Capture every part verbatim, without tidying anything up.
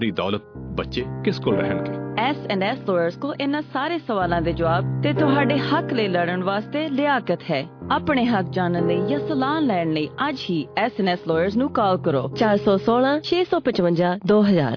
दी दौलत बच्चे किस कोल रहणगे। एस एंड एस लॉयर्स को इन्हां सारे सवालों के जवाब ते तुहाडे हक ले लड़न वास्ते लियाकत है। अपने हक जानने लई या सलाह लैण लई आज ही एस एंड एस लॉयर्स नू कॉल करो चार सौ सोलह छह सौ पचवंजा दो हजार।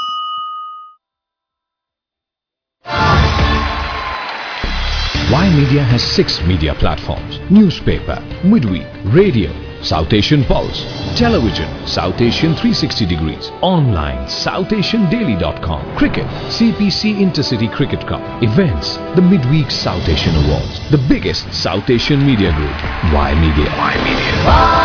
Y Media has six media platforms: newspaper, midweek, radio, South Asian Pulse, television, South Asian three sixty degrees, online, south asian daily dot com, cricket, C P C Intercity Cricket Cup, events, the midweek South Asian Awards, the biggest South Asian media group, Y Media. Y Media.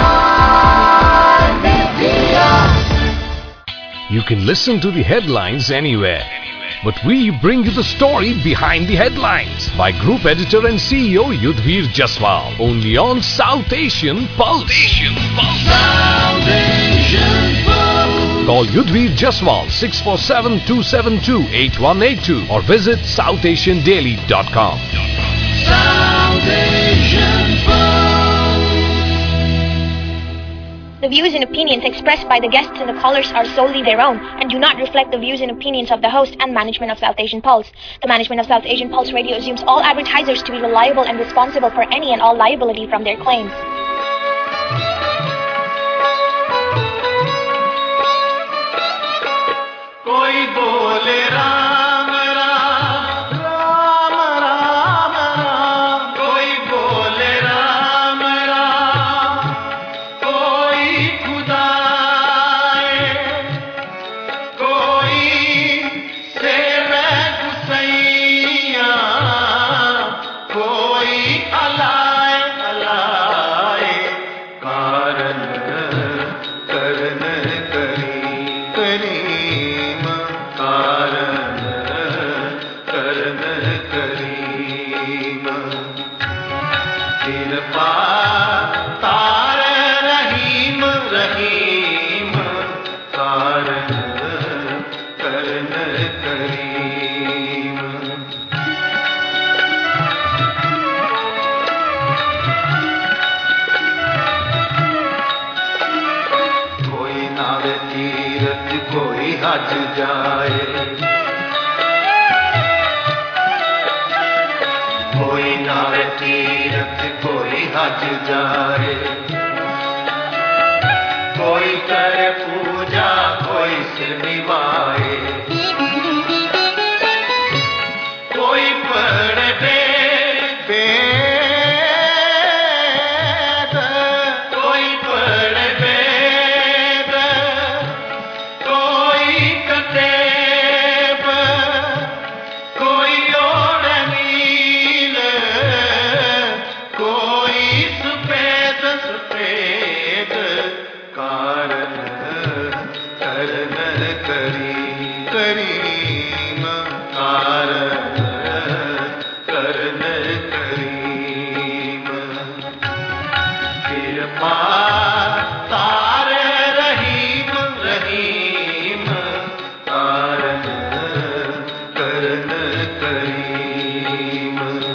Y Media. You can listen to the headlines anywhere, but we bring you the story behind the headlines by Group Editor and C E O Yudhvir Jaswal, only on South Asian Pulse. Asian Pulse. South Asian Pulse. Call Yudhvir Jaswal six four seven two seven two eight one eight two or visit south asian daily dot com. South Asian Pulse. The views and opinions expressed by the guests and the callers are solely their own and do not reflect the views and opinions of the host and management of South Asian Pulse. The management of South Asian Pulse Radio assumes all advertisers to be reliable and responsible for any and all liability from their claims. Koi bole Ram Ram, Ram Ram Ram. Koi bole Ram Ram, koi Khuda hai, koi seve Husaiya, koi alai alai. Karan karan kari kari. हज जाए कोई नावे तीरथ कोई हज जाए कोई करे पूजा कोई सिर निभाए कोई पढ़े वेद कोई पढ़े वेद कोई कतेब कोई ओढ़ नील कोई सफेद सफेद कारण करन करी करीम कारण करन करीम कृपा तारे रहीम रहीम कारण करन करीम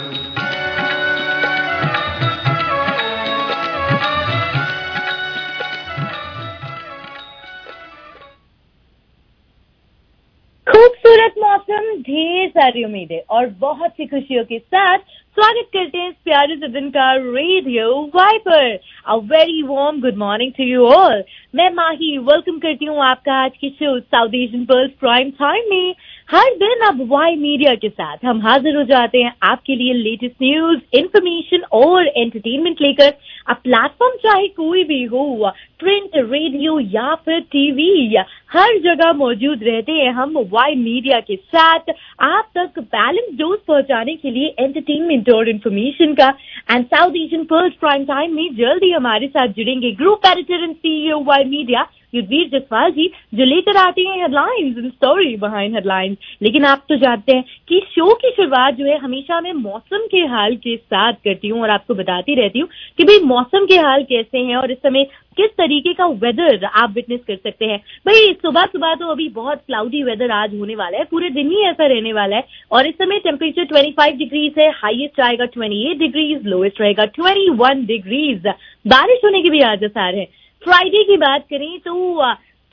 खूबसूरत मौसम, ढेर सारी उम्मीदें और बहुत सी खुशियों के साथ स्वागत करते हैं इस प्यारे से दिन का रेडियो वाई पर। A very warm good morning to you all. मैं माही वेलकम करती हूँ आपका आज के show South Asian Pulse prime time में। हर दिन अब वाई मीडिया के साथ हम हाजिर हो जाते हैं आपके लिए लेटेस्ट न्यूज, इंफॉर्मेशन और एंटरटेनमेंट लेकर। अब प्लेटफॉर्म चाहे कोई भी हो, प्रिंट, रेडियो या फिर टीवी, हर जगह मौजूद रहते हैं हम वाई मीडिया के साथ आप तक बैलेंस डोज पहुंचाने के लिए एंटरटेनमेंट और इन्फॉर्मेशन का। And South Asian Pulse prime time में जल्दी हमारे साथ जुड़ेंगे group editor and CEO Y media Yudhvir Jaswal ji, जो लेकर आते हैं headlines and story behind headlines. लेकिन आप तो जानते हैं कि शो की शुरुआत जो है हमेशा मैं मौसम के हाल के साथ करती हूँ और आपको बताती रहती हूँ कि भाई मौसम के हाल कैसे हैं और इस समय किस तरीके का वेदर आप विटनेस कर सकते हैं। भाई सुबह सुबह तो अभी बहुत क्लाउडी वेदर आज होने वाला है, पूरे दिन ही ऐसा रहने वाला है और इस समय टेम्परेचर पच्चीस डिग्रीज है, हाईएस्ट आएगा अट्ठाईस डिग्रीज, लोएस्ट रहेगा इक्कीस डिग्रीज। बारिश होने के भी आज आसार है। फ्राइडे की बात करें तो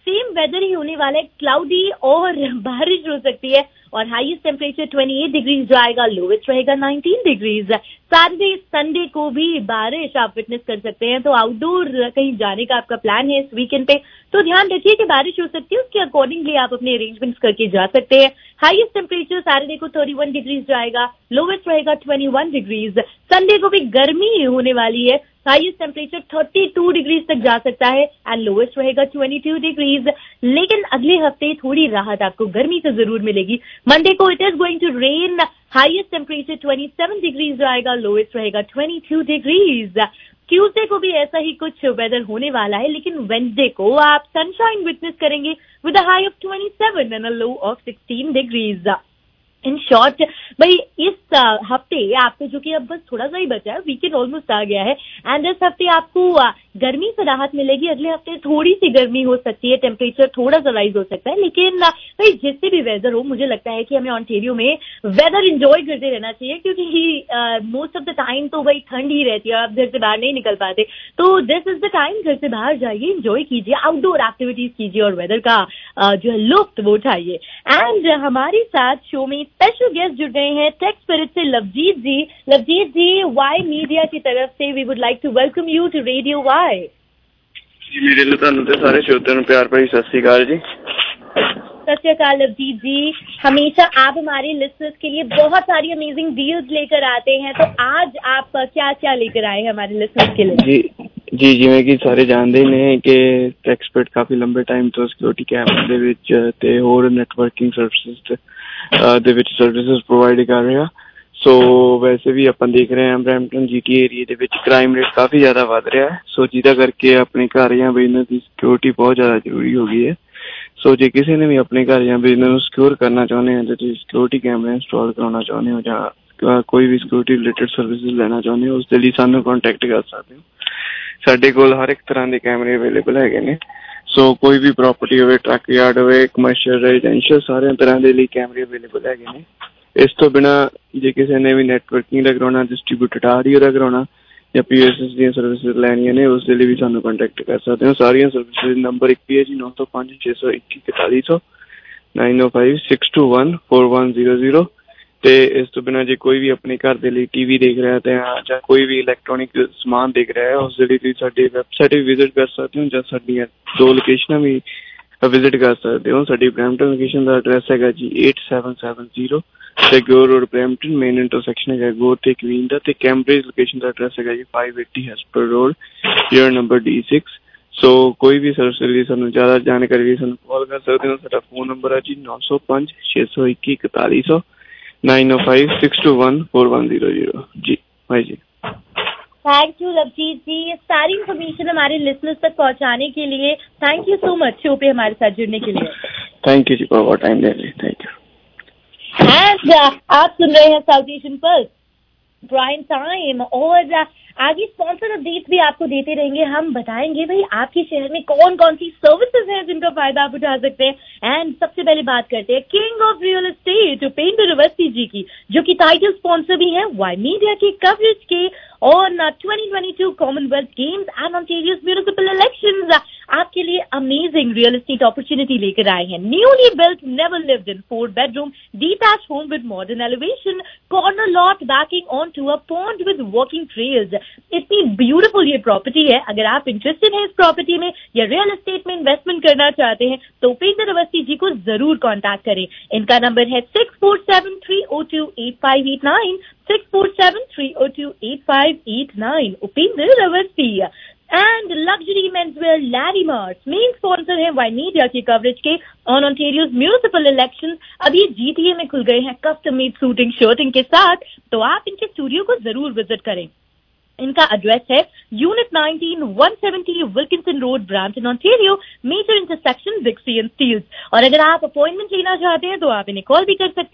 सेम वेदर ही होने वाला है, क्लाउडी और बारिश हो सकती है और हाईएस्ट टेम्परेचर अट्ठाईस डिग्रीज जाएगा, लोवेस्ट रहेगा उन्नीस डिग्रीज। सैटरडे संडे को भी बारिश आप विटनेस कर सकते हैं, तो आउटडोर कहीं जाने का आपका प्लान है इस वीकेंड पे तो ध्यान रखिए कि बारिश हो सकती है, उसके अकॉर्डिंगली आप अपने अरेंजमेंट्स करके जा सकते हैं। हाईएस्ट टेम्परेचर सैटरडे को इकतीस डिग्रीज जाएगा, लोवेस्ट रहेगा इक्कीस डिग्रीज। संडे को भी गर्मी होने वाली है, हाईएस्ट टेम्परेचर बत्तीस डिग्रीज तक जा सकता है एंड लोवेस्ट रहेगा बाईस डिग्रीज। लेकिन अगले हफ्ते थोड़ी राहत आपको गर्मी से जरूर मिलेगी। मंडे को it is going to rain, highest temperature सत्ताईस डिग्रीज जाएगा, लोवेस्ट रहेगा बाईस डिग्रीज। ट्यूसडे को भी ऐसा ही कुछ वेदर होने वाला है, लेकिन वेडनेसडे को आप सनशाइन विटनेस करेंगे विद अ हाई ऑफ सत्ताईस एंड अ लो ऑफ सोलह डिग्रीज। इन शॉर्ट भाई इस uh, हफ्ते आपको जो कि अब बस थोड़ा सा ही बचा है, वीकेंड ऑलमोस्ट आ गया है एंड इस हफ्ते आपको uh, गर्मी से राहत मिलेगी। अगले हफ्ते थोड़ी सी गर्मी हो सकती है, टेम्परेचर थोड़ा सा राइज हो सकता है, लेकिन uh, भाई जिससे भी वेदर हो मुझे लगता है कि हमें ऑन्टेरियो में वेदर एंजॉय करते रहना चाहिए, क्योंकि मोस्ट ऑफ द टाइम तो भाई ठंड ही रहती है, आप घर से बाहर नहीं निकल पाते, तो दिस इज द टाइम घर से बाहर जाइए, एंजॉय कीजिए, आउटडोर एक्टिविटीज कीजिए और वेदर का uh, जो है लुत्फ वो उठाइए। एंड हमारे साथ शो में स्पेशल गेस्ट जुड़ गए हैं टेक स्पिरिट से लवजीत जी। लवजीत जी, वाई मीडिया की तरफ से we would like to welcome you to radio Y. जी मेरे लिए ਤੁਹਾਨੂੰ ਤੇ ਸਾਰੇ श्रोताओं ਨੂੰ प्यार भरी सत श्री अकाल जी। सत श्री अकाल लवजीत जी, हमेशा आप हमारे लिसनर्स के लिए बहुत सारी अमेजिंग डील्स लेकर आते हैं, तो आज आप क्या क्या लेकर आए हैं हमारे लिसनर्स के लिए? जी ਜੀ ਜਿਵੇਂ ਕਿ ਸਾਰੇ ਜਾਣਦੇ ਨੇ ਕਿ ਟੈਕਸਪਰਟ ਕਾਫੀ ਲੰਬੇ ਟਾਈਮ ਤੋਂ ਸਿਕਿਉਰਿਟੀ ਕੈਮਰੇ ਦੇ ਵਿੱਚ ਤੇ ਹੋਰ ਨੈਟਵਰਕਿੰਗ ਸਰਵਿਸਿਜ਼ ਦੇ ਵਿੱਚ ਸਰਵਿਸਿਜ਼ ਪ੍ਰੋਵਾਈਡ ਕਰ ਰਿਹਾ। ਸੋ ਵੈਸੇ ਵੀ ਆਪਾਂ ਦੇਖ ਰਹੇ ਹਾਂ ਬਰੈਂਪਟਨ ਜੀਟੀ ਏਰੀਆ ਦੇ ਵਿੱਚ ਕ੍ਰਾਈਮ ਰੇਟ ਕਾਫੀ ਜ਼ਿਆਦਾ ਵੱਧ ਰਿਹਾ ਹੈ, ਸੋ ਜਿਹਦਾ ਕਰਕੇ ਆਪਣੇ ਘਰ ਜਾਂ ਬਿਜ਼ਨਸ ਦੀ ਸਿਕਿਉਰਿਟੀ ਬਹੁਤ ਜ਼ਿਆਦਾ ਜ਼ਰੂਰੀ ਹੋ ਗਈ ਹੈ। ਸੋ ਜੇ ਕਿਸੇ ਨੇ ਵੀ ਆਪਣੇ ਘਰ ਜਾਂ ਬਿਜ਼ਨਸ ਨੂੰ ਸਿਕਿਉਰ ਕਰਨਾ ਚਾਹੁੰਦੇ ਹੋ, ਜੇ ਤੁਸੀਂ ਸਿਕਿਉਰਿਟੀ ਕੈਮਰੇ ਇੰਸਟਾਲ ਕਰਾਉਣਾ ਚਾਹੁੰਦੇ ਹੋ ਜਾਂ ਕੋਈ ਵੀ ਸਿਕਿਉਰਿਟੀ ਰਿਲੇਟਡ ਸਰਵਿਸਿਜ਼ ਲੈਣਾ ਚਾਹੁੰਦੇ ਹੋ, ਉਸ ਦੇ ਲਈ ਸਾਨੂੰ ਕੰਟੈਕਟ ਕਰ ਸਕਦੇ ਹੋ। ਸਾਡੇ ਕੋਲ ਹਰ ਇੱਕ ਤਰ੍ਹਾਂ ਦੇ ਕੈਮਰੇ ਅਵੇਲੇਬਲ ਹੈਗੇ ਨੇ, ਸੋ ਕੋਈ ਵੀ ਪ੍ਰੋਪਰਟੀ ਹੋਵੇ, ਟਰੱਕ ਯਾਰਡ ਹੋਵੇ, ਕਮਰਸ਼ੀਅਲ, ਰੈਜ਼ੀਡੈਂਸ਼ੀਅਲ, ਸਾਰਿਆਂ ਤਰ੍ਹਾਂ ਦੇ ਲਈ ਕੈਮਰੇ ਅਵੇਲੇਬਲ ਹੈਗੇ ਨੇ। ਇਸ ਤੋਂ ਬਿਨਾਂ ਜੇ ਕਿਸੇ ਨੇ ਵੀ ਨੈਟਵਰਕਿੰਗ ਦਾ ਕਰਾਉਣਾ, ਡਿਸਟਰੀਬਿਊਟਡ ਆਡੀਓ ਦਾ ਕਰਾਉਣਾ ਜਾਂ ਪੀ ਐਸ ਐਸ ਦੀਆਂ ਸਰਵਿਸਿਜ਼ ਲੈਣੀਆਂ ਨੇ, ਉਸ ਦੇ ਲਈ ਵੀ ਸਾਨੂੰ ਕੰਟੈਕਟ ਕਰ ਸਕਦੇ ਹੋ। ਸਾਰੀਆਂ ਸਰਵਿਸਿਜ਼ ਨੰਬਰ ਇੱਕ ਹੀ ਹੈ ਜੀ, ਨੌ ਸੌ ਪੰਜ ਛੇ ਸੌ ਇੱਕੀ ਇਕਤਾਲੀ ਸੌ nine O five six two one four one zero zero. ਤੇ ਇਸ ਤੋਂ ਬਿਨਾਂ ਜੇ ਕੋਈ ਵੀ ਆਪਣੇ ਘਰ ਦੇ ਲਈ ਟੀ ਵੀ ਦੇਖ ਰਿਹਾ ਤੇ ਜਾਂ ਕੋਈ ਵੀ ਇਲੈਕਟ੍ਰੋਨਿਕ ਸਮਾਨ ਦੇਖ ਰਿਹਾ ਹੈ, ਉਸ ਦੇ ਲਈ ਤੁਸੀਂ ਸਾਡੀ ਵੈਬਸਾਈਟ ਵੀ ਵਿਜ਼ਿਟ ਕਰ ਸਕਦੇ ਹੋ ਜਾਂ ਸਾਡੀਆਂ ਦੋ ਲੋਕੇਸ਼ਨਾਂ ਵੀ ਵਿਜ਼ਿਟ ਕਰ ਸਕਦੇ ਹੋ। ਸਾਡੀ ਬਰੈਂਪਟਨ ਲੋਕੇਸ਼ਨ ਦਾ ਐਡਰੈਸ ਹੈਗਾ ਜੀ ਏਟ ਸੈਵਨ ਸੈਵਨ ਜ਼ੀਰੋ ਤੇ Gore Road Brampton, main intersection ਹੈਗਾ ਗੋਰ ਤੇ ਕਵੀਨ ਦਾ, ਤੇ ਕੈਂਬਰਿਜ ਲੋਕੇਸ਼ਨ ਦਾ ਐਡਰੈਸ ਹੈਗਾ ਜੀ ਫਾਈਵ ਏਟੀ ਹੈਸਪਰ ਰੋਡ, ਈਅਰ ਨੰਬਰ ਡੀ ਸਿਕਸ। ਸੋ ਕੋਈ ਵੀ ਸਰਵਿਸ ਲਈ ਸਾਨੂੰ ਜ਼ਿਆਦਾ ਜਾਣਕਾਰੀ ਲਈ ਸਾਨੂੰ ਕਾਲ ਕਰ ਸਕਦੇ ਹੋ। ਸਾਡਾ ਫੋਨ ਨੰਬਰ ਹੈ ਜੀ ਨੌ ਸੌ ਪੰਜ ਛੇ ਸੌ ਇੱਕੀ ਇਕਤਾਲੀ ਸੌ नाइन ओ five six two one four one zero zero. जी भाई जी, थैंक यू लवजीत जी, ये सारी इन्फॉर्मेशन हमारे लिसनर्स तक पहुंचाने के लिए thank you so much show पे हमारे साथ जुड़ने के लिए। थैंक यू जी, बहुत टाइम देने के लिए थैंक यू। एंड आप सुन रहे हैं South Asian Pulse prime time, और आगे स्पॉन्सर अपडेट भी आपको देते रहेंगे। हम बताएंगे भाई आपके शहर में कौन कौन सी सर्विसेज हैं जिनका फायदा आप उठा सकते हैं। एंड सबसे पहले बात करते हैं king of real estate Upendra Awasthi ji की, जो कि टाइटल स्पॉन्सर भी हैं वाई मीडिया के कवरेज के on twenty twenty two Commonwealth Games and Ontario's municipal elections. आपके लिए अमेजिंग रियल एस्टेट अपॉर्चुनिटी लेकर आए हैं। Newly built never lived in four bedroom detached home with modern elevation, corner lot backing onto a pond with walking trails। इतनी beautiful ये property है। अगर आप इंटरेस्टेड हैं इस प्रॉपर्टी में या रियल एस्टेट में इन्वेस्टमेंट करना चाहते हैं तो उपेंद्र अवस्थी जी को जरूर कांटेक्ट करें। इनका नंबर है six four seven three O two eight five eight nine, six four seven three O two eight five eight nine. Upendra Awasthi and luxury menswear Larry Mart main sponsor है वाई मीडिया की coverage के on Ontario's municipal elections. अभी GTA में खुल गए हैं custom made suiting shirting के साथ, तो आप इनके स्टूडियो को जरूर विजिट करें। इनका एड्रेस है unit nineteen one seventy Wilkinson Road, Brampton, Ontario, major intersection Dixie and Steeles. और अगर आप अपॉइंटमेंट लेना चाहते हैं तो आप इन्हें कॉल भी कर सकते हैं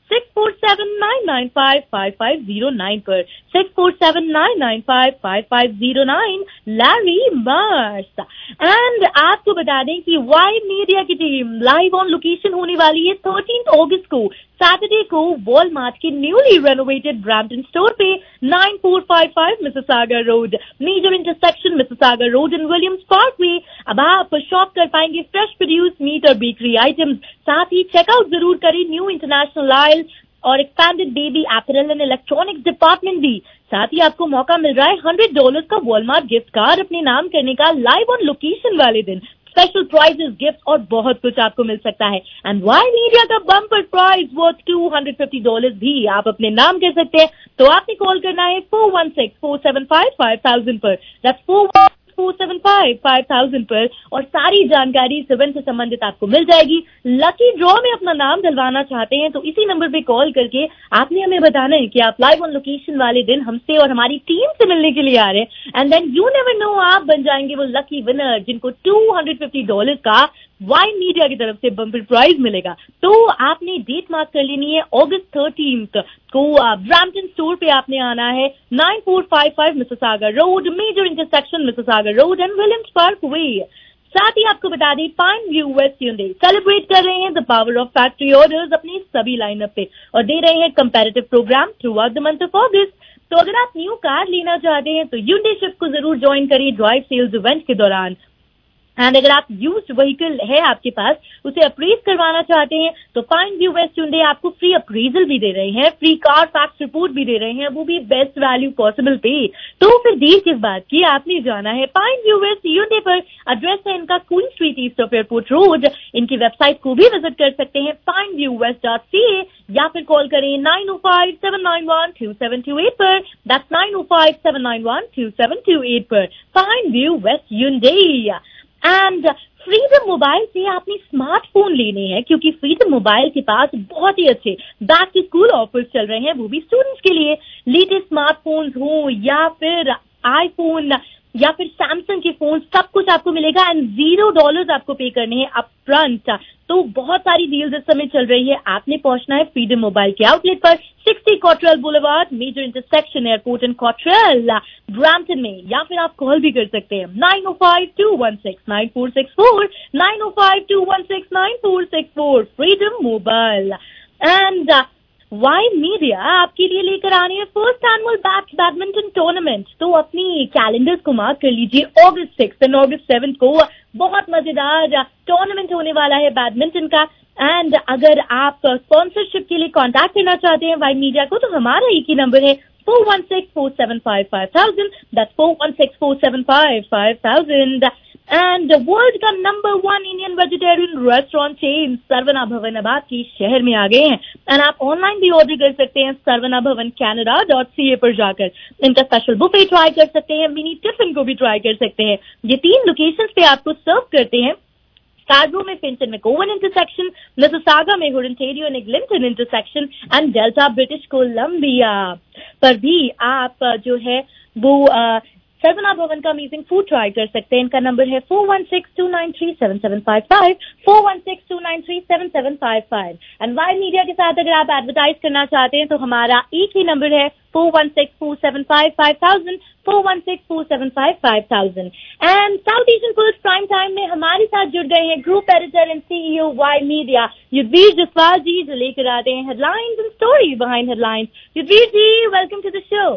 six four seven nine nine five five five zero nine पर, six four seven nine nine five five five zero nine, Larry Mars. And आपको बता दें कि वाई मीडिया की टीम लाइव ऑन लोकेशन होने वाली है थर्टीन अगस्त को, सैटरडे को, वॉलमार्ट के न्यूली रेनोवेटेड ब्रैम्पटन स्टोर पे nine four five five Mississauga Road, major intersection Mississauga Road in Williams Parkway. अब आप शॉप कर पाएंगे फ्रेश प्रोड्यूस, मीट और बेकरी आइटम्स। साथ ही चेकआउट जरूर करें न्यू इंटरनेशनल आयल और expanded baby apparel and electronics department भी। साथ ही आपको मौका मिल रहा है हंड्रेड डॉलर का वॉलमार्ट गिफ्ट कार्ड अपने नाम करने का लाइव ऑन लोकेशन वाले दिन। स्पेशल प्राइजेस, गिफ्ट और बहुत कुछ आपको मिल सकता है। एंड वाई मीडिया का bumper prize worth two hundred fifty dollar भी आप अपने नाम कर सकते हैं। तो आपने कॉल करना है four one six four seven five five thousand पर, that's four four seven five five thousand पर, और सारी जानकारी इस इवेंट से संबंधित आपको मिल जाएगी। लकी ड्रॉ में अपना नाम डलवाना चाहते हैं तो इसी नंबर पे कॉल करके आपने हमें बताना है कि आप लाइव ऑन लोकेशन वाले दिन हमसे और हमारी टीम से मिलने के लिए आ रहे हैं। And then you never know, आप बन जाएंगे वो लकी विनर जिनको टू हंड्रेड फिफ्टी डॉलर का वाई मीडिया की तरफ से बम्पर प्राइज मिलेगा। तो आपने डेट मार्क कर लेनी है अगस्त थर्टीन्थ को, ब्रैम्पटन स्टोर पे आपने आना है, nine four five five Mississauga Road, major intersection Mississauga Road and Williams Parkway. साथ ही आपको बता दें Pine View West hyundai celebrate कर रहे हैं the power of factory orders अपने सभी लाइनअप पे और दे रहे हैं comparative program throughout the month of August. तो अगर आप न्यू कार लेना चाहते हैं तो hyundai शिप को जरूर ज्वाइन करिए ड्राइव सेल्स इवेंट के दौरान। एंड अगर आप यूज्ड व्हीकल है आपके पास, उसे अप्रेज करवाना चाहते हैं तो पाइन व्यू वेस्ट hyundai आपको फ्री अप्रेजल भी दे रहे हैं, फ्री कार फैक्ट रिपोर्ट भी दे रहे हैं, वो भी बेस्ट वैल्यू पॉसिबल पे। तो फिर देर किस बात की, आपने जाना है पाइन व्यू वेस्ट hyundai पर। एड्रेस है इनका Queen Street east of Airport Road. इनकी वेबसाइट को भी विजिट कर सकते हैं Pine View West dot C A, या फिर कॉल करें नाइन ओ five seven nine one two seven two eight पर, that's nine O five seven nine one two seven two eight पर, Pine View West hyundai। And Freedom Mobile से आपने smartphone लेने हैं क्योंकि फ्रीडम मोबाइल के पास बहुत ही अच्छे बैक टू स्कूल ऑफर्स चल रहे हैं, वो भी स्टूडेंट्स के लिए। लेटेस्ट स्मार्टफोन्स हो या फिर आईफोन या फिर सैमसंग के फोन, सब कुछ आपको मिलेगा एंड जीरो डॉलर्स आपको पे करने हैं अप फ्रंट। तो बहुत सारी डील्स इस समय चल रही है। आपने पहुंचना है फ्रीडम मोबाइल के आउटलेट पर, sixty Cottrell Boulevard, major intersection Airport and Cottrell, Brampton में, या फिर आप कॉल भी कर सकते हैं nine O five two one six nine four six four, nine O five two one six nine four six four, Freedom Mobile. And Y media आपके लिए लेकर आ रही है फर्स्ट एनुअल बैडमिंटन टूर्नामेंट। तो अपनी कैलेंडर्स को मार्क कर लीजिए, August six and August seven को बहुत मजेदार टूर्नामेंट होने वाला है बैडमिंटन का। एंड अगर आप स्पॉन्सरशिप के लिए कांटेक्ट करना चाहते हैं वाई मीडिया को तो हमारा एक ही नंबर है four one six four seven five five thousand, that's four one six four seven five five thousand. And world का number one Indian vegetarian restaurant chain Saravana Bhavan अब आपके शहर में आ गए हैं। एंड आप ऑनलाइन भी ऑर्डर कर सकते हैं सरवना भवन कैनेडा डॉट सी ए पर जाकर। इनका स्पेशल बुफे ट्राई कर सकते हैं, मिनी टिफिन को भी ट्राई कर सकते हैं। ये तीन लोकेशंस पे आपको सर्व करते हैं, स्कार्बरो में फिंचन में कोवन इंटरसेक्शन, मिसिसागा में Ontario and Eglinton intersection and Delta British Columbia पर भी आप जो है वो सरवना भवन का अमेजिंग फूड ट्राई कर सकते हैं। इनका नंबर है four one six two nine three seven seven five five, four one six two nine three seven seven five five. And Y media के साथ अगर आप एडवर्टाइज करना चाहते हैं तो हमारा एक ही नंबर है four one six four seven five five thousand, four one six four seven five five thousand. And South Asian Pulse prime time में हमारे साथ जुड़ गए हैं group editor and CEO Y media Yudhvir Jaswal ji, जो लेकर आते हैं headlines and story behind headlines. Yudhvir ji, welcome to the show.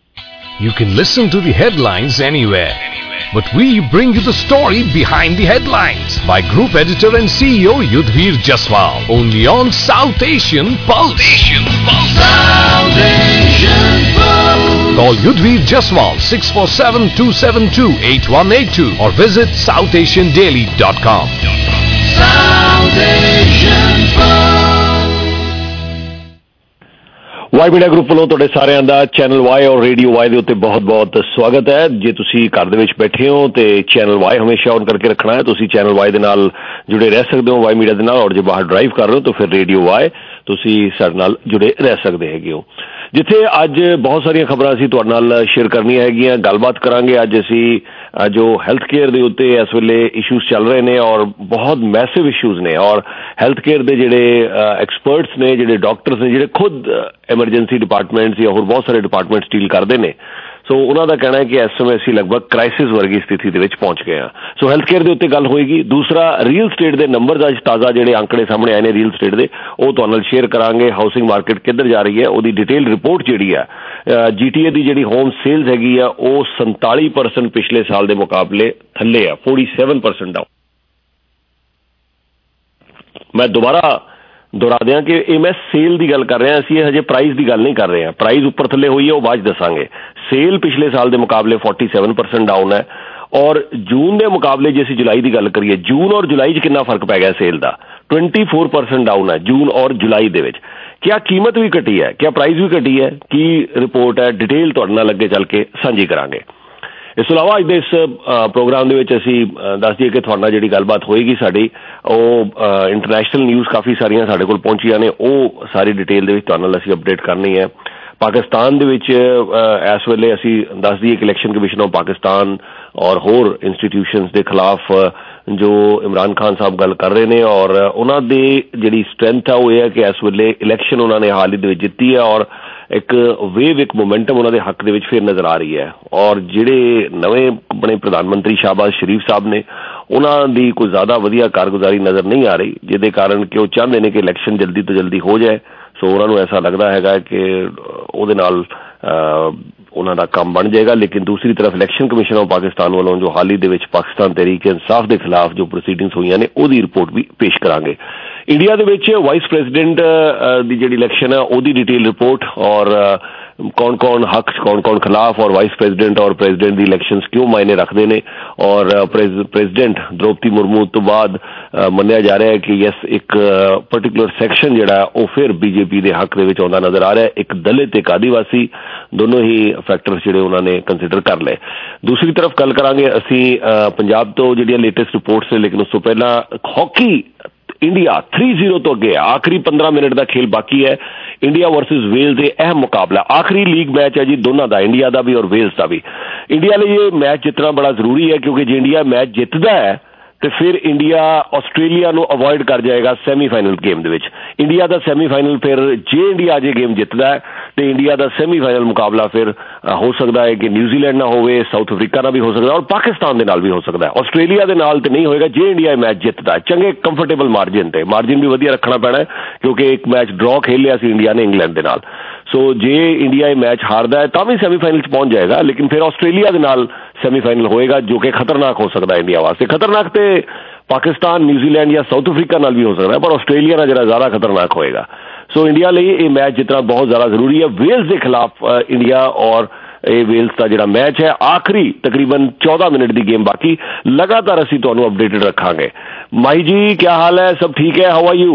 You can listen to the headlines anywhere, but we bring you the story behind the headlines by Group Editor and C E O Yudhvir Jaswal, only on South Asian Pulse. Asian Pulse. South Asian Pulse. Call Yudhvir Jaswal six four seven two seven two eight one eight two or visit south asian daily dot com. South Asian Pulse. Y media group ਵੱਲੋਂ ਤੁਹਾਡੇ ਸਾਰਿਆਂ ਦਾ channel Y ਔਰ radio Y ਦੇ ਉੱਤੇ ਬਹੁਤ-ਬਹੁਤ ਸਵਾਗਤ ਹੈ। ਜੇ ਤੁਸੀਂ ਘਰ ਦੇ ਵਿੱਚ ਬੈਠੇ ਹੋ ਤੇ ਚੈਨਲ ਵਾਈ ਹਮੇਸ਼ਾ ਔਨ ਕਰਕੇ ਰੱਖਣਾ ਹੈ। ਤੁਸੀਂ ਚੈਨਲ ਵਾਈ ਦੇ ਨਾਲ ਜੁੜੇ ਰਹਿ ਸਕਦੇ ਹੋ ਵਾਈ ਮੀਡੀਆ ਦੇ ਨਾਲ, ਔਰ ਜੇ ਬਾਹਰ ਡਰਾਈਵ ਕਰ ਰਹੇ ਹੋ ਤਾਂ ਫਿਰ ਰੇਡੀਓ ਵਾਈ ਤੁਸੀਂ ਸਾਡੇ ਨਾਲ ਜੁੜੇ ਰਹਿ ਸਕਦੇ ਹੈਗੇ ਹੋ। ਜਿੱਥੇ ਅੱਜ ਬਹੁਤ ਸਾਰੀਆਂ ਖਬਰਾਂ ਅਸੀਂ ਤੁਹਾਡੇ ਨਾਲ ਸ਼ੇਅਰ ਕਰਨੀਆਂ ਹੈਗੀਆਂ, ਗੱਲਬਾਤ ਕਰਾਂਗੇ। ਅੱਜ ਅਸੀਂ ਜੋ ਹੈਲਥ ਕੇਅਰ ਦੇ ਉੱਤੇ ਇਸ ਵੇਲੇ ਇਸ਼ੂਜ਼ ਚੱਲ ਰਹੇ ਨੇ ਔਰ ਬਹੁਤ ਮੈਸਿਵ ਇਸ਼ੂਜ਼ ਨੇ, ਔਰ ਹੈਲਥ ਕੇਅਰ ਦੇ ਜਿਹੜੇ ਐਕਸਪਰਟਸ ਨੇ, ਜਿਹੜੇ ਡਾਕਟਰਸ ਨੇ, ਜਿਹੜੇ ਖੁਦ ਐਮਰਜੈਂਸੀ ਡਿਪਾਰਟਮੈਂਟਸ ਜਾਂ ਹੋਰ ਬਹੁਤ ਸਾਰੇ ਡਿਪਾਰਟਮੈਂਟਸ ਡੀਲ ਕਰਦੇ ਨੇ, ਸੋ ਉਹਨਾਂ ਦਾ ਕਹਿਣਾ ਹੈ ਕਿ ਇਸ ਸਮੇਂ ਅਸੀਂ ਲਗਭਗ ਕ੍ਰਾਈਸਿਸ ਵਰਗੀ ਸਥਿਤੀ ਦੇ ਵਿੱਚ ਪਹੁੰਚ ਗਏ ਹਾਂ। ਸੋ ਹੈਲਥ ਕੇਅਰ ਦੇ ਉੱਤੇ ਗੱਲ ਹੋਏਗੀ। ਦੂਸਰਾ, ਰੀਅਲ ਸਟੇਟ ਦੇ ਨੰਬਰਸ ਅੱਜ ਤਾਜ਼ਾ ਜਿਹੜੇ ਅੰਕੜੇ ਸਾਹਮਣੇ ਆਏ ਨੇ ਰੀਅਲ ਸਟੇਟ ਦੇ, ਉਹ ਤੁਹਾਡੇ ਨਾਲ ਸ਼ੇਅਰ ਕਰਾਂਗੇ। ਹਾਊਸਿੰਗ ਮਾਰਕੀਟ ਕਿੱਧਰ ਜਾ ਰਹੀ ਹੈ ਉਹਦੀ ਡਿਟੇਲ ਰਿਪੋਰਟ ਜਿਹੜੀ ਹੈ, ਜੀਟੀਏ ਦੀ ਜਿਹੜੀ ਹੋਮ ਸੇਲਸ ਹੈਗੀ ਆ ਉਹ ਸੰਤਾਲੀ ਪਰਸੈਂਟ ਪਿਛਲੇ ਸਾਲ ਦੇ ਮੁਕਾਬਲੇ ਥੱਲੇ ਆ, ਫੋਰਟੀ ਸੈਵਨ ਪਰਸੈਂਟ ਡਾਊਨ। ਮੈਂ ਦੁਬਾਰਾ ਦੁਹਰਾ ਦਿਆਂ ਕਿ ਇਹ ਮੈਂ ਸੇਲ ਦੀ ਗੱਲ ਕਰ ਰਿਹਾ, ਅਸੀਂ ਇਹ ਹਜੇ ਪ੍ਰਾਈਸ ਦੀ ਗੱਲ ਨਹੀਂ ਕਰ ਰਹੇ ਹਾਂ। ਪ੍ਰਾਈਸ ਉੱਪਰ ਥੱਲੇ ਹੋਈ ਹੈ ਉਹ ਬਾਅਦ ਦੱਸਾਂਗੇ। ਸੇਲ ਪਿਛਲੇ ਸਾਲ ਦੇ ਮੁਕਾਬਲੇ ਫੋਰਟੀ ਸੈਵਨ ਪਰਸੈਂਟ ਡਾਊਨ ਹੈ, ਔਰ ਜੂਨ ਦੇ ਮੁਕਾਬਲੇ ਜੇ ਅਸੀਂ ਜੁਲਾਈ ਦੀ ਗੱਲ ਕਰੀਏ, ਜੂਨ ਔਰ ਜੁਲਾਈ 'ਚ ਕਿੰਨਾ ਫਰਕ ਪੈ ਗਿਆ ਸੇਲ ਦਾ, ਟਵੈਂਟੀ ਫੋਰ ਪਰਸੈਂਟ ਡਾਊਨ ਹੈ ਜੂਨ ਔਰ ਜੁਲਾਈ ਦੇ ਵਿੱਚ। ਕਿਆ ਕੀਮਤ ਵੀ ਘਟੀ ਹੈ, ਕਿਆ ਪ੍ਰਾਈਸ ਵੀ ਘਟੀ ਹੈ, ਕੀ ਰਿਪੋਰਟ ਹੈ, ਡਿਟੇਲ ਤੁਹਾਡੇ ਨਾਲ ਅੱਗੇ ਚੱਲ ਕੇ ਸਾਂਝੀ ਕਰਾਂਗੇ। ਇਸ ਤੋਂ ਇਲਾਵਾ ਅੱਜ ਦੇ ਇਸ ਪ੍ਰੋਗਰਾਮ ਦੇ ਵਿੱਚ ਅਸੀਂ ਦੱਸ ਦਈਏ ਕਿ ਤੁਹਾਡੇ ਨਾਲ ਜਿਹੜੀ ਗੱਲਬਾਤ ਹੋਏਗੀ ਸਾਡੀ, ਉਹ ਇੰਟਰਨੈਸ਼ਨਲ ਨਿਊਜ਼ ਕਾਫੀ ਸਾਰੀਆਂ ਸਾਡੇ ਕੋਲ ਪਹੁੰਚੀਆਂ ਨੇ, ਉਹ ਸਾਰੀ ਡਿਟੇਲ ਦੇ ਵਿੱਚ ਤੁਹਾਡੇ ਨਾਲ ਅਸੀਂ ਅਪਡੇਟ ਕਰਨੀ ਹੈ। ਪਾਕਿਸਤਾਨ ਦੇ ਵਿੱਚ ਇਸ ਵੇਲੇ ਅਸੀਂ ਦੱਸ ਦਈਏ ਕਿ ਇਲੈਕਸ਼ਨ ਕਮਿਸ਼ਨ ਆਫ ਪਾਕਿਸਤਾਨ ਔਰ ਹੋਰ ਇੰਸਟੀਟਿਊਸ਼ਨਸ ਦੇ ਖਿਲਾਫ ਜੋ ਇਮਰਾਨ ਖਾਨ ਸਾਹਿਬ ਗੱਲ ਕਰ ਰਹੇ ਨੇ, ਔਰ ਉਹਨਾਂ ਦੀ ਜਿਹੜੀ ਸਟਰੈਂਥ ਹੈ ਉਹ ਇਹ ਹੈ ਕਿ ਇਸ ਵੇਲੇ ਇਲੈਕਸ਼ਨ ਉਹਨਾਂ ਨੇ ਹਾਲ ਹੀ ਦੇ ਵਿੱਚ ਜਿੱਤੀ ਹੈ, ਔਰ ਇੱਕ ਵੇਵ, ਇੱਕ ਮੋਮੈਂਟਮ ਉਹਨਾਂ ਦੇ ਹੱਕ ਦੇ ਵਿੱਚ ਫਿਰ ਨਜ਼ਰ ਆ ਰਹੀ ਹੈ। ਔਰ ਜਿਹੜੇ ਨਵੇਂ ਆਪਣੇ ਪ੍ਰਧਾਨ ਮੰਤਰੀ ਸ਼ਾਹਬਾਜ਼ ਸ਼ਰੀਫ ਸਾਹਿਬ ਨੇ, ਉਹਨਾਂ ਦੀ ਕੋਈ ਜ਼ਿਆਦਾ ਵਧੀਆ ਕਾਰਗੁਜ਼ਾਰੀ ਨਜ਼ਰ ਨਹੀਂ ਆ ਰਹੀ, ਜਿਹਦੇ ਕਾਰਨ ਕਿ ਉਹ ਚਾਹੁੰਦੇ ਨੇ ਕਿ ਇਲੈਕਸ਼ਨ ਜਲਦੀ ਤੋਂ ਜਲਦੀ ਹੋ ਜਾਏ। ਸੋ ਉਹਨਾਂ ਨੂੰ ਐਸਾ ਲੱਗਦਾ ਹੈਗਾ ਕਿ ਉਹਦੇ ਨਾਲ ਉਹਨਾਂ ਦਾ ਕੰਮ ਬਣ ਜਾਏਗਾ। ਲੇਕਿਨ ਦੂਸਰੀ ਤਰਫ ਇਲੈਕਸ਼ਨ ਕਮਿਸ਼ਨ ਆਫ ਪਾਕਿਸਤਾਨ ਵੱਲੋਂ ਜੋ ਹਾਲ ਹੀ ਦੇ ਵਿੱਚ ਪਾਕਿਸਤਾਨ ਤਹਿਰੀਕ ਇਨਸਾਫ ਦੇ ਖਿਲਾਫ ਜੋ ਪ੍ਰੋਸੀਡਿੰਗਸ ਹੋਈਆਂ ਨੇ, ਉਹਦੀ ਰਿਪੋਰਟ ਵੀ ਪੇਸ਼ ਕਰਾਂਗੇ। ਇੰਡੀਆ ਦੇ ਵਿੱਚ ਵਾਈਸ ਪ੍ਰੈਜ਼ੀਡੈਂਟ ਦੀ ਜਿਹੜੀ ਇਲੈਕਸ਼ਨ ਹੈ ਉਹਦੀ ਡਿਟੇਲ ਰਿਪੋर्ट, और कौन कौन हक कौन कौन खिलाफ, और वाइस प्रेजिडेंट और प्रेजिडेंट दी इलैक्शनस क्यों मायने रखते हैं, और प्रेजिडेंट द्रौपदी मुर्मू तो बाद मन्निया जा रहा है कि यस एक पर्टिकुलर सैक्शन जिहड़ा वो फिर बीजेपी के हक दे विच आउंदा नजर आ रहा है। एक दलित, एक आदिवासी, दोनों ही फैक्टर्स जिहड़े उन्होंने कंसीडर कर लए। दूसरी तरफ गल करांगे असीं पंजाब तो जिहड़ियां लेटेस्ट रिपोर्ट्स ने, लेकिन उस तो पहला हॉकी इंडिया थ्री जीरो तो अगे है। आखिरी पंद्रह मिनट का खेल बाकी है। इंडिया वर्सेस वेल्स दे अहम मुकाबला, आखिरी लीग मैच है जी दोनों का, इंडिया का भी और वेल्स का भी। इंडिया लिए ये मैच जितना बड़ा जरूरी है, क्योंकि जो इंडिया मैच जितदा है तो फिर इंडिया आस्ट्रेलिया को अवॉइड कर जाएगा सैमीफाइनल गेम दे विच। इंडिया का सैमीफाइनल फिर जे इंडिया अजे गेम जितदा है तो इंडिया का सैमीफाइनल मुकाबला फिर हो सकता है कि न्यूजीलैंड ना होवे, साउथ अफ्रीका ना भी हो सकता है, और पाकिस्तान के नाल भी हो सकता है। आस्ट्रेलिया के नाल तो नहीं होएगा जे इंडिया मैच जितदा है। चंगे कंफर्टेबल मार्जिन ते, मार्जिन भी वधिया रखना पैना है, क्योंकि एक मैच ड्रॉ खेल लिया सी इंडिया ने इंग्लैंड के नाल। सो जे इंडिया मैच हारदा है तो भी सैमीफाइनल पहुंच जाएगा, लेकिन फिर आस्ट्रेलिया के नाल सैमीफाइनल होएगा, जो कि खतरनाक हो सकता है इंडिया वास्ते। खतरनाक तो पाकिस्तान, न्यूजीलैंड या साउथ अफ्रीका नाल भी हो सकता है, पर आस्ट्रेलिया ना जरा ज्यादा खतरनाक होएगा। सो इंडिया लिए ये मैच जितना बहुत ज्यादा जरूरी है। वेल्स के खिलाफ इंडिया, और ये वेल्स का जो मैच है आखिरी तकरीबन चौदह मिनट की गेम बाकी, लगातार असीं तुहानूं अपडेटेड रखांगे। माही जी क्या हाल है, सब ठीक है, हाउ आर यू?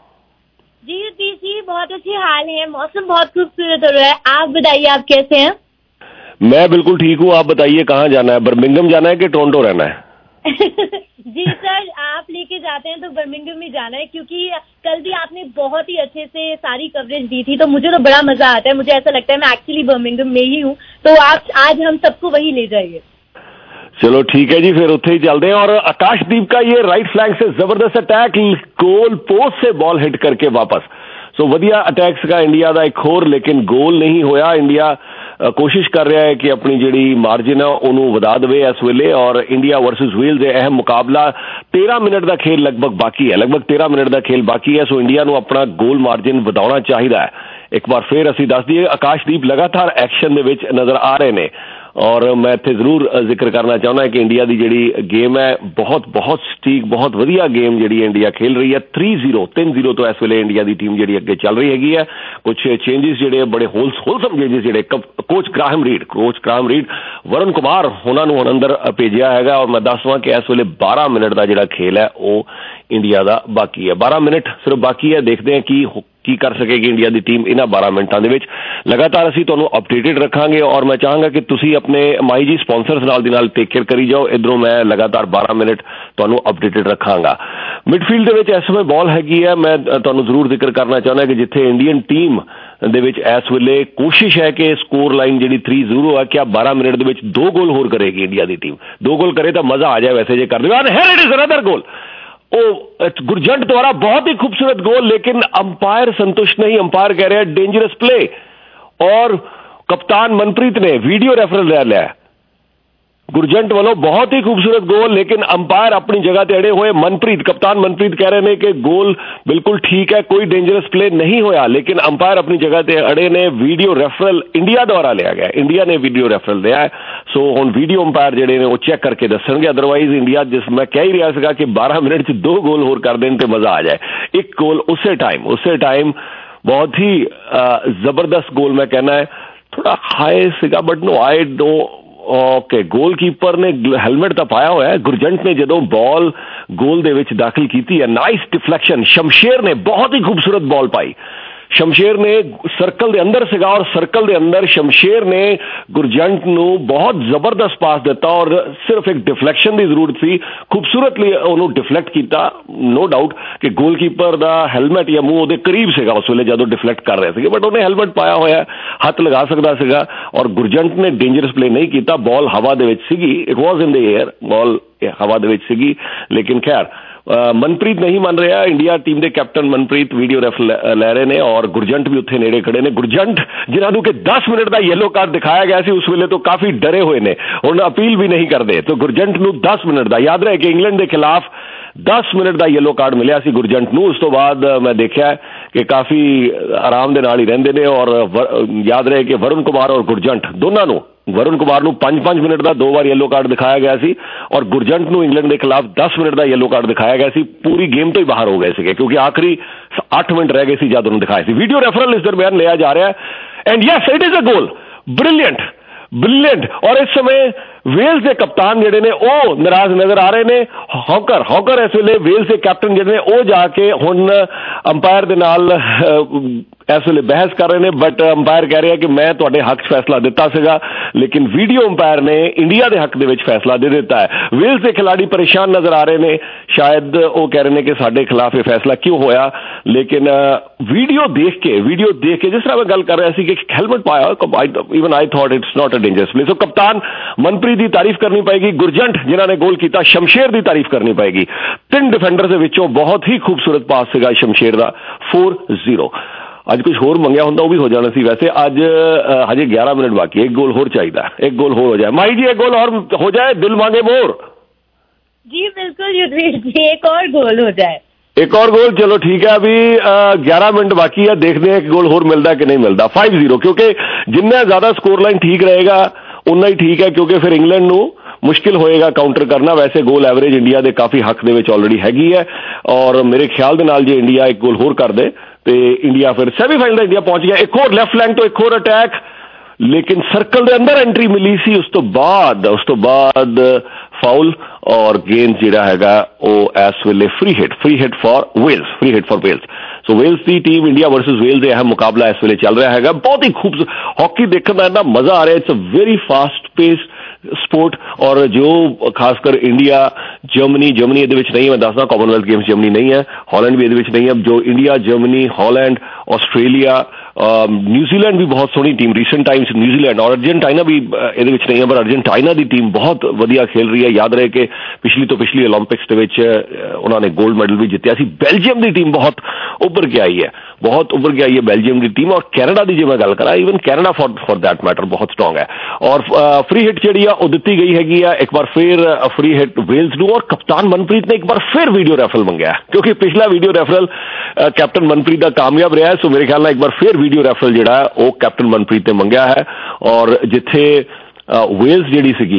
जी यतीश जी बहुत अच्छे हाल है, मौसम बहुत खूबसूरत हो रहा है। आप बताइए आप कैसे हैं? मैं बिल्कुल ठीक हूँ। आप बताइए कहाँ जाना है, बर्मिंघम जाना है कि टोरंटो रहना है? जी सर, आप लेके जाते हैं तो बर्मिंघम ही जाना है, क्योंकि कल भी आपने बहुत ही अच्छे से सारी कवरेज दी थी, तो मुझे तो बड़ा मजा आता है। मुझे ऐसा लगता है मैं एक्चुअली बर्मिंघम में ही हूँ, तो आप आज हम सबको वही ले जाइए। चलो ठीक है जी, फिर उत्थे ही चलते हैं। और आकाशदीप का ये राइट फ्लैंक से जबरदस्त अटैक, गोल पोस्ट से बॉल हिट करके वापस। सो वधिया अटैक्स का इंडिया का एक होर, लेकिन गोल नहीं होया। इंडिया कोशिश कर रहा है कि अपनी जिहड़ी मार्जिन है उन्होंने वधा दे इस वेले। और इंडिया वर्सेस वेल्स दे अहम मुकाबला, तेरह मिनट का खेल लगभग बाकी है, लगभग तेरह मिनट का खेल बाकी है। सो इंडिया को अपना गोल मार्जिन वधाउणा चाहिए है। एक बार फिर असीं दस दईए, आकाशदीप लगातार एक्शन दे विच नजर आ रहे हैं, और मैं इत्थे जरूर जिक्र करना चाहना कि इंडिया की जिहड़ी गेम है बहुत बहुत सटीक, बहुत वधिया गेम जिहड़ी इंडिया खेल रही है। थ्री जीरो तीन जीरो तो इस वेले इंडिया की टीम जिहड़ी अगे चल रही हैगी है। कुछ चेंजिस जिहड़े बड़े होल्स होलसम चेंजिस जिहड़े coach Graham Reid coach Graham Reid Varun Kumar उन्होंने हुण अंदर भेजिया हैगा। और मैं दसवां कि इस वेले बारह मिनट का जिहड़ा खेल है वो इंडिया का बाकी है। बारह मिनट सिर्फ बाकी है, देखते हैं कि ਕੀ ਕਰ ਸਕੇਗੀ ਇੰਡੀਆ ਦੀ ਟੀਮ ਇਹਨਾਂ ਬਾਰਾਂ ਮਿੰਟਾਂ ਦੇ ਵਿੱਚ। ਲਗਾਤਾਰ ਅਸੀਂ ਤੁਹਾਨੂੰ ਅਪਡੇਟਡ ਰੱਖਾਂਗੇ ਔਰ ਮੈਂ ਚਾਹਾਂਗਾ ਕਿ ਤੁਸੀਂ ਆਪਣੇ ਮਾਈ ਜੀ ਸਪਾਂਸਰਸ ਨਾਲ ਦੀ ਨਾਲ ਟੇਕ ਕੇਅਰ ਕਰੀ ਜਾਓ। ਇੱਧਰੋਂ ਮੈਂ ਲਗਾਤਾਰ ਬਾਰਾਂ ਮਿੰਟ ਤੁਹਾਨੂੰ ਅਪਡੇਟਡ ਰੱਖਾਂਗਾ। ਮਿਡਫੀਲਡ ਦੇ ਵਿੱਚ ਇਸ ਸਮੇਂ ਬਾਲ ਹੈਗੀ ਹੈ, ਮੈਂ ਤੁਹਾਨੂੰ ਜ਼ਰੂਰ ਜ਼ਿਕਰ ਕਰਨਾ ਚਾਹੁੰਦਾ ਕਿ ਜਿੱਥੇ ਇੰਡੀਅਨ ਟੀਮ ਦੇ ਵਿੱਚ ਇਸ ਵੇਲੇ ਕੋਸ਼ਿਸ਼ ਹੈ ਕਿ ਸਕੋਰ ਲਾਈਨ ਜਿਹੜੀ ਥ੍ਰੀ ਜ਼ੀਰੋ ਹੈ ਕਿ ਬਾਰਾਂ ਮਿੰਟ ਦੇ ਵਿੱਚ ਦੋ ਗੋਲ ਹੋਰ ਕਰੇਗੀ ਇੰਡੀਆ ਦੀ ਟੀਮ। ਦੋ ਗੋਲ ਕਰੇ ਤਾਂ ਮਜ਼ਾ ਆ ਜਾਏ, ਵੈਸੇ ਜੇ ਕਰ ਦੇਵੇ। here it is another goal, ਉਹ ਗੁਰਜੰਟ ਦੁਆਰਾ ਬਹੁਤ ਹੀ ਖੂਬਸੂਰਤ ਗੋਲ, लेकिन अंपायर संतुष्ट नहीं। अंपायर कह रहे हैं डेंजरस प्ले और कप्तान मनप्रीत ने वीडियो रेफरल ले लिया। गुरजंट वालों बहुत ही खूबसूरत गोल, लेकिन अंपायर अपनी जगह ते अड़े हुए। मनप्रीत कप्तान मनप्रीत कह रहे हैं कि गोल बिल्कुल ठीक है, कोई डेंजरस प्ले नहीं होया, लेकिन अंपायर अपनी जगह ते अड़े ने। वीडियो रेफरल इंडिया द्वारा लिया गया, इंडिया ने वीडियो रेफरल दिया है। सो हुण वीडियो अंपायर जिहड़े ने वो चेक करके दसणगे, अदरवाइज इंडिया जिस मैं कह ही रहा सीगा कि बारह मिनट च दो गोल होर कर देण ते मजा आ जाए। एक गोल उसे टाइम उसे टाइम बहुत ही जबरदस्त गोल मैं कहना है, थोड़ा हाई सीगा but no I do okay. Goalkeeper ने हेलमेट तो पाया हुआ है। गुरजंट ने जो बॉल गोल दे विच दाखिल की है, नाइस डिफ्लैक्शन। शमशेर ने बहुत ही खूबसूरत बॉल पाई। शमशेर ने सर्कल दे अंदर सीगा और सर्कल दे अंदर शमशेर ने गुरजंट नू बहुत जबरदस्त पास दिता और सिर्फ एक डिफ्लैक्शन की जरूरत थी। खूबसूरतली उन्होंने डिफ्लैक्ट किया, नो डाउट कि गोलकीपर का हेलमेट या मूँह उहदे करीब सीगा उस वेले जदों डिफ्लैक्ट कर रहे थे, बट उन्हें हेलमेट पाया होया, हथ लगा सकता सीगा और गुरजंट ने डेंजरस प्ले नहीं किया। बॉल हवा दे विच सीगी, it was in the air, ball हवा दे विच सीगी, लेकिन खैर मनप्रीत नहीं मान रहा। इंडिया टीम के कैप्टन मनप्रीत वीडियो रेफ लै रहे हैं और गुरजंट भी उत्थे नेड़े खड़े ने। गुरजंट जिन्होंने कि दस मिनट का येलो कार्ड दिखाया गया सी, उस वेले तो काफी डरे हुए ने, हुण अपील भी नहीं करते। तो गुरजंट नू दस मिनट का, याद रहे कि इंग्लैंड के खिलाफ दस मिनट का येलो कार्ड मिलिया सी गुरजंट नू। उस तो बाद मैं देखा कि काफी आराम दे नाल ही रहिंदे ने और याद रहे कि वरुण कुमार और गुरजंट दोनों नू, वरुण कुमार नू पांच पांच मिनट का दो बार येलो कार्ड दिखाया गया सी और गुरजंट नू इंग्लैंड के खिलाफ दस मिनट का येलो कार्ड दिखाया गया सी। पूरी गेम तो ही बाहर हो गए थे क्योंकि आखिरी आठ मिनट रह गए थे जब उन्होंने दिखाए थे। वीडियो रेफरल इस दरमियान लिया जा रहा है and yes it is a goal, brilliant brilliant. और इस समय वेल्स के कप्तान जिहड़े ने वो नाराज नजर आ रहे ने। हॉकर हॉकर इस वेले वेल्स के कैप्टन जिहड़े ने वो जाके हुण अंपायर दे नाल इस वेले बहस कर रहे हैं, बट अंपायर कह रहे हैं कि मैं तुहाडे हक फैसला दिता सीगा, लेकिन वीडियो अंपायर ने इंडिया के हक दे विच फैसला दे दिता है। वेल्स के खिलाड़ी परेशान नजर आ रहे हैं, शायद वो कह रहे हैं कि साडे खिलाफ ये फैसला क्यों होया, लेकिन वीडियो देख के वीडियो देख के जिस तरह मैं गल कर रहा सी कि हेलमेट पाया, even I thought it's not a dangerous play. So कप्तान मनप्रीत की तारीफ करनी पएगी, गुरजंट जिन्होंने गोल किया शमशेर की तारीफ करनी पएगी। तीन डिफेंडर के विचों बहुत ही खूबसूरत पास सीगा शमशेर का, फोर जीरो। अज कुछ होर मंगया होंदा वो भी हो जाना सी। वैसे अज हजे ग्यारह मिनट बाकी, एक गोल होर चाहिए, एक गोल होर हो जाए। माई जी एक गोल और हो जाए, दिल मांगे मोर। जी बिल्कुल युद्धवीर जी, एक और गोल हो जाए, एक और गोल। चलो ठीक है, अभी ग्यारह मिनट बाकी है, देखते हैं कि गोल होर मिलता है कि नहीं मिलता। फाइव जीरो, क्योंकि जिन्ना ज्यादा स्कोर लाइन ठीक रहेगा उन्ना ही ठीक है, क्योंकि फिर इंग्लैंड नू मुश्किल होएगा काउंटर करना। वैसे गोल एवरेज इंडिया के काफी हक दे विच ऑलरेडी हैगी है और मेरे ख्याल दे नाल जे इंडिया एक गोल होर कर दे तो इंडिया फिर सेमीफाइनल इंडिया पहुंच गया। एक और लेफ्ट फ्लैंक तो एक और अटैक, लेकिन सर्कल के अंदर एंट्री मिली सी, उस तो बाद उस तो बाद फाउल और गेंद जिहड़ा हैगा वो इस वेले free hit free hit for Wales free hit for Wales. So Wales की टीम इंडिया वर्सेस वेल्स अहम मुकाबला इस वेले चल रहा है। बहुत ही खूबसूरत हॉकी देखने का इतना मजा आ रहा है। It's a very fast pace sport और जो खासकर इंडिया जर्मनी जर्मनी ये नहीं, मैं दसदा कॉमनवेल्थ गेम्स जर्मनी नहीं है, हॉलैंड भी ये नहीं है। जो India Germany Holland Australia New Zealand भी बहुत सोहनी टीम रिसेंट टाइम्स, न्यूजीलैंड और अर्जेंटाइना भी ये नहीं है, पर अर्जेंटाइना की टीम बहुत वधिया खेल रही है। याद रहे कि पिछली तो पिछली ओलंपिक्स उन्होंने गोल्ड मैडल भी जितया सी। बेल्जियम की टीम बहुत उभर के आई है, बहुत उभर के आई है बेल्जियम की टीम। और कैनेडा की जो मैं गल करा, even Canada for for that matter बहुत स्ट्रॉन्ग है। और फ्री हिट जी वो दी गई हैगी है एक बार फिर फ्री हिट वेल्स नू। और कप्तान मनप्रीत ने एक बार फिर वीडियो रेफरल मंगया क्योंकि पिछला वीडियो रेफरल कैप्टन मनप्रीत का कामयाब रहा है। सो मेरे ख्याल एक बार फिर वीडियो रेफरल जिहड़ा है वो कैप्टन मनप्रीत ने मंगया है। और जिथे वेल्स जिहड़ी सीगी,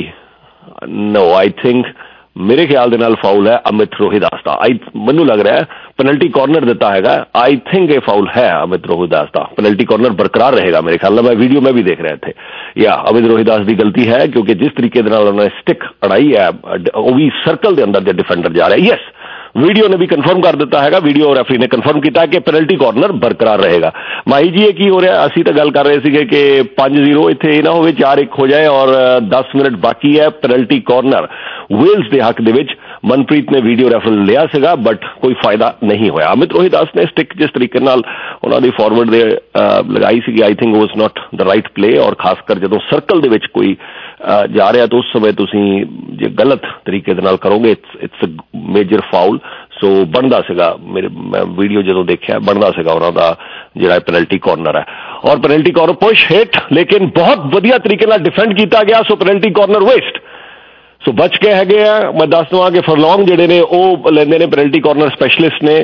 नो आई थिंक मेरे ख्याल दे नाल फाउल है अमित रोहिदास का। आई मैनू लग रहा है पेनल्टी कॉर्नर दिता है, आई थिंक ये फाउल है अमित रोहिदास का। पेनल्टी कॉर्नर बरकरार रहेगा मेरे ख्याल में, वीडियो में भी देख रहे थे। या अमित रोहिदास की गलती है क्योंकि जिस तरीके उन्होंने स्टिक अड़ाई है वो भी सर्कल के अंदर जो डिफेंडर जा रहा है। यस ਵੀਡੀਓ ਨੇ ਵੀ ਕਨਫਰਮ ਕਰ ਦਿੱਤਾ ਹੈਗਾ, ਵੀਡੀਓ ਰੈਫਰੀ ਨੇ ਕਨਫਰਮ ਕੀਤਾ ਕਿ ਪੈਨਲਟੀ ਕਾਰਨਰ ਬਰਕਰਾਰ ਰਹੇਗਾ। ਮਾਹੀ ਜੀ ਇਹ ਕੀ ਹੋ ਰਿਹਾ? ਅਸੀਂ ਤਾਂ ਗੱਲ ਕਰ ਰਹੇ ਸੀਗੇ ਕਿ ਪੰਜ ਜ਼ੀਰੋ ਇੱਥੇ ਇਹ ਨਾ ਹੋਵੇ ਚਾਰ ਇੱਕ ਹੋ ਜਾਏ ਔਰ ਦਸ ਮਿੰਟ ਬਾਕੀ ਹੈ। ਪੈਨਲਟੀ ਕਾਰਨਰ ਵੇਲਸ ਦੇ ਹੱਕ ਦੇ ਵਿੱਚ ਮਨਪ੍ਰੀਤ ਨੇ ਵੀਡੀਓ ਰੈਫਰਲ ਲਿਆ ਸੀਗਾ ਬਟ ਕੋਈ ਫਾਇਦਾ ਨਹੀਂ ਹੋਇਆ। ਅਮਿਤ ਰੋਹਿਤ ਦਾਸ ਨੇ ਸਟਿਕ ਜਿਸ ਤਰੀਕੇ ਨਾਲ ਉਹਨਾਂ ਦੀ ਫਾਰਵਰਡ ਦੇ ਲਗਾਈ ਸੀਗੀ, I think was not the right play, ਔਰ ਖਾਸ ਕਰ ਜਦੋਂ ਸਰਕਲ ਦੇ ਵਿੱਚ ਕੋਈ ਜਾ ਰਿਹਾ ਤਾਂ ਉਸ ਸਮੇਂ ਤੁਸੀਂ ਜੇ ਗਲਤ ਤਰੀਕੇ ਦੇ ਨਾਲ ਕਰੋਗੇ it's it's a major foul. So ਬਣਦਾ ਸੀਗਾ, ਮੇਰੇ ਮੈਂ ਵੀਡੀਓ ਜਦੋਂ ਦੇਖਿਆ ਬਣਦਾ ਸੀਗਾ ਉਹਨਾਂ ਦਾ ਜਿਹੜਾ ਪੈਨਲਟੀ ਕਾਰਨਰ ਹੈ। ਔਰ ਪੈਨਲਟੀ ਕਾਰਨਰ ਪੁਸ਼ ਹਿੱਟ ਲੇਕਿਨ ਬਹੁਤ ਵਧੀਆ ਤਰੀਕੇ ਨਾਲ ਡਿਫੈਂਡ ਕੀਤਾ ਗਿਆ। So penalty corner waste, so ਬਚ ਕੇ ਹੈਗੇ ਆ। ਮੈਂ ਦੱਸ ਦਵਾਂ ਕਿ ਫਰਲੌਂਗ ਜਿਹੜੇ ਨੇ ਉਹ ਲੈਂਦੇ ਨੇ ਪੈਨਲਟੀ ਕਾਰਨਰ ਸਪੈਸ਼ਲਿਸਟ ਨੇ,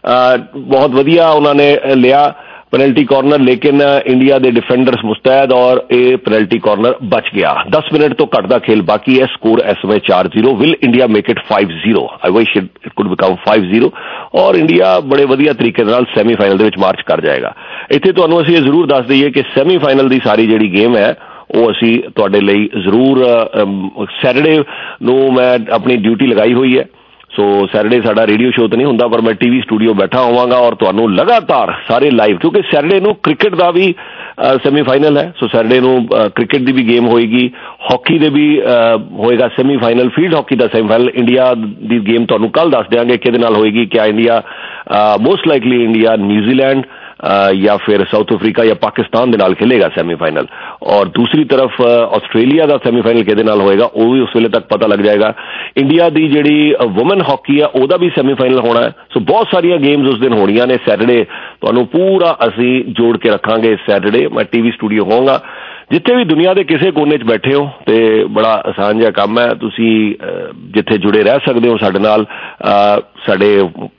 ਬਹੁਤ ਵਧੀਆ ਉਹਨਾਂ ਨੇ ਲਿਆ ਪੈਨਲਟੀ ਕਾਰਨਰ, ਲੇਕਿਨ ਇੰਡੀਆ ਦੇ ਡਿਫੈਂਡਰਸ ਮੁਸਤੈਦ ਔਰ ਇਹ ਪੈਨਲਟੀ ਕਾਰਨਰ ਬਚ ਗਿਆ। ਦਸ ਮਿੰਟ ਤੋਂ ਘੱਟ ਦਾ ਖੇਲ ਬਾਕੀ ਹੈ, ਸਕੋਰ ਇਸ ਸਮੇਂ ਚਾਰ zero. Will India make it five zero? I wish it it could become five zero ਔਰ ਇੰਡੀਆ ਬੜੇ ਵਧੀਆ ਤਰੀਕੇ ਨਾਲ ਸੈਮੀਫਾਈਨਲ ਦੇ ਵਿੱਚ ਮਾਰਚ ਕਰ ਜਾਏਗਾ। ਇੱਥੇ ਤੁਹਾਨੂੰ ਅਸੀਂ ਇਹ ਜ਼ਰੂਰ ਦੱਸ ਦਈਏ ਕਿ ਸੈਮੀਫਾਈਨਲ ਦੀ ਸਾਰੀ ਜਿਹੜੀ ਗੇਮ ਹੈ ਉਹ ਅਸੀਂ ਤੁਹਾਡੇ ਲਈ ਜ਼ਰੂਰ ਸੈਟਰਡੇ ਨੂੰ ਮੈਂ ਆਪਣੀ ਡਿਊਟੀ ਲਗਾਈ ਹੋਈ ਹੈ। ਸੋ ਸੈਟਰਡੇ ਸਾਡਾ ਰੇਡੀਓ ਸ਼ੋਅ ਤਾਂ ਨਹੀਂ ਹੁੰਦਾ ਪਰ ਮੈਂ ਟੀ ਵੀ ਸਟੂਡੀਓ ਬੈਠਾ ਹੋਵਾਂਗਾ ਔਰ ਤੁਹਾਨੂੰ ਲਗਾਤਾਰ ਸਾਰੇ ਲਾਈਵ, ਕਿਉਂਕਿ ਸੈਟਰਡੇ ਨੂੰ ਕ੍ਰਿਕਟ ਦਾ ਵੀ ਸੈਮੀਫਾਈਨਲ ਹੈ। ਸੋ ਸੈਟਰਡੇ ਨੂੰ ਕ੍ਰਿਕਟ ਦੀ ਵੀ ਗੇਮ ਹੋਏਗੀ, ਹਾਕੀ ਦੇ ਵੀ ਹੋਏਗਾ ਸੈਮੀਫਾਈਨਲ, ਫੀਲਡ ਹਾਕੀ ਦਾ ਸੈਮੀਫਾਈਨਲ। ਇੰਡੀਆ ਦੀ ਗੇਮ ਤੁਹਾਨੂੰ ਕੱਲ੍ਹ ਦੱਸ ਦਿਆਂਗੇ ਕਿਹਦੇ ਨਾਲ ਹੋਏਗੀ। ਕਿਆ India most likely India New Zealand ਜਾਂ ਫਿਰ ਸਾਊਥ ਅਫਰੀਕਾ ਜਾਂ ਪਾਕਿਸਤਾਨ ਦੇ ਨਾਲ ਖੇਲੇਗਾ ਸੈਮੀਫਾਈਨਲ, ਔਰ ਦੂਸਰੀ ਤਰਫ ਆਸਟ੍ਰੇਲੀਆ ਦਾ ਸੈਮੀਫਾਈਨਲ ਕਿਹਦੇ ਨਾਲ ਹੋਏਗਾ ਉਹ ਵੀ ਉਸ ਵੇਲੇ ਤੱਕ ਪਤਾ ਲੱਗ ਜਾਏਗਾ। ਇੰਡੀਆ ਦੀ ਜਿਹੜੀ ਵੂਮਨ ਹਾਕੀ ਆ ਉਹਦਾ ਵੀ ਸੈਮੀਫਾਈਨਲ ਹੋਣਾ ਹੈ। ਸੋ ਬਹੁਤ ਸਾਰੀਆਂ ਗੇਮਸ ਉਸ ਦਿਨ ਹੋਣੀਆਂ ਨੇ। ਸੈਟਰਡੇ ਤੁਹਾਨੂੰ ਪੂਰਾ ਅਸੀਂ ਜੋੜ ਕੇ ਰੱਖਾਂਗੇ। ਸੈਟਰਡੇ ਮੈਂ ਟੀ ਵੀ ਸਟੂਡੀਓ ਹੋਵਾਂਗਾ, ਜਿੱਥੇ ਵੀ ਦੁਨੀਆ ਦੇ ਕਿਸੇ ਕੋਨੇ 'ਚ ਬੈਠੇ ਹੋ, ਤੇ ਬੜਾ ਆਸਾਨ ਜਿਹਾ ਕੰਮ ਹੈ। ਤੁਸੀਂ ਜਿੱਥੇ ਜੁੜੇ ਰਹਿ ਸਕਦੇ ਹੋ ਸਾਡੇ ਨਾਲ, ਸਾਡੇ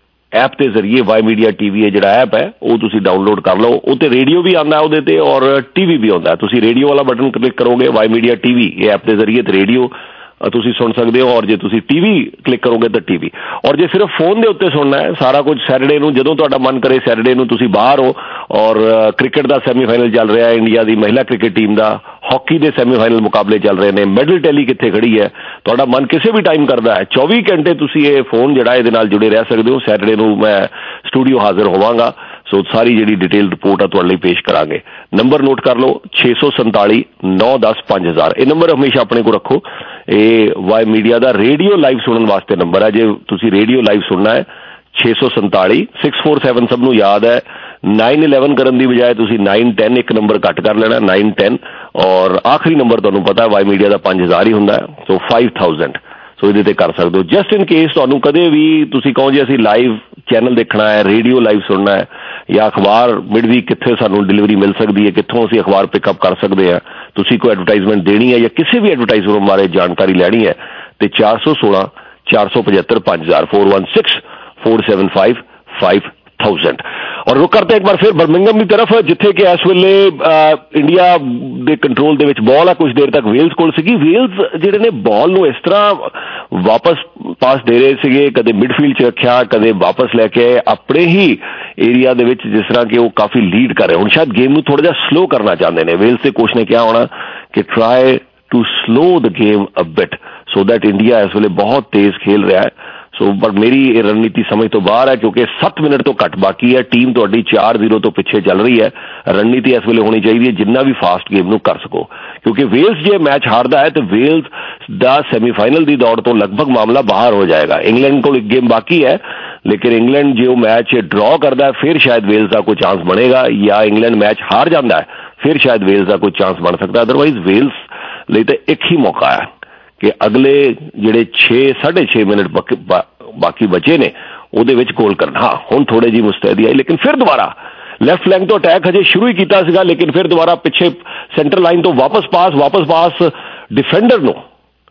ਐਪ ਦੇ ਜ਼ਰੀਏ ਵਾਈ ਮੀਡੀਆ ਟੀ ਵੀ ਜਿਹੜਾ ਐਪ ਹੈ ਉਹ ਤੁਸੀਂ ਡਾਊਨਲੋਡ ਕਰ ਲਓ। ਉਹ 'ਤੇ ਰੇਡੀਓ ਵੀ ਆਉਂਦਾ ਉਹਦੇ 'ਤੇ ਔਰ ਟੀ ਵੀ ਵੀ ਆਉਂਦਾ। ਤੁਸੀਂ ਰੇਡੀਓ ਵਾਲਾ ਬਟਨ ਕਲਿੱਕ ਕਰੋਗੇ ਵਾਈ ਮੀਡੀਆ ਟੀ ਵੀ ਇਹ ਐਪ ਦੇ ਜ਼ਰੀਏ ਤੇ ਰੇਡੀਓ ਤੁਸੀਂ ਸੁਣ ਸਕਦੇ ਹੋ, ਔਰ ਜੇ ਤੁਸੀਂ ਟੀ ਵੀ ਕਲਿੱਕ ਕਰੋਗੇ ਤਾਂ ਟੀ ਵੀ। ਔਰ ਜੇ ਸਿਰਫ ਫੋਨ ਦੇ ਉੱਤੇ ਸੁਣਨਾ ਹੈ ਸਾਰਾ ਕੁਝ ਸੈਟਰਡੇ ਨੂੰ ਜਦੋਂ ਤੁਹਾਡਾ ਮਨ ਕਰੇ, ਸੈਟਰਡੇ ਨੂੰ ਤੁਸੀਂ ਬਾਹਰ ਹੋ ਔਰ ਕ੍ਰਿਕਟ ਦਾ ਸੈਮੀਫਾਈਨਲ ਚੱਲ ਰਿਹਾ, ਇੰਡੀਆ ਦੀ ਮਹਿਲਾ ਕ੍ਰਿਕਟ ਟੀਮ ਦਾ, ਹਾਕੀ ਦੇ ਸੈਮੀਫਾਈਨਲ ਮੁਕਾਬਲੇ ਚੱਲ ਰਹੇ ਨੇ, ਮੈਡਲ ਟੈਲੀ ਕਿੱਥੇ ਖੜੀ ਹੈ, ਤੁਹਾਡਾ ਮਨ ਕਿਸੇ ਵੀ ਟਾਈਮ ਕਰਦਾ ਹੈ ਚੌਵੀ ਘੰਟੇ ਤੁਸੀਂ ਇਹ ਫੋਨ ਜਿਹੜਾ ਇਹਦੇ ਨਾਲ ਜੁੜੇ ਰਹਿ ਸਕਦੇ ਹੋ। ਸੈਟਰਡੇ ਨੂੰ ਮੈਂ ਸਟੂਡੀਓ ਹਾਜ਼ਰ ਹੋਵਾਂਗਾ। ਸੋ ਸਾਰੀ ਜਿਹੜੀ ਡਿਟੇਲ ਰਿਪੋਰਟ ਆ ਤੁਹਾਡੇ ਲਈ ਪੇਸ਼ ਕਰਾਂਗੇ। ਨੰਬਰ ਨੋਟ ਕਰ ਲਓ ਛੇ ਸੌ ਸੰਤਾਲੀ ਨੌ ਦਸ ਪੰਜ ਹਜ਼ਾਰ, ਇਹ ਨੰਬਰ ਹਮੇਸ਼ਾ ਆਪਣੇ ਕੋਲ ਰੱਖੋ। ਇਹ ਵਾਈ ਮੀਡੀਆ ਦਾ ਰੇਡੀਓ ਲਾਈਵ ਸੁਣਨ ਵਾਸਤੇ ਨੰਬਰ ਹੈ। ਜੇ ਤੁਸੀਂ ਰੇਡੀਓ ਲਾਈਵ ਸੁਣਨਾ ਹੈ ਛੇ ਸੌ ਸੰਤਾਲੀ ਸਿਕਸ ਫੋਰ ਸੈਵਨ ਸਭ ਨੂੰ ਯਾਦ ਹੈ। ਨਾਈਨ ਇਲੈਵਨ ਕਰਨ ਦੀ ਬਜਾਏ ਤੁਸੀਂ ਨਾਈਨ ਟੈਨ ਇੱਕ ਨੰਬਰ ਘੱਟ ਕਰ ਲੈਣਾ, ਨਾਈਨ ਟੈਨ, ਔਰ ਆਖਰੀ ਨੰਬਰ ਤੁਹਾਨੂੰ ਪਤਾ ਵਾਈ ਮੀਡੀਆ ਦਾ ਪੰਜ ਹਜ਼ਾਰ ਹੀ ਹੁੰਦਾ ਹੈ। ਸੋ ਫਾਈਵ ਥਾਊਜ਼ੈਂਡ ਸੋ ਇਹਦੇ ਤੇ ਕਰ ਸਕਦੇ ਹੋ। ਜਸਟ ਇਨ ਕੇਸ ਤੁਹਾਨੂੰ ਕਦੇ ਵੀ ਤੁਸੀਂ ਕਹੋ ਜੀ ਅਸੀਂ ਲਾਈਵ ਚੈਨਲ ਦੇਖਣਾ ਹੈ, ਰੇਡੀਓ ਲਾਈਵ ਸੁਣਨਾ ਹੈ, ਜਾਂ ਅਖਬਾਰ ਮਿਡ ਵੀਕ ਕਿੱਥੇ ਸਾਨੂੰ ਡਿਲੀਵਰੀ ਮਿਲ ਸਕਦੀ ਹੈ, ਕਿੱਥੋਂ ਅਸੀਂ ਅਖਬਾਰ ਪਿਕਅਪ ਕਰ ਸਕਦੇ ਹਾਂ, ਤੁਸੀਂ ਕੋਈ ਐਡਵਰਟਾਈਜ਼ਮੈਂਟ ਦੇਣੀ ਹੈ ਜਾਂ ਕਿਸੇ ਵੀ ਐਡਵਰਟਾਈਜ਼ਰ ਬਾਰੇ ਜਾਣਕਾਰੀ ਲੈਣੀ ਹੈ ਤੇ ਚਾਰ ਸੌ ਸੋਲਾਂ ਚਾਰ ਸੌ ਪਝੱਤਰ ਪੰਜ ਹਜ਼ਾਰ four one six four seven five five thousand. और रुक करते एक बार फिर बर्मिंघम की तरफ, जिथे कि इस वेले इंडिया के कंट्रोल दे विच बॉल है कुछ देर तक वेल्स कोल सीगी। वेल्स जिहड़े ने बॉल नूं इस तरह वापस पास दे रहे सीगे, कदे मिडफील्ड च रखिया, कदे वापस लैके अपने ही एरिया दे विच, जिस तरह कि वो काफी लीड कर रहे। हुण शायद गेम नूं थोड़ा जिहा स्लो करना चाहते हैं। वेल्स के कोच ने क्या होना कि try to slow the game a bit so that India इस वेले बहुत तेज खेल रहा है। सो so, पर मेरी रणनीति समझ तो बाहर है क्योंकि सत्त मिनट तो घट बाकी है, टीम तुहाडी चार जीरो तो पिछे चल रही है। रणनीति इस वेले होनी चाहिए जिन्ना भी फास्ट गेम नूं कर सको, क्योंकि वेल्स जे मैच हारदा है तो वेल्स दा सैमीफाइनल की दौड़ तो लगभग मामला बाहर हो जाएगा। इंग्लैंड को एक गेम बाकी है, लेकिन इंग्लैंड जो मैच ड्रॉ करता है फिर शायद वेल्स का कोई चांस बनेगा, या इंग्लैंड मैच हार जाता है फिर शायद वेल्स का कोई चांस बन सकता है। अदरवाइज वेल्स लिए तो एक ही मौका है कि अगले जिहड़े छे साढ़े छे मिनट बाकी, बा, बाकी बचे ने उहदे विच गोल करना। हाँ हुण थोड़ी जी मुस्तैदी आई, लेकिन फिर दोबारा लैफ्ट फ्लैंक तो अटैक हजे शुरू ही कीता सीगा, लेकिन फिर दोबारा पिछे सेंटर लाइन तो वापस पास वापस पास डिफेंडर नूं।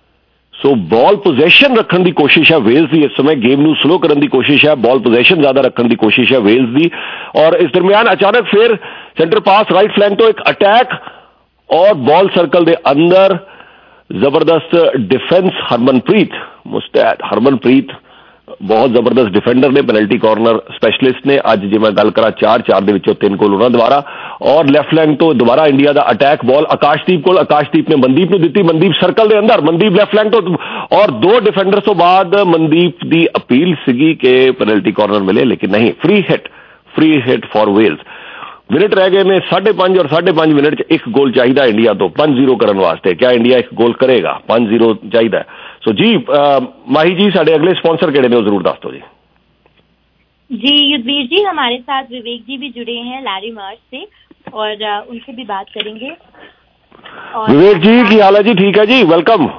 सो बॉल पोजेशन रखने की कोशिश है वेल्स की, इस समय गेम नूं स्लो करने की कोशिश है, बॉल पोजेशन ज्यादा रखने की कोशिश है वेल्स की। और इस दरमियान अचानक फिर सेंटर पास राइट फ्लैंक तो एक अटैक और बॉल सर्कल के अंदर जबरदस्त डिफेंस। हरमनप्रीत मुस्तैद, हरमनप्रीत बहुत जबरदस्त डिफेंडर ने, पेनल्टी कॉर्नर स्पैशलिस्ट ने। अज जे मैं गल करा चार चार दे विचों तीन गोल उन्होंने दोबारा, और लैफ्ट फ्लैंक तो दोबारा इंडिया का अटैक बॉल आकाशदीप को, आकाशदीप ने मनदीप को दी, मनदीप सर्कल के अंदर, मनदीप लैफ्ट फ्लैंक तो, और दो डिफेंडर तो बाद मनदीप की अपील सी कि पेनल्टी कॉर्नर मिले, लेकिन नहीं, free hit, free hit for Wales. Minute रह गए ने साढ़े पांच, और साढ़े पांच मिनट च एक गोल चाहिए इंडिया तो पांच जीरो करने वास्ते। क्या इंडिया एक गोल करेगा? पांच जीरो चाहिए। सो जी आ, माही जी साढ़े अगले स्पॉन्सर केड़े ने वो जरूर दस दो जी। जी युद्धवीर जी, हमारे साथ विवेक जी भी जुड़े हैं लैरी मर्च से, और आ, उनसे भी बात करेंगे। और विवेक जी की हाल है जी? ठीक है जी, वेलकम।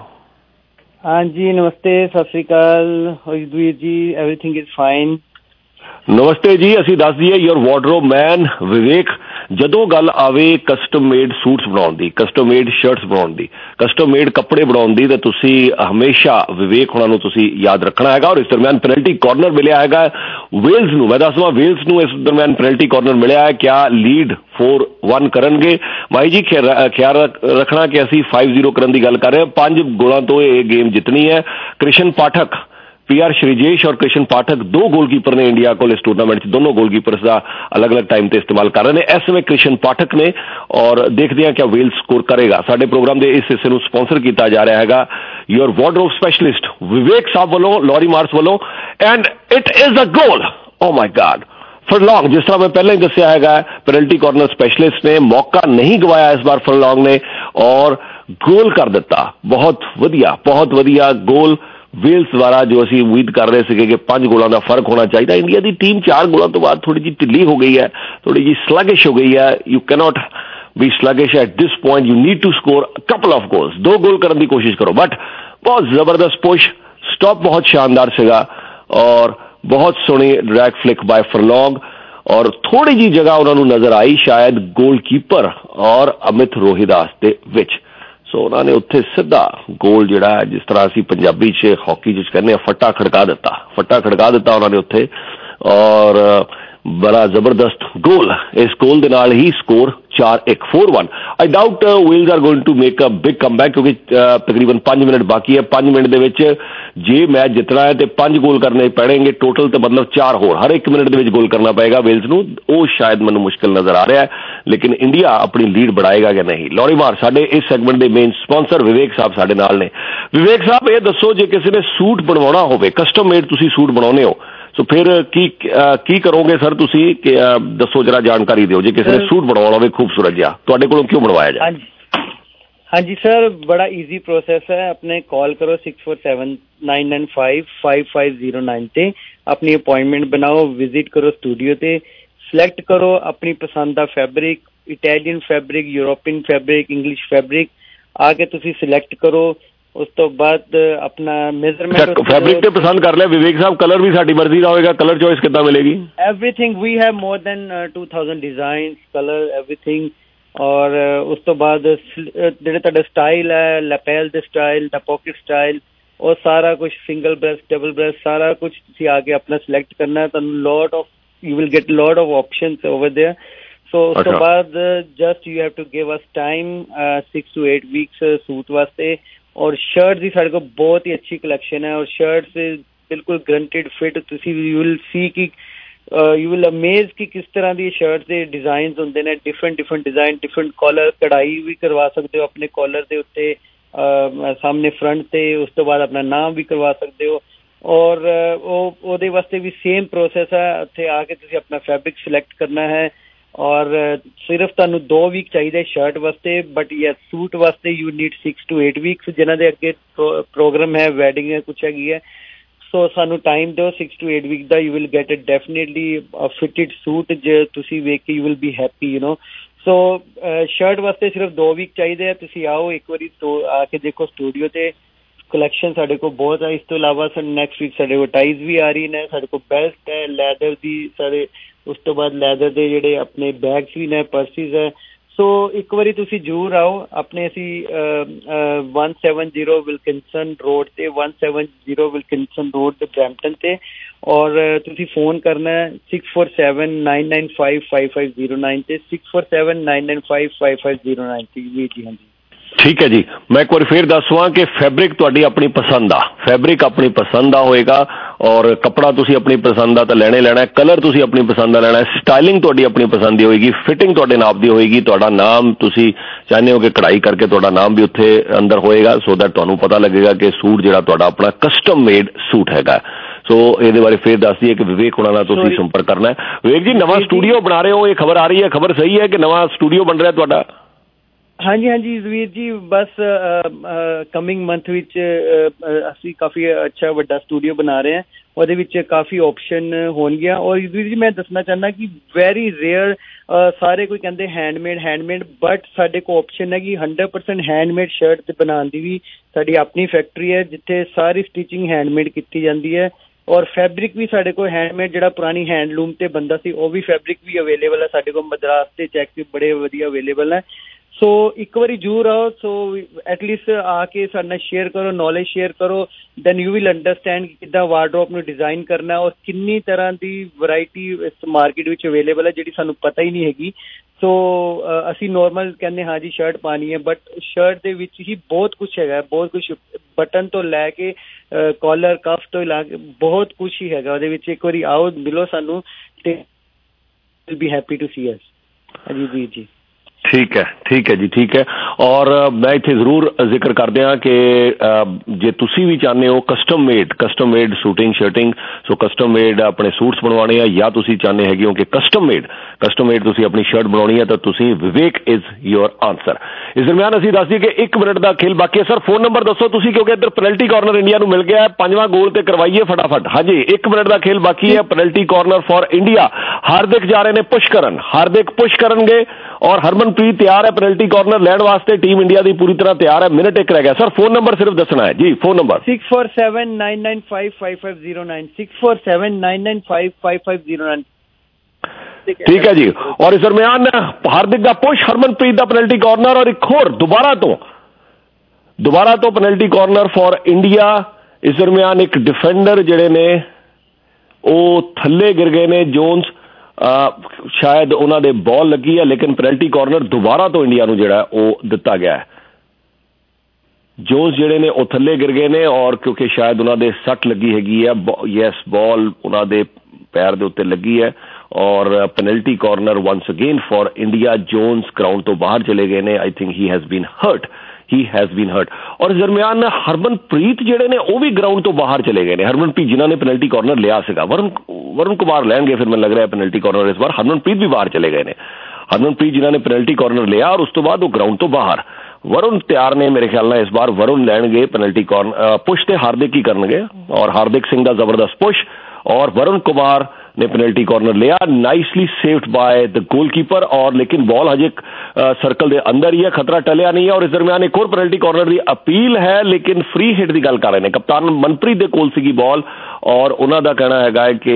हाँ जी, नमस्ते, सत श्री अकाल Yudhveer ji, everything is fine. नमस्ते जी, असी दस दईए योर वार्डरोब मैन विवेक। जदों गल आवे कस्टम मेड सूट्स बनाउण दी, कस्टम मेड शर्ट्स बनाउण दी, कस्टम मेड कपड़े बनाउण दी, ते तुसी हमेशा विवेक होना नूं तुसी याद रखना हैगा। और इस दरम्यान पेनल्टी कॉर्नर मिलिया हैगा वेल्स नूं। मैं दसवा वेल्स नूं इस दरम्यान पेनल्टी कॉर्नर मिलिया है। क्या लीड फोर वन करनगे? माई जी ख्याल रखना कि असी फाइव जीरो करन दी गल कर रहे हैं। पांच गोलां तो ये गेम जितनी है। कृष्ण पाठक, पी आर श्रीजेश और कृष्ण पाठक दो गोलकीपर ने इंडिया को इस टूरनामेंट दोनों गोलकीपर्स का अलग अलग टाइम से इस्तेमाल कर रहे हैं। इस समय कृष्ण पाठक ने, और देखते हैं क्या वेल्स स्कोर करेगा। साडे प्रोग्राम के इस हिस्से को स्पॉन्सर किया जा रहा है योर वार्डरोब स्पैशलिस्ट विवेक साहब वालों, लॉरी मार्स वालों, and it is a goal. Oh my god, Furlong, जिस तरह मैं पहले ही दसिया है, पेनल्टी कॉर्नर स्पैशलिस्ट ने मौका नहीं गवाया इस बार फरलॉन्ग ने, और गोल कर दिता। बहुत वधिया, बहुत वधिया गोल वेल्स द्वारा, जो असी उम्मीद कर रहे थे कि पांच गोलों का फर्क होना चाहिए। इंडिया की टीम चार गोलों तो बाद थोड़ी जी ढिली हो गई है, थोड़ी जी स्लगिश हो गई है। You cannot be sluggish at this point, you need to score couple of goals. दो गोल करने की कोशिश करो, बट बहुत जबरदस्त पुश, स्टॉप बहुत शानदार सेगा, और बहुत सोहनी ड्रैग फ्लिक बाय फरलॉन्ग, और थोड़ी जी जगह उन्होंने नजर आई शायद गोलकीपर और अमित रोहिदास के विच। सो उन्होंने उत्थे सीधा गोल जिहड़ा है, जिस तरह असीं पंजाबी च हॉकी च कहने फट्टा खड़का दिता, फट्टा खड़का दिता उन्होंने उत्थे, और बड़ा जबरदस्त गोल। इस गोल के नाल ही स्कोर चार एक four one. I doubt Wales are going to make a big comeback, क्योंकि तकरीबन पांच मिनट बाकी है। पांच मिनट दे विच जे मैच जितना है तो पांच गोल करने पैणगे टोटल, तो मतलब चार होर हर एक मिनट दे विच गोल करना पएगा वेल्स नूं। वो शायद मैनूं मुश्किल नजर आ रहा है, लेकिन इंडिया अपनी लीड बढ़ाएगा कि नहीं। लॉरी मार साडे इस सेगमेंट के मेन स्पॉन्सर विवेक साहब साडे नाल ने। विवेक साहब ये दसो, जे किसी ने सूट बनवाना होवे, कस्टम मेड तुसीं सूट बनाउने हो, तो फिर की की करोगे सर? तुसी कि दसो जरा जानकारी दिओ, जे किसी ने सूट बनवाना होवे खूबसूरत जिहा, तुहाडे कोलों क्यों बनवाया जाए? हाँ जी सर, बड़ा इजी प्रोसेस है। अपने कॉल करो six four seven nine nine five five five zero nine ते, अपनी अपॉइंटमेंट बनाओ, विजिट करो स्टूडियो ते, सिलेक्ट करो अपनी पसंद का fabric, Italian fabric, European fabric, English fabric, आके तुसी सिलेक्ट करो। उस तो बाद अपना मेजरमेंट फैब्रिक ते पसंद कर लिया विवेक साहब, कलर भी साडी मर्जी दा होएगा, कलर चॉइस कितना मिलेगी? Everything, we have more than two thousand design, colour, everything. और उस तो बाद जिहड़े तुहाडे स्टाइल है, लैपेल दे स्टाइल, द पॉकेट स्टाइल, और सारा कुछ सिंगल ब्रेस्ट, डबल ब्रेस्ट, सारा कुछ तुसी आके अपना सिलेक्ट करना है। तुहानूं lot of, you will get lot of options over there. So ਉਸ ਤੋਂ ਬਾਅਦ just you have to give us time, uh, six to eight weeks suit वास्ते। और शर्ट की साढ़े को बहुत ही अच्छी कलेक्शन है, और शर्ट से बिल्कुल गारंटेड फिट। तुसी you will see कि uh, you will amaze कि किस तरह दी शर्ट के डिजाइन होंदे ने, different different design, different collar, कढ़ाई भी करवा सकते हो अपने कॉलर के उत्ते, uh, सामने फ्रंट से। उस तो बाद अपना नाम भी करवा सकते हो, और ਉਹਦੇ ਵਾਸਤੇ भी सेम प्रोसेस है। ਉੱਥੇ आके ਤੁਸੀਂ अपना फैब्रिक सिलेक्ट करना है, और सिर्फ ਤੁਹਾਨੂੰ दो वीक चाहिए शर्ट वास्ते, बट यस सूट वास्ते you need six to eight weeks, जिन्हां ਦੇ ਅੱਗੇ प्रोग्राम है, वेडिंग है, कुछ हैगी है। सो ਸਾਨੂੰ टाइम ਦਿਓ सिक्स टू एट वीक ਦਾ, you will get it definitely fitted suit, ਜੇ ਤੁਸੀਂ ਵੇਖ ਕੇ you will be happy, you know. So shirt वास्ते सिर्फ दो वीक चाहिए। ਤੁਸੀਂ आओ एक बारी आके देखो स्टूडियो ਤੇ, कलैक्शन साढ़े को बहुत है। इस तो अलावा सर नैक्सट वीक साढ़े को टाइज भी आ रही ने, साढ़े को बेल्ट है, लैदर दी साढ़े, उस तो बाद लैदर दे जेडे अपने बैग्स भी ने, पर्सिस है। सो एक बारी तुसी जरूर आओ। अपने असी one seven zero Wilkinson road ते, one seven zero Wilkinson road ते ब्रैम्पटन ते, और तुसी फोन करना है six four seven nine nine five five five zero nine ते, six four seven nine nine five five five zero nine ते। जी जी हाँ जी। ਠੀਕ ਹੈ ਜੀ। ਮੈਂ ਇੱਕ ਵਾਰ ਫੇਰ ਦੱਸਵਾਂ ਕਿ ਫੈਬਰਿਕ ਤੁਹਾਡੀ ਆਪਣੀ ਪਸੰਦ ਆ, ਫੈਬਰਿਕ ਆਪਣੀ ਪਸੰਦ ਦਾ ਹੋਏਗਾ ਔਰ ਕੱਪੜਾ ਤੁਸੀਂ ਆਪਣੀ ਪਸੰਦ ਦਾ ਤਾਂ ਲੈਣੇ ਲੈਣਾ, ਕਲਰ ਤੁਸੀਂ ਆਪਣੀ ਪਸੰਦ ਦਾ ਲੈਣਾ, ਸਟਾਈਲਿੰਗ ਤੁਹਾਡੀ ਆਪਣੀ ਪਸੰਦ ਦੀ ਹੋਏਗੀ, ਫਿਟਿੰਗ ਤੁਹਾਡੇ ਨਾਪ ਦੀ ਹੋਏਗੀ, ਤੁਹਾਡਾ ਨਾਮ ਤੁਸੀਂ ਚਾਹੁੰਦੇ ਹੋ ਕਿ ਕਢਾਈ ਕਰਕੇ ਤੁਹਾਡਾ ਨਾਮ ਵੀ ਉੱਥੇ ਅੰਦਰ ਹੋਏਗਾ ਸੋ ਦੈਟ ਤੁਹਾਨੂੰ ਪਤਾ ਲੱਗੇਗਾ ਕਿ ਸੂਟ ਜਿਹੜਾ ਤੁਹਾਡਾ ਆਪਣਾ ਕਸਟਮ ਮੇਡ ਸੂਟ ਹੈਗਾ। ਸੋ ਇਹਦੇ ਬਾਰੇ ਫੇਰ ਦੱਸ ਦਈਏ ਕਿ ਵਿਵੇਕ ਹੋਣਾ ਨਾਲ ਤੁਸੀਂ ਸੰਪਰਕ ਕਰਨਾ ਹੈ। ਵਿਵੇਕ ਜੀ ਨਵਾਂ ਸਟੂਡੀਓ ਬਣਾ ਰਹੇ ਹੋ, ਇਹ ਖਬਰ ਆ ਰਹੀ ਹੈ, ਖਬਰ ਸਹੀ ਹੈ ਕਿ ਨਵਾਂ ਸਟੂਡੀਓ ਬਣ ਰਿਹਾ ਤੁਹਾਡਾ? ਹਾਂਜੀ ਹਾਂਜੀ ਜ਼ਵੀਰ ਜੀ, ਬਸ ਕਮਿੰਗ ਮੰਥ ਵਿੱਚ ਅਸੀਂ ਕਾਫੀ ਅੱਛਾ ਵੱਡਾ ਸਟੂਡੀਓ ਬਣਾ ਰਹੇ ਹਾਂ, ਉਹਦੇ ਵਿੱਚ ਕਾਫੀ ਆਪਸ਼ਨ ਹੋਣਗੀਆਂ। ਔਰ ਜ਼ਵੀਰ ਜੀ ਮੈਂ ਦੱਸਣਾ ਚਾਹੁੰਦਾ ਕਿ ਵੈਰੀ ਰੇਅਰ, ਸਾਰੇ ਕੋਈ ਕਹਿੰਦੇ ਹੈਂਡਮੇਡ ਹੈਂਡਮੇਡ ਬਟ ਸਾਡੇ ਕੋਲ ਆਪਸ਼ਨ ਹੈ ਕਿ ਹੰਡਰਡ ਪਰਸੈਂਟ ਹੈਂਡਮੇਡ ਸ਼ਰਟ ਤੇ ਬਣਾਉਣ ਦੀ ਵੀ ਸਾਡੀ ਆਪਣੀ ਫੈਕਟਰੀ ਹੈ ਜਿੱਥੇ ਸਾਰੀ ਸਟਿਚਿੰਗ ਹੈਂਡਮੇਡ ਕੀਤੀ ਜਾਂਦੀ ਹੈ। ਔਰ ਫੈਬਰਿਕ ਵੀ ਸਾਡੇ ਕੋਲ ਹੈਂਡਮੇਡ ਜਿਹੜਾ ਪੁਰਾਣੀ ਹੈਂਡਲੂਮ ਤੇ ਬੰਦਾ ਸੀ ਉਹ ਵੀ ਫੈਬਰਿਕ ਵੀ ਅਵੇਲੇਬਲ ਹੈ ਸਾਡੇ ਕੋਲ, ਮਦਰਾਸ ਤੇ ਚੈੱਕ ਵੀ ਬੜੇ ਵਧੀਆ ਅਵੇਲੇਬਲ ਹੈ। ਸੋ ਇੱਕ ਵਾਰੀ ਜ਼ਰੂਰ ਆਓ, ਸੋ ਐਟਲੀਸਟ ਆ ਕੇ ਸਾਡੇ ਨਾਲ ਸ਼ੇਅਰ ਕਰੋ, ਨੌਲੇਜ ਸ਼ੇਅਰ ਕਰੋ, ਦੈਨ ਯੂ ਵਿਲ ਅੰਡਰਸਟੈਂਡ ਕਿ ਕਿੱਦਾਂ ਵਾਰਡਰੋਬ ਨੂੰ ਡਿਜ਼ਾਈਨ ਕਰਨਾ ਔਰ ਕਿੰਨੀ ਤਰ੍ਹਾਂ ਦੀ ਵਰਾਇਟੀ ਇਸ ਮਾਰਕੀਟ ਵਿੱਚ ਅਵੇਲੇਬਲ ਹੈ ਜਿਹੜੀ ਸਾਨੂੰ ਪਤਾ ਹੀ ਨਹੀਂ ਹੈਗੀ। ਸੋ ਅਸੀਂ ਨੋਰਮਲ ਕਹਿੰਦੇ ਹਾਂ ਜੀ ਸ਼ਰਟ ਪਾਣੀ ਹੈ, ਬਟ ਸ਼ਰਟ ਦੇ ਵਿੱਚ ਹੀ ਬਹੁਤ ਕੁਛ ਹੈਗਾ, ਬਹੁਤ ਕੁਛ ਬਟਨ ਤੋਂ ਲੈ ਕੇ ਕਾਲਰ ਕਫ ਤੋਂ ਲਾ ਕੇ ਬਹੁਤ ਕੁਛ ਹੀ ਹੈਗਾ ਉਹਦੇ ਵਿੱਚ। ਇੱਕ ਵਾਰੀ ਆਓ, ਮਿਲੋ ਸਾਨੂੰ ਤੇ will be happy to see us. ਜੀ ਜੀ ਜੀ ਠੀਕ ਹੈ ਠੀਕ ਹੈ ਜੀ ਠੀਕ ਹੈ। ਔਰ ਮੈਂ ਇੱਥੇ ਜ਼ਰੂਰ ਜ਼ਿਕਰ ਕਰਦੇ ਹਾਂ ਕਿ ਜੇ ਤੁਸੀਂ ਵੀ ਚਾਹੁੰਦੇ ਹੋ custom made custom made suiting shirting, so custom made ਆਪਣੇ ਸੂਟਸ ਬਣਵਾਉਣੇ ਆ ਜਾਂ ਤੁਸੀਂ ਚਾਹੁੰਦੇ ਹੈਗੇ ਹੋ ਕਿ ਕਸਟਮ ਮੇਡ ਕਸਟਮ ਮੇਡ ਤੁਸੀਂ ਆਪਣੀ ਸ਼ਰਟ ਬਣਾਉਣੀ ਹੈ ਤਾਂ ਤੁਸੀਂ ਵਿਵੇਕ ਇਜ਼ ਯੋਰ ਆਨਸਰ। ਇਸ ਦਰਮਿਆਨ ਅਸੀਂ ਦੱਸ ਦਈਏ ਕਿ ਇੱਕ ਮਿੰਟ ਦਾ ਖੇਲ ਬਾਕੀ ਹੈ। ਸਰ ਫੋਨ ਨੰਬਰ ਦੱਸੋ ਤੁਸੀਂ, ਕਿਉਂਕਿ ਇੱਧਰ ਪੈਨਲਟੀ ਕਾਰਨਰ ਇੰਡੀਆ ਨੂੰ ਮਿਲ ਗਿਆ, ਪੰਜਵਾਂ ਗੋਲ ਤੇ ਕਰਵਾਈਏ ਫਟਾਫਟ। ਹਾਂਜੀ ਇੱਕ ਮਿੰਟ ਦਾ ਖੇਲ ਬਾਕੀ ਹੈ, penalty corner for India. Hardik ਜਾ ਰਹੇ ਨੇ ਪੁਸ਼ ਕਰਨ, ਹਾਰਦਿਕ ਪੁਸ਼ ਕਰਨਗੇ ਔਰ ਹਰਮਨਪ੍ਰੀਤ ਤਿਆਰ ਹੈ ਪੈਨਲਟੀ ਕਾਰਨਰ ਲੈਣ ਵਾਸਤੇ, ਟੀਮ ਇੰਡੀਆ ਦੀ ਪੂਰੀ ਤਰ੍ਹਾਂ ਤਿਆਰ ਹੈ। ਮਿੰਟ ਇੱਕ ਰਹਿ ਗਿਆ ਸਰ, ਫੋਨ ਨੰਬਰ ਸਿਰਫ ਦੱਸਣਾ ਹੈ ਜੀ। Phone number six four seven nine nine five five five zero nine six four seven nine nine five five five zero nine. ਠੀਕ ਹੈ ਜੀ। ਔਰ ਇਸ ਦਰਮਿਆਨ ਹਾਰਦਿਕ ਦਾ ਪੁਸ਼, ਹਰਮਨਪ੍ਰੀਤ ਦਾ ਪੈਨਲਟੀ ਕਾਰਨਰ ਔਰ ਇੱਕ ਹੋਰ ਦੁਬਾਰਾ ਤੋਂ ਦੁਬਾਰਾ ਤੋਂ ਪੈਨਲਟੀ ਕਾਰਨਰ ਫॉर ਇੰਡੀਆ। ਇਸ ਦਰਮਿਆਨ ਇੱਕ ਡਿਫੈਂਡਰ ਜਿਹੜੇ ਨੇ ਉਹ ਥੱਲੇ ਗਿਰ ਗਏ ਨੇ, ਜੋਨਸ, ਸ਼ਾਇਦ ਉਹਨਾਂ ਦੇ ਬਾਲ ਲੱਗੀ ਹੈ ਲੇਕਿਨ ਪੈਨਲਟੀ ਕਾਰਨਰ ਦੁਬਾਰਾ ਤੋਂ ਇੰਡੀਆ ਨੂੰ ਜਿਹੜਾ ਉਹ ਦਿੱਤਾ ਗਿਆ ਹੈ। ਜੋਨਸ ਜਿਹੜੇ ਨੇ ਉਹ ਥੱਲੇ ਗਿਰ ਗਏ ਨੇ ਔਰ ਕਿਉਂਕਿ ਸ਼ਾਇਦ ਉਹਨਾਂ ਦੇ ਸੱਟ ਲੱਗੀ ਹੈਗੀ ਹੈ, ਯੈਸ ਬਾਲ ਉਹਨਾਂ ਦੇ ਪੈਰ ਦੇ ਉੱਤੇ ਲੱਗੀ ਹੈ ਔਰ penalty corner once again for India. Jones ground ਤੋਂ ਬਾਹਰ ਚਲੇ ਗਏ ਨੇ, I think he has been hurt he has been hurt. ਔਰ ਇਸ ਦਰਮਿਆਨ ਹਰਮਨਪ੍ਰੀਤ ਜਿਹੜੇ ਨੇ ਉਹ ਵੀ ਗਰਾਊਂਡ ਤੋਂ ਬਾਹਰ ਚਲੇ ਗਏ ਨੇ। ਹਰਮਨਪ੍ਰੀਤ ਜਿਨ੍ਹਾਂ ਨੇ ਪੈਨਲਟੀ ਕਾਰਨਰ ਲਿਆ ਸੀਗਾ, ਵਰਨ ਵਰਨ ਕੁਮਾਰ ਲੈਣਗੇ ਫਿਰ ਮੈਨੂੰ ਲੱਗ ਰਿਹਾ ਪੈਨਲਟੀ ਕਾਰਨਰ ਇਸ ਵਾਰ। ਹਰਮਨਪ੍ਰੀਤ ਵੀ ਬਾਹਰ ਚਲੇ ਗਏ ਨੇ, ਹਰਮਨਪ੍ਰੀਤ ਜਿਨ੍ਹਾਂ ਨੇ ਪੈਨਲਟੀ ਕਾਰਨਰ ਲਿਆ ਔਰ ਉਸ ਤੋਂ ਬਾਅਦ ਉਹ ਗਰਾਊਂਡ ਤੋਂ ਬਾਹਰ। ਵਰੁਣ ਤਿਆਰ ਨੇ ਮੇਰੇ ਖਿਆਲ ਨਾਲ ਇਸ ਵਾਰ, ਵਰੁਣ ਲੈਣਗੇ ਪੈਨਲਟੀ ਕਾਰਨਰ। ਪੁਸ਼ ਤੇ ਹਾਰਦਿਕ ਹੀ ਕਰਨਗੇ ਔਰ ਹਾਰਦਿਕ ਸਿੰਘ ਦਾ ਜ਼ਬਰਦਸਤ ਪੁਸ਼ ਔਰ ਵरुण कुमार ने पेनल्टी कॉर्नर लिया, nicely saved by the goalkeeper. और लेकिन बॉल हजे सर्कल के अंदर ही है, खतरा टलिया नहीं है। और इस दरमियान एक और पेनल्टी कॉर्नर की अपील है लेकिन फ्री हिट की गल कर रहे हैं। कप्तान मनप्रीत के कोल सी बॉल और उन्हों का कहना है कि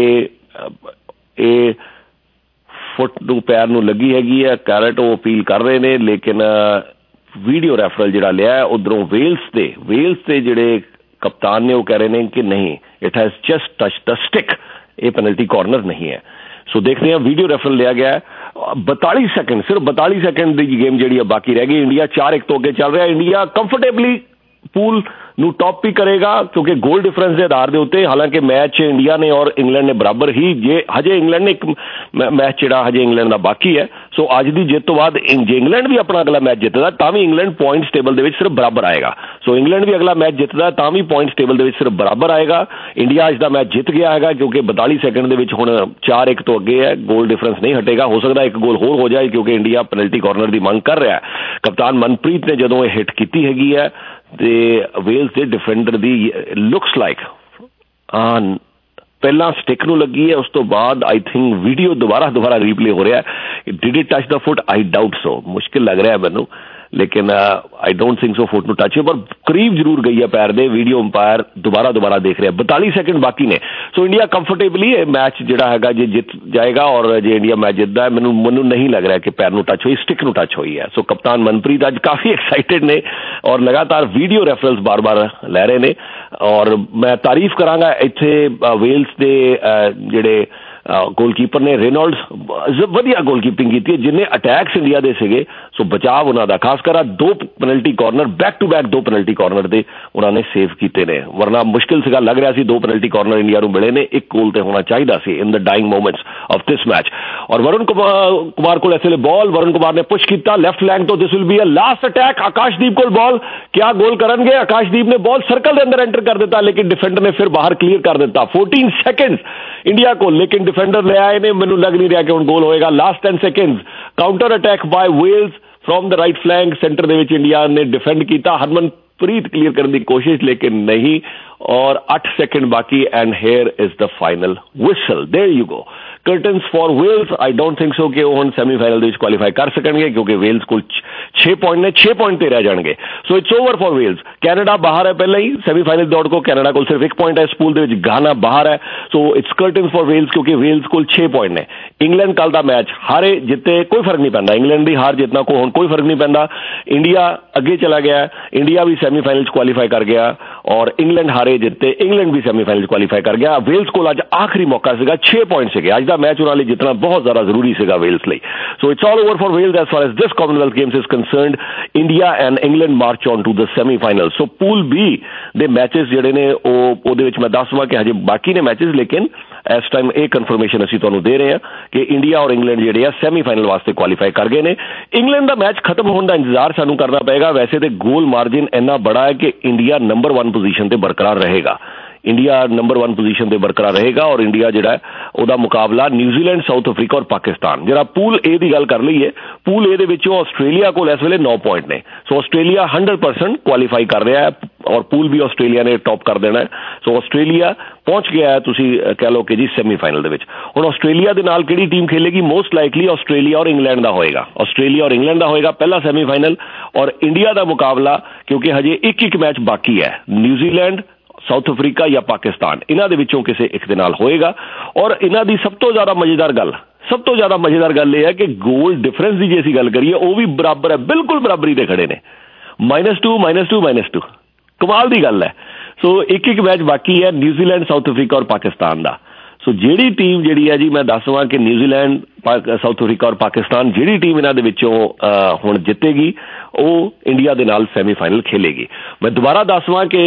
ये फुट नूं पैर नूं लगी हैगी है, कैरेट वो अपील कर रहे हैं लेकिन वीडियो रैफरल जिहड़ा लिया है उधरों वेल्स के वेल्स के जिहड़े कप्तान ने वो कह रहे हैं कि नहीं, it has just touch the stick, ये पेनल्टी कॉर्नर नहीं है। सो देखते हैं, वीडियो रेफरल लिया गया है। बतालीस सेकंड सिर्फ बतालीस सेकंड की गेम जी बाकी रह गई। इंडिया चार एक तो अगे चल रहा है। इंडिया कंफर्टेबली पूल नू टॉप भी करेगा क्योंकि गोल डिफरेंस के आधार के उत्ते। हालांकि मैच इंडिया ने और इंग्लैंड ने बराबर ही, जे हजे इंग्लैंड ने एक मैच जिहड़ा हजे इंग्लैंड का बाकी है। सो अज की जित तो बाद जे इंग्लैंड भी अपना अगला मैच जितदा तां भी इंग्लैंड पॉइंट्स टेबल दे विच सिर्फ बराबर आएगा। सो इंग्लैंड भी अगला मैच जितदा तां भी पॉइंट्स टेबल दे विच सिर्फ बराबर आएगा। इंडिया अज दा मैच जित गया है क्योंकि बतालीस सेकंड दे विच हुण चार एक तो अगे है, गोल डिफरेंस नहीं हटेगा। हो सकता है एक गोल होर हो जाए क्योंकि इंडिया पेनल्टी कॉर्नर की मांग कर रहा है। कप्तान मनप्रीत ने जदों हिट की हैगी है ते वेल्स के डिफेंडर दी लुक्स लाइक पहला स्टिक नूं लगी है, उस तो बाद आई थिंक वीडियो दोबारा दोबारा रीप्ले हो रहा है। Did it touch the foot? I doubt so, मुश्किल लग रहा है मैनू, लेकिन I don't think so foot नूं टच है, पर करीब जरूर गई है पैर दे। वीडियो अंपायर दोबारा दोबारा देख रहे हैं। बतालीस सेकंड बाकी ने। सो इंडिया कंफर्टेबली मैच जिहड़ा हैगा जे जित जाएगा और जे इंडिया मैच जितदा है, मैनू मैनू नहीं लग रहा कि पैर नूं टच हुई, स्टिक नूं टच हुई है। सो कप्तान मनप्रीत अज काफ़ी एक्साइटेड ने और लगातार वीडियो रेफरल्स बार बार लै रहे ने। और मैं तारीफ करांगा इत्थे वेल्स दे जिहड़े ਗੋਲਕੀਪਰ ਨੇ ਰੇਨੋਲਡਸ ਵਧੀਆ ਗੋਲਕੀਪਿੰਗ ਕੀਤੀ ਹੈ, ਜਿੰਨੇ ਅਟੈਕਸ ਇੰਡੀਆ ਦੇ ਸੀਗੇ ਸੋ ਬਚਾਅ ਉਹਨਾਂ ਦਾ, ਖਾਸ ਕਰ ਦੋ penalty corner back to back ਦੋ ਪੈਨਲਟੀ ਕਾਰਨਰ ਦੇ ਉਹਨਾਂ ਨੇ ਸੇਵ ਕੀਤੇ ਨੇ, ਵਰਨਾ ਮੁਸ਼ਕਿਲ ਸੀਗਾ, ਲੱਗ ਰਿਹਾ ਸੀ ਦੋ ਪੈਨਲਟੀ ਕਾਰਨਰ ਇੰਡੀਆ ਨੂੰ ਮਿਲੇ ਨੇ, ਇੱਕ ਗੋਲ ਤੇ ਹੋਣਾ ਚਾਹੀਦਾ ਸੀ in the dying moments of this match. ਔਰ ਵਰੁਣ ਕੁਮਾਰ ਕੋਲ ਇਸ ਵੇਲੇ ਬਾਲ, ਵਰੁਣ ਕੁਮਾਰ ਨੇ ਪੁਸ਼ ਕੀਤਾ ਲੈਫਟ ਫਲੈਂਕ ਤੋਂ, this will be a last attack, Akashdeep ਕੋਲ ਬਾਲ, ਕਿਆ ਗੋਲ ਕਰਨਗੇ? ਆਕਾਸ਼ਦੀਪ ਨੇ ਬਾਲ ਸਰਕਲ ਦੇ ਅੰਦਰ ਐਂਟਰ ਕਰ ਦਿੱਤਾ, ਲੇਕਿਨ ਡਿਫੈਂਡਰ ਨੇ ਫਿਰ ਬਾਹਰ ਕਲੀਅਰ ਕਰ ਦਿੱਤਾ। ਚੌਦਾਂ ਸੈਕਿੰਡਸ ਇੰਡੀਆ ਕੋਲ, ਲੇਕਿਨ ਡਿਫੈਂਡਰ ਲੈ ਆਏ ਨੇ, ਮੈਨੂੰ ਲੱਗ ਨਹੀਂ ਰਿਹਾ ਕਿ ਹੁਣ ਗੋਲ ਹੋਏਗਾ। ਲਾਸਟ ਦਸ seconds counter attack by Wales from the right flank, centre ਦੇ ਵਿੱਚ ਇੰਡੀਆ ਨੇ ਡਿਫੈਂਡ ਕੀਤਾ, ਹਰਮਨਪ੍ਰੀਤ ਕਲੀਅਰ ਕਰਨ ਦੀ ਕੋਸ਼ਿਸ਼ ਲੇਕਿਨ ਨਹੀਂ, ਔਰ ਅੱਠ ਸੈਕਿੰਡ ਬਾਕੀ and here is the final whistle. There you go, curtains for Wales. I don't think so ਕਿ ਉਹ ਹੁਣ ਸੈਮੀਫਾਈਨਲ ਦੇ ਵਿੱਚ ਕੁਆਲੀਫਾਈ ਕਰ ਸਕਣਗੇ, ਕਿਉਂਕਿ ਵੇਲਸ ਕੋਲ ਛੇ ਪੁਆਇੰਟ ਨੇ, ਛੇ ਪੁਆਇੰਟ ਤੇ ਰਹਿ ਜਾਣਗੇ, so it's over for Wales. Canada ਬਾਹਰ ਹੈ ਪਹਿਲਾਂ ਹੀ ਸੈਮੀਫਾਈਨਲ ਦੌੜ ਕੋ, ਕੈਨੇਡਾ ਕੋਲ ਸਿਰਫ ਇੱਕ ਪੁਆਇੰਟ ਹੈ ਇਸ ਪੂਲ ਦੇ ਵਿੱਚ, ਗਾਨਾ ਬਾਹਰ ਹੈ, so it's curtains for Wales, ਕਿਉਂਕਿ ਵੇਲਸ ਕੋਲ ਛੇ ਪੁਆਇੰਟ ਨੇ। ਇੰਗਲੈਂਡ ਕੱਲ ਦਾ ਮੈਚ ਹਾਰੇ ਜਿੱਤੇ ਕੋਈ ਫਰਕ ਨਹੀਂ ਪੈਂਦਾ, ਇੰਗਲੈਂਡ ਦੀ ਹਾਰ ਜਿੱਤਣਾ ਕੋ ਹੁਣ ਕੋਈ ਫਰਕ ਨਹੀਂ ਪੈਂਦਾ, ਇੰਡੀਆ ਅੱਗੇ ਚਲਾ ਗਿਆ, ਇੰਡੀਆ ਵੀ ਸੈਮੀਫਾਈਨਲ ਚ ਕੁਆਲੀਫਾਈ ਕਰ ਗਿਆ, ਔਰ ਇੰਗਲੈਂਡ ਹਾਰੇ ਜਿੱਤੇ, ਇੰਗਲੈਂਡ ਵੀ ਸੈਮੀਫਾਈਨਲ ਚ ਕੁਆਲੀਫਾਈ ਕਰ ਗਿਆ। ਵੇਲਸ ਕੋਲ ਅੱਜ ਆਖਰੀ ਮੌਕਾ ਸੀਗਾ, ਛੇ ਪੁਆਇੰਟ ਸੀਗੇ, ਅੱਜ ਦਾ ਮੈਚ ਉਹਨਾਂ ਲਈ ਜਿੱਤਣਾ ਬਹੁਤ ਜ਼ਿਆਦਾ ਜ਼ਰੂਰੀ ਸੀਗਾ ਵੇਲਸ ਲਈ। So it's all over for Wales as far as this Commonwealth Games is concerned. India and England march on to the semifinal. So pool B ਦੇ ਮੈਚਸ ਜਿਹੜੇ ਨੇ ਉਹ ਉਹਦੇ ਵਿੱਚ ਮੈਂ ਦੱਸ ਦਵਾਂ ਕਿ ਹਜੇ ਬਾਕੀ ਨੇ ਮੈਚਸ, ਲੇਕਿਨ ਇਸ ਟਾਈਮ ਇਹ ਕਨਫਰਮੇਸ਼ਨ ਅਸੀਂ ਤੁਹਾਨੂੰ ਦੇ ਰਹੇ ਹਾਂ ਕਿ ਇੰਡੀਆ ਔਰ ਇੰਗਲੈਂਡ ਜਿਹੜੇ ਆ ਸੈਮੀਫਾਈਨਲ ਵਾਸਤੇ ਕੁਆਲੀਫਾਈ ਕਰ ਗਏ ਨੇ। ਇੰਗਲੈਂਡ ਦਾ ਮੈਚ ਖਤਮ ਹੋਣ ਦਾ ਇੰਤਜ਼ਾਰ ਸਾਨੂੰ ਕਰਨਾ ਪਏਗਾ। ਵੈਸੇ ਤੇ ਗੋਲ ਮਾਰਜਿਨ ਇੰਨਾ ਬੜਾ ਹੈ ਕਿ ਇੰਡੀਆ ਨੰਬਰ ਵਨ ਪੋਜੀਸ਼ਨ ਤੇ ਬਰਕਰਾਰ ਰਹੇਗਾ, ਇੰਡੀਆ ਨੰਬਰ ਵਨ ਪੋਜੀਸ਼ਨ ਤੇ ਬਰਕਰਾਰ ਰਹੇਗਾ, ਔਰ ਇੰਡੀਆ ਜਿਹੜਾ ਉਹਦਾ ਮੁਕਾਬਲਾ ਨਿਊਜ਼ੀਲੈਂਡ, ਸਾਊਥ ਅਫਰੀਕਾ ਔਰ ਪਾਕਿਸਤਾਨ। ਜਿਹੜਾ ਪੂਲ ਏ ਦੀ ਗੱਲ ਕਰ ਲਈਏ, ਪੂਲ ਏ ਦੇ ਵਿੱਚੋਂ ਆਸਟ੍ਰੇਲੀਆ ਕੋਲ ਇਸ ਵੇਲੇ ਨੌ ਪੁਆਇੰਟ ਨੇ, so Australia hundred percent qualify ਕਰ ਰਿਹਾ ਹੈ, ਔਰ ਪੂਲ ਵੀ ਆਸਟ੍ਰੇਲੀਆ ਨੇ ਟੌਪ ਕਰ ਦੇਣਾ ਹੈ। ਸੋ ਆਸਟ੍ਰੇਲੀਆ ਪਹੁੰਚ ਗਿਆ ਹੈ, ਤੁਸੀਂ ਕਹਿ ਲਓ ਕਿ ਜੀ ਸੈਮੀਫਾਈਨਲ ਦੇ ਵਿੱਚ। ਹੁਣ ਆਸਟ੍ਰੇਲੀਆ ਦੇ ਨਾਲ ਕਿਹੜੀ ਟੀਮ ਖੇਲੇਗੀ? ਮੋਸਟ ਲਾਈਕਲੀ ਆਸਟ੍ਰੇਲੀਆ ਔਰ ਇੰਗਲੈਂਡ ਦਾ ਹੋਏਗਾ, ਆਸਟ੍ਰੇਲੀਆ ਔਰ ਇੰਗਲੈਂਡ ਦਾ ਹੋਏਗਾ ਪਹਿਲਾ ਸੈਮੀਫਾਈਨਲ, ਔਰ ਇੰਡੀਆ ਦਾ ਮੁਕਾਬਲਾ ਕਿਉਂਕਿ ਹਜੇ ਇੱਕ ਇੱਕ ਮੈਚ ਬਾਕੀ ਹੈ, ਨਿਊਜ਼ੀਲੈਂਡ, ਸਾਊਥ ਅਫਰੀਕਾ ਜਾਂ ਪਾਕਿਸਤਾਨ, ਇਹਨਾਂ ਦੇ ਵਿੱਚੋਂ ਕਿਸੇ ਇੱਕ ਦੇ ਨਾਲ ਹੋਏਗਾ। ਔਰ ਇਹਨਾਂ ਦੀ ਸਭ ਤੋਂ ਜ਼ਿਆਦਾ ਮਜ਼ੇਦਾਰ ਗੱਲ ਸਭ ਤੋਂ ਜ਼ਿਆਦਾ ਮਜ਼ੇਦਾਰ ਗੱਲ ਇਹ ਹੈ ਕਿ ਗੋਲ ਡਿਫਰੈਂਸ ਦੀ ਜੇ ਅਸੀਂ ਗੱਲ ਕਰੀਏ ਉਹ ਵੀ ਬਰਾਬਰ ਹੈ, ਬਿਲਕੁਲ ਬਰਾਬਰੀ ਤੇ ਖੜੇ ਨੇ, minus two minus two minus two, ਕਮਾਲ ਦੀ ਗੱਲ ਹੈ। ਸੋ ਇੱਕ ਇੱਕ ਮੈਚ ਬਾਕੀ ਹੈ ਨਿਊਜ਼ੀਲੈਂਡ, ਸਾਊਥ ਅਫਰੀਕਾ ਔਰ ਪਾਕਿਸਤਾਨ ਦਾ। ਸੋ ਜਿਹੜੀ ਟੀਮ ਜਿਹੜੀ ਹੈ ਜੀ, ਮੈਂ ਦੱਸਵਾਂ ਕਿ ਨਿਊਜ਼ੀਲੈਂਡ, ਸਾਊਥ ਅਫਰੀਕਾ ਔਰ ਪਾਕਿਸਤਾਨ, ਜਿਹੜੀ ਟੀਮ ਇਹਨਾਂ ਦੇ ਵਿੱਚੋਂ ਹੁਣ ਜਿੱਤੇਗੀ ਉਹ ਇੰਡੀਆ ਦੇ ਨਾਲ ਸੈਮੀਫਾਈਨਲ ਖੇਲੇਗੀ। ਮੈਂ ਦੁਬਾਰਾ ਦੱਸਵਾਂ ਕਿ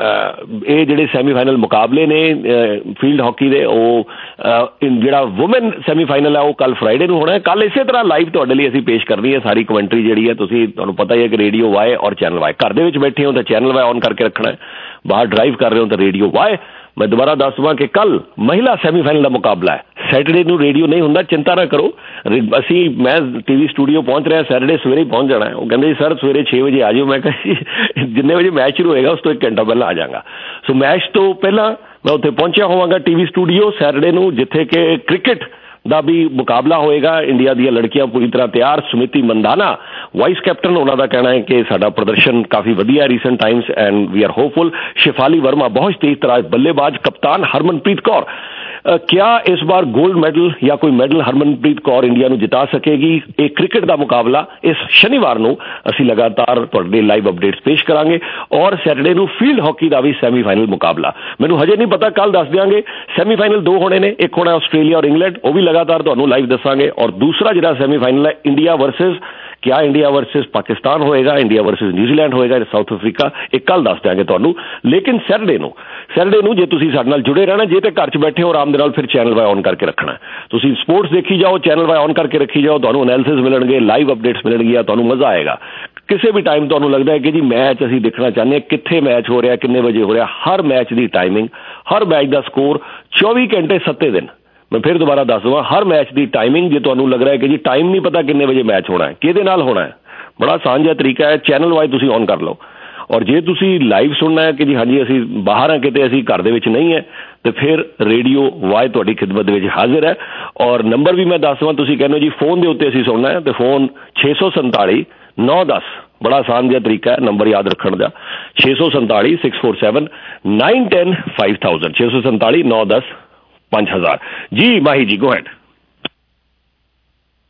ਇਹ ਜਿਹੜੇ ਸੈਮੀਫਾਈਨਲ ਮੁਕਾਬਲੇ ਨੇ ਫੀਲਡ ਹਾਕੀ ਦੇ, ਉਹ ਜਿਹੜਾ ਵੂਮਨ ਸੈਮੀਫਾਈਨਲ ਹੈ ਉਹ ਕੱਲ ਫਰਾਈਡੇ ਨੂੰ ਹੋਣਾ ਹੈ। ਕੱਲ ਇਸੇ ਤਰ੍ਹਾਂ ਲਾਈਵ ਤੁਹਾਡੇ ਲਈ ਅਸੀਂ ਪੇਸ਼ ਕਰਨੀ ਹੈ ਸਾਰੀ ਕਮੈਂਟਰੀ ਜਿਹੜੀ ਹੈ। ਤੁਸੀਂ ਤੁਹਾਨੂੰ ਪਤਾ ਹੀ ਹੈ ਕਿ ਰੇਡੀਓ ਵਾਏ ਔਰ ਚੈਨਲ ਵਾਏ, ਘਰ ਦੇ ਵਿੱਚ ਬੈਠੇ ਹੋ ਤਾਂ ਚੈਨਲ ਵਾਏ ਔਨ ਕਰਕੇ ਰੱਖਣਾ ਹੈ, ਬਾਹਰ ਡਰਾਈਵ ਕਰ ਰਹੇ ਹੋ ਤਾਂ ਰੇਡੀਓ ਵਾਏ। ਮੈਂ ਦੁਬਾਰਾ ਦੱਸ ਦਵਾਂ ਕਿ ਕੱਲ ਮਹਿਲਾ ਸੈਮੀਫਾਈਨਲ ਦਾ ਮੁਕਾਬਲਾ ਹੈ, ਸੈਟਰਡੇ ਨੂੰ ਰੇਡੀਓ ਨਹੀਂ ਹੁੰਦਾ, ਚਿੰਤਾ ਨਾ ਕਰੋ, ਅਸੀਂ ਮੈਂ ਟੀਵੀ ਸਟੂਡੀਓ ਪਹੁੰਚ ਰਿਹਾ, ਸੈਟਰਡੇ ਸਵੇਰੇ ਹੀ ਪਹੁੰਚ ਜਾਣਾ ਹੈ। ਉਹ ਕਹਿੰਦੇ ਸਰ ਸਵੇਰੇ ਛੇ ਵਜੇ ਆ ਜਾਓ, ਮੈਂ ਕਿਹਾ ਜਿੰਨੇ ਵਜੇ ਮੈਚ ਸ਼ੁਰੂ ਹੋਏਗਾ ਉਸ ਤੋਂ ਇੱਕ ਘੰਟਾ ਪਹਿਲਾਂ ਆ ਜਾਵਾਂਗਾ। ਸੋ ਮੈਚ ਤੋਂ ਪਹਿਲਾਂ ਮੈਂ ਉੱਥੇ ਪਹੁੰਚਿਆ ਹੋਵਾਂਗਾ ਟੀਵੀ ਸਟੂਡੀਓ ਸੈਟਰਡੇ ਨੂੰ, ਜਿੱਥੇ ਕਿ ਕ੍ਰਿਕਟ ਦਾ ਵੀ ਮੁਕਾਬਲਾ ਹੋਏਗਾ। ਇੰਡੀਆ ਦੀਆਂ ਲੜਕੀਆਂ ਪੂਰੀ ਤਰ੍ਹਾਂ ਤਿਆਰ, ਸੁਮਿਤੀ ਮੰਦਾਨਾ ਵਾਈਸ ਕੈਪਟਨ, ਉਹਨਾਂ ਦਾ ਕਹਿਣਾ ਹੈ ਕਿ ਸਾਡਾ ਪ੍ਰਦਰਸ਼ਨ ਕਾਫੀ ਵਧੀਆ recent times and we are hopeful. Shafali Verma ਬਹੁਤ ਤੇਜ਼ ਤਰਾਜ਼ ਬੱਲੇਬਾਜ਼, ਕਪਤਾਨ ਹਰਮਨਪ੍ਰੀਤ ਕੌਰ, क्या इस बार गोल्ड मेडल या कोई मेडल हरमनप्रीत कौर इंडिया ਨੂੰ ਜਿਤਾ ਸਕੇਗੀ? ਇਹ ਕ੍ਰਿਕਟ ਦਾ ਮੁਕਾਬਲਾ ਇਸ ਸ਼ਨੀਵਾਰ ਨੂੰ ਅਸੀਂ ਲਗਾਤਾਰ ਤੁਹਾਡੇ ਲਾਈਵ ਅਪਡੇਟਸ ਪੇਸ਼ ਕਰਾਂਗੇ, ਔਰ ਸੈਟਰਡੇ ਨੂੰ ਫੀਲਡ ਹਾਕੀ ਦਾ ਵੀ ਸੈਮੀਫਾਈਨਲ ਮੁਕਾਬਲਾ ਮੈਨੂੰ ਹਜੇ ਨਹੀਂ ਪਤਾ, ਕੱਲ ਦੱਸ ਦਿਆਂਗੇ। ਸੈਮੀਫਾਈਨਲ ਦੋ ਹੋਣੇ ਨੇ, ਇੱਕ ਹੋਣਾ ਆਸਟ੍ਰੇਲੀਆ ਔਰ ਇੰਗਲੈਂਡ, ਉਹ ਵੀ ਲਗਾਤਾਰ ਤੁਹਾਨੂੰ ਲਾਈਵ ਦੱਸਾਂਗੇ, ਔਰ ਦੂਸਰਾ ਜਿਹੜਾ ਸੈਮੀਫਾਈਨਲ ਹੈ ਇੰਡੀਆ ਵਰਸਸ क्या इंडिया वर्सेस पाकिस्तान होएगा, इंडिया वर्सेस न्यूजीलैंड होएगा, साउथ अफ्रीका, एक कल दस देंगे ਤੁਹਾਨੂੰ। लेकिन सैटरडे ਨੂੰ सैटरडे ਨੂੰ ਜੇ ਤੁਸੀਂ ਸਾਡੇ ਨਾਲ ਜੁੜੇ ਰਹਿਣਾ, ਜੇ ਤੇ ਘਰ 'ਚ ਬੈਠੇ ਹੋ ਆਰਾਮ ਦੇ ਨਾਲ, ਫਿਰ ਚੈਨਲ ਵਾਈ ਔਨ ਕਰਕੇ ਰੱਖਣਾ। ਤੁਸੀਂ ਸਪੋਰਟਸ ਦੇਖੀ ਜਾਓ, ਚੈਨਲ ਵਾਈ ਔਨ ਕਰਕੇ ਰੱਖੀ ਜਾਓ, ਤੁਹਾਨੂੰ ਐਨਾਲਿਸਿਸ ਮਿਲਣਗੇ, ਲਾਈਵ ਅਪਡੇਟਸ ਮਿਲਣਗੀਆਂ, ਤੁਹਾਨੂੰ ਮਜ਼ਾ ਆਏਗਾ। ਕਿਸੇ ਵੀ ਟਾਈਮ ਤੁਹਾਨੂੰ ਲੱਗਦਾ ਹੈ ਕਿ ਜੀ ਮੈਚ ਅਸੀਂ ਦੇਖਣਾ ਚਾਹੁੰਦੇ ਹਾਂ, ਕਿੱਥੇ ਮੈਚ ਹੋ ਰਿਹਾ, ਕਿੰਨੇ ਵਜੇ ਹੋ ਰਿਹਾ, ਹਰ ਮੈਚ ਦੀ ਟਾਈਮਿੰਗ, ਹਰ ਮੈਚ ਦਾ ਸਕੋਰ, ਚੌਵੀ ਘੰਟੇ ਸੱਤੇ ਦਿਨ। ਮੈਂ ਫਿਰ ਦੁਬਾਰਾ ਦੱਸ ਦਵਾਂ, ਹਰ ਮੈਚ ਦੀ ਟਾਈਮਿੰਗ, ਜੇ ਤੁਹਾਨੂੰ ਲੱਗ ਰਿਹਾ ਹੈ ਕਿ ਜੀ ਟਾਈਮ ਨਹੀਂ ਪਤਾ ਕਿੰਨੇ ਵਜੇ ਮੈਚ ਹੋਣਾ ਹੈ, ਕਿਹਦੇ ਨਾਲ ਹੋਣਾ ਹੈ, ਬੜਾ ਆਸਾਨ ਜਿਹਾ ਤਰੀਕਾ ਹੈ, ਚੈਨਲ ਵਾਈਜ਼ ਤੁਸੀਂ ਔਨ ਕਰ ਲਓ। ਔਰ ਜੇ ਤੁਸੀਂ ਲਾਈਵ ਸੁਣਨਾ ਹੈ ਕਿ ਜੀ ਹਾਂਜੀ ਅਸੀਂ ਬਾਹਰ ਹਾਂ ਕਿਤੇ, ਅਸੀਂ ਘਰ ਦੇ ਵਿੱਚ ਨਹੀਂ ਹੈ, ਤੇ ਫਿਰ ਰੇਡੀਓ ਵਾਈ ਤੁਹਾਡੀ ਖਿਦਮਤ ਦੇ ਵਿੱਚ ਹਾਜ਼ਰ ਹੈ। ਔਰ ਨੰਬਰ ਵੀ ਮੈਂ ਦੱਸ ਦਵਾਂ, ਤੁਸੀਂ ਕਹਿੰਦੇ ਜੀ ਫੋਨ ਦੇ ਉੱਤੇ ਅਸੀਂ ਸੁਣਨਾ ਹੈ, ਤੇ ਫੋਨ ਛੇ ਸੌ ਸੰਤਾਲੀ ਨੌ ਦਸ, ਬੜਾ ਆਸਾਨ ਜਿਹਾ ਤਰੀਕਾ ਹੈ ਨੰਬਰ ਯਾਦ ਰੱਖਣ ਦਾ, ਛੇ ਸੌ ਸੰਤਾਲੀ six four seven nine ten five thousand, ਛੇ ਸੌ ਸੰਤਾਲੀ ਨੌ ਦਸ ਪੰਜ ਹਜ਼ਾਰ। ਜੀ ਮਾਹੀ ਜੀ, ਗੋ ਹੈਡ।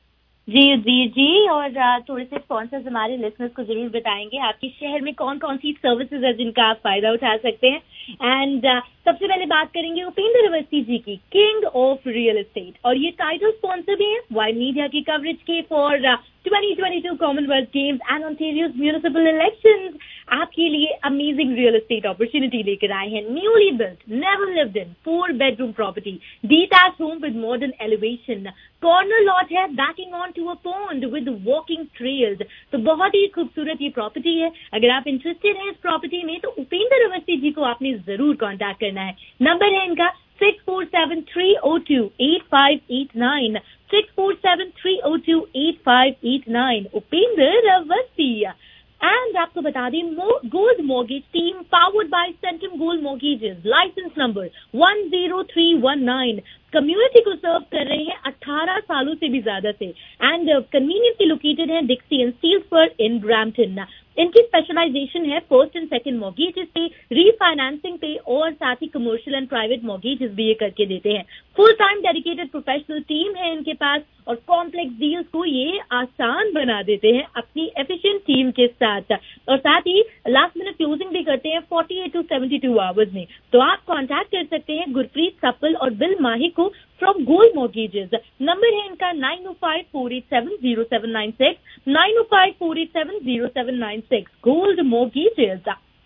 जी जी जी और थोड़े से स्पॉन्सर्स हमारे लिसनर्स को जरूर बताएंगे आपके शहर में कौन कौन सी सर्विसेज है जिनका आप फायदा उठा सकते हैं। एंड uh, सबसे पहले बात करेंगे उपेंद्र अवस्थी जी की, किंग ऑफ रियल एस्टेट, और ये टाइटल स्पॉन्सर भी है वाइड मीडिया की कवरेज के for twenty twenty-two Commonwealth Games and Ontario's municipal elections. आपके लिए अमेजिंग रियल एस्टेट अपॉर्चुनिटी लेकर आए हैं। Newly built, never lived in, four bedroom property, detached home with modern elevation, corner lot है backing on to a pond with walking trails. तो बहुत ही खूबसूरत ये प्रॉपर्टी है। अगर आप इंटरेस्टेड हैं इस प्रॉपर्टी में तो उपेंद्र अवस्थी जी को आपने जरूर कॉन्टैक्ट करना है। नंबर है इनका six four seven three O two eight five eight nine, six four seven three O two eight five eight nine, Upendra Awasthi. And आपको बता दें gold mortgage team powered by Centrum gold mortgages, license number one zero three one nine, community को serve कर रहे हैं अठारह सालों से भी ज्यादा से, एंड कन्वीनियंटली लोकेटेड है डिक्सी एंड स्टील्स पर इन ब्रैम्पटन। इनकी स्पेशलाइजेशन है फर्स्ट एंड सेकंड मॉर्गेजेस पे, रीफाइनेंसिंग पे, और साथ ही कमर्शियल एंड प्राइवेट मॉर्गेजेस भी ये करके देते हैं। Full time dedicated professional team है इनके पास, और कॉम्प्लेक्स डील्स को ये आसान बना देते हैं अपनी एफिशिएंट टीम के साथ, और साथ ही लास्ट मिनट क्लोजिंग भी करते हैं forty-eight to seventy-two आवर्स में। तो आप कॉन्टैक्ट कर सकते हैं गुरप्रीत सप्पल और बिल माही को फ्रॉम गोल्ड मॉर्गेजेस। नंबर है इनका नाइन ओ five four eight seven zero seven nine six, nine ओ five four eight seven zero seven nine six, gold mortgages.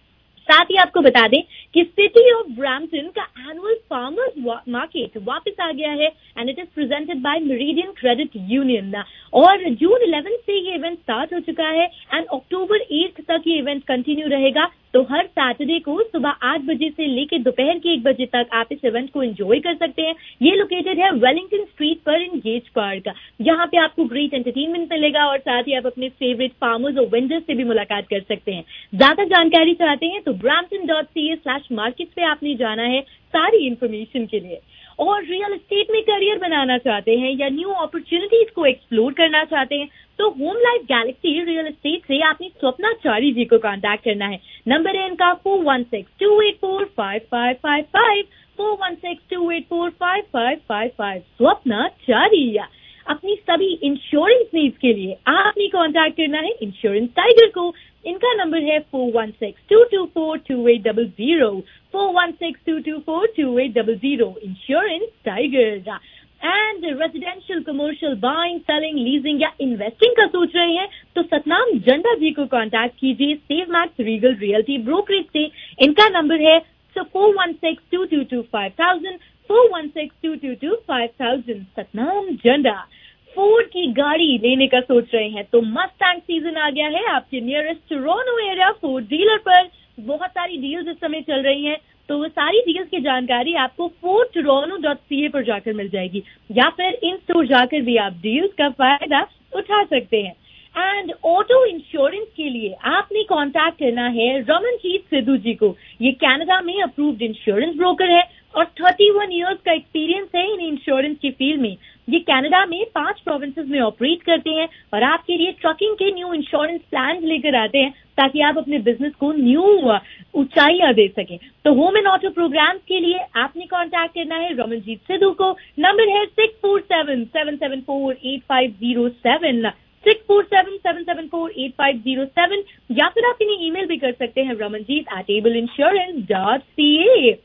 साथ ही आपको बता दें कि सिटी ऑफ ब्रैम्पटन का एनुअल फार्मर्स मार्केट वापस आ गया है, and it is presented by Meridian credit union. और जून इलेवेंथ से ये इवेंट स्टार्ट हो चुका है, एंड अक्टूबर एट तक ये इवेंट कंटिन्यू रहेगा। तो हर सैटरडे को सुबह आठ बजे से लेकर दोपहर के एक बजे तक आप इस इवेंट को एंजॉय कर सकते हैं। ये लोकेटेड है वेलिंगटन स्ट्रीट पर इन गेज पार्क। यहाँ पे आपको ग्रेट एंटरटेनमेंट मिलेगा, और साथ ही आप अपने फेवरेट फार्मर्स और वेंडर्स से भी मुलाकात कर सकते हैं। ज्यादा जानकारी चाहते हैं तो Brampton dot C A slash markets पे आपने जाना है सारी इंफॉर्मेशन के लिए। और रियल एस्टेट में करियर बनाना चाहते हैं या न्यू अपॉर्चुनिटीज को एक्सप्लोर करना चाहते हैं तो Home Life Galaxy real estate से आपने स्वप्ना चारी जी को कांटेक्ट करना है। नंबर है इनका four one six to eight four five five five five, four one six to eight four five five five five, Swapna Chari. अपनी सभी इंश्योरेंस नीड्स के लिए आपने कांटेक्ट करना है इंश्योरेंस टाइगर को। इनका नंबर है four one six two two four two eight double zero, four one six two two four two eight double zero, insurance tiger. And residential, commercial, buying, selling, leasing या investing का सोच रहे हैं तो सतनाम जंडा जी को कांटेक्ट कीजिए Save Max Regal realty brokerage से। इनका नंबर है four one six two two two five thousand, four one six two two two five thousand, Satnam Janda. Ford की गाड़ी लेने का सोच रहे हैं तो मस्टैंग सीजन आ गया है आपके nearest Toronto area Ford dealer पर। बहुत सारी डील्स इस समय चल रही हैं, तो वो सारी डील्स की जानकारी आपको Ford Toronto dot C A पर जाकर मिल जाएगी, या फिर इन स्टोर जाकर भी आप डील्स का फायदा उठा सकते हैं। एंड ऑटो इंश्योरेंस के लिए आपने कांटेक्ट करना है रमनजीत सिद्धू जी को। ये कनाडा में अप्रूव्ड इंश्योरेंस ब्रोकर है और इकतीस इयर्स का एक्सपीरियंस है इन इंश्योरेंस की फील्ड में। ये कनाडा में पांच प्रोविंसेस में ऑपरेट करते हैं और आपके लिए ट्रकिंग के न्यू इंश्योरेंस प्लान लेकर आते हैं ताकि आप अपने बिजनेस को न्यू ऊंचाइयां दे सकें। तो होम एंड ऑटो प्रोग्राम के लिए आपने कांटेक्ट करना है रमनजीत सिद्धू को। नंबर है six four seven seven seven four eight five zero seven, six four seven seven seven four eight five zero seven, या फिर आप इन्हें ईमेल भी कर सकते हैं Ramanjit at Able insurance dot C A.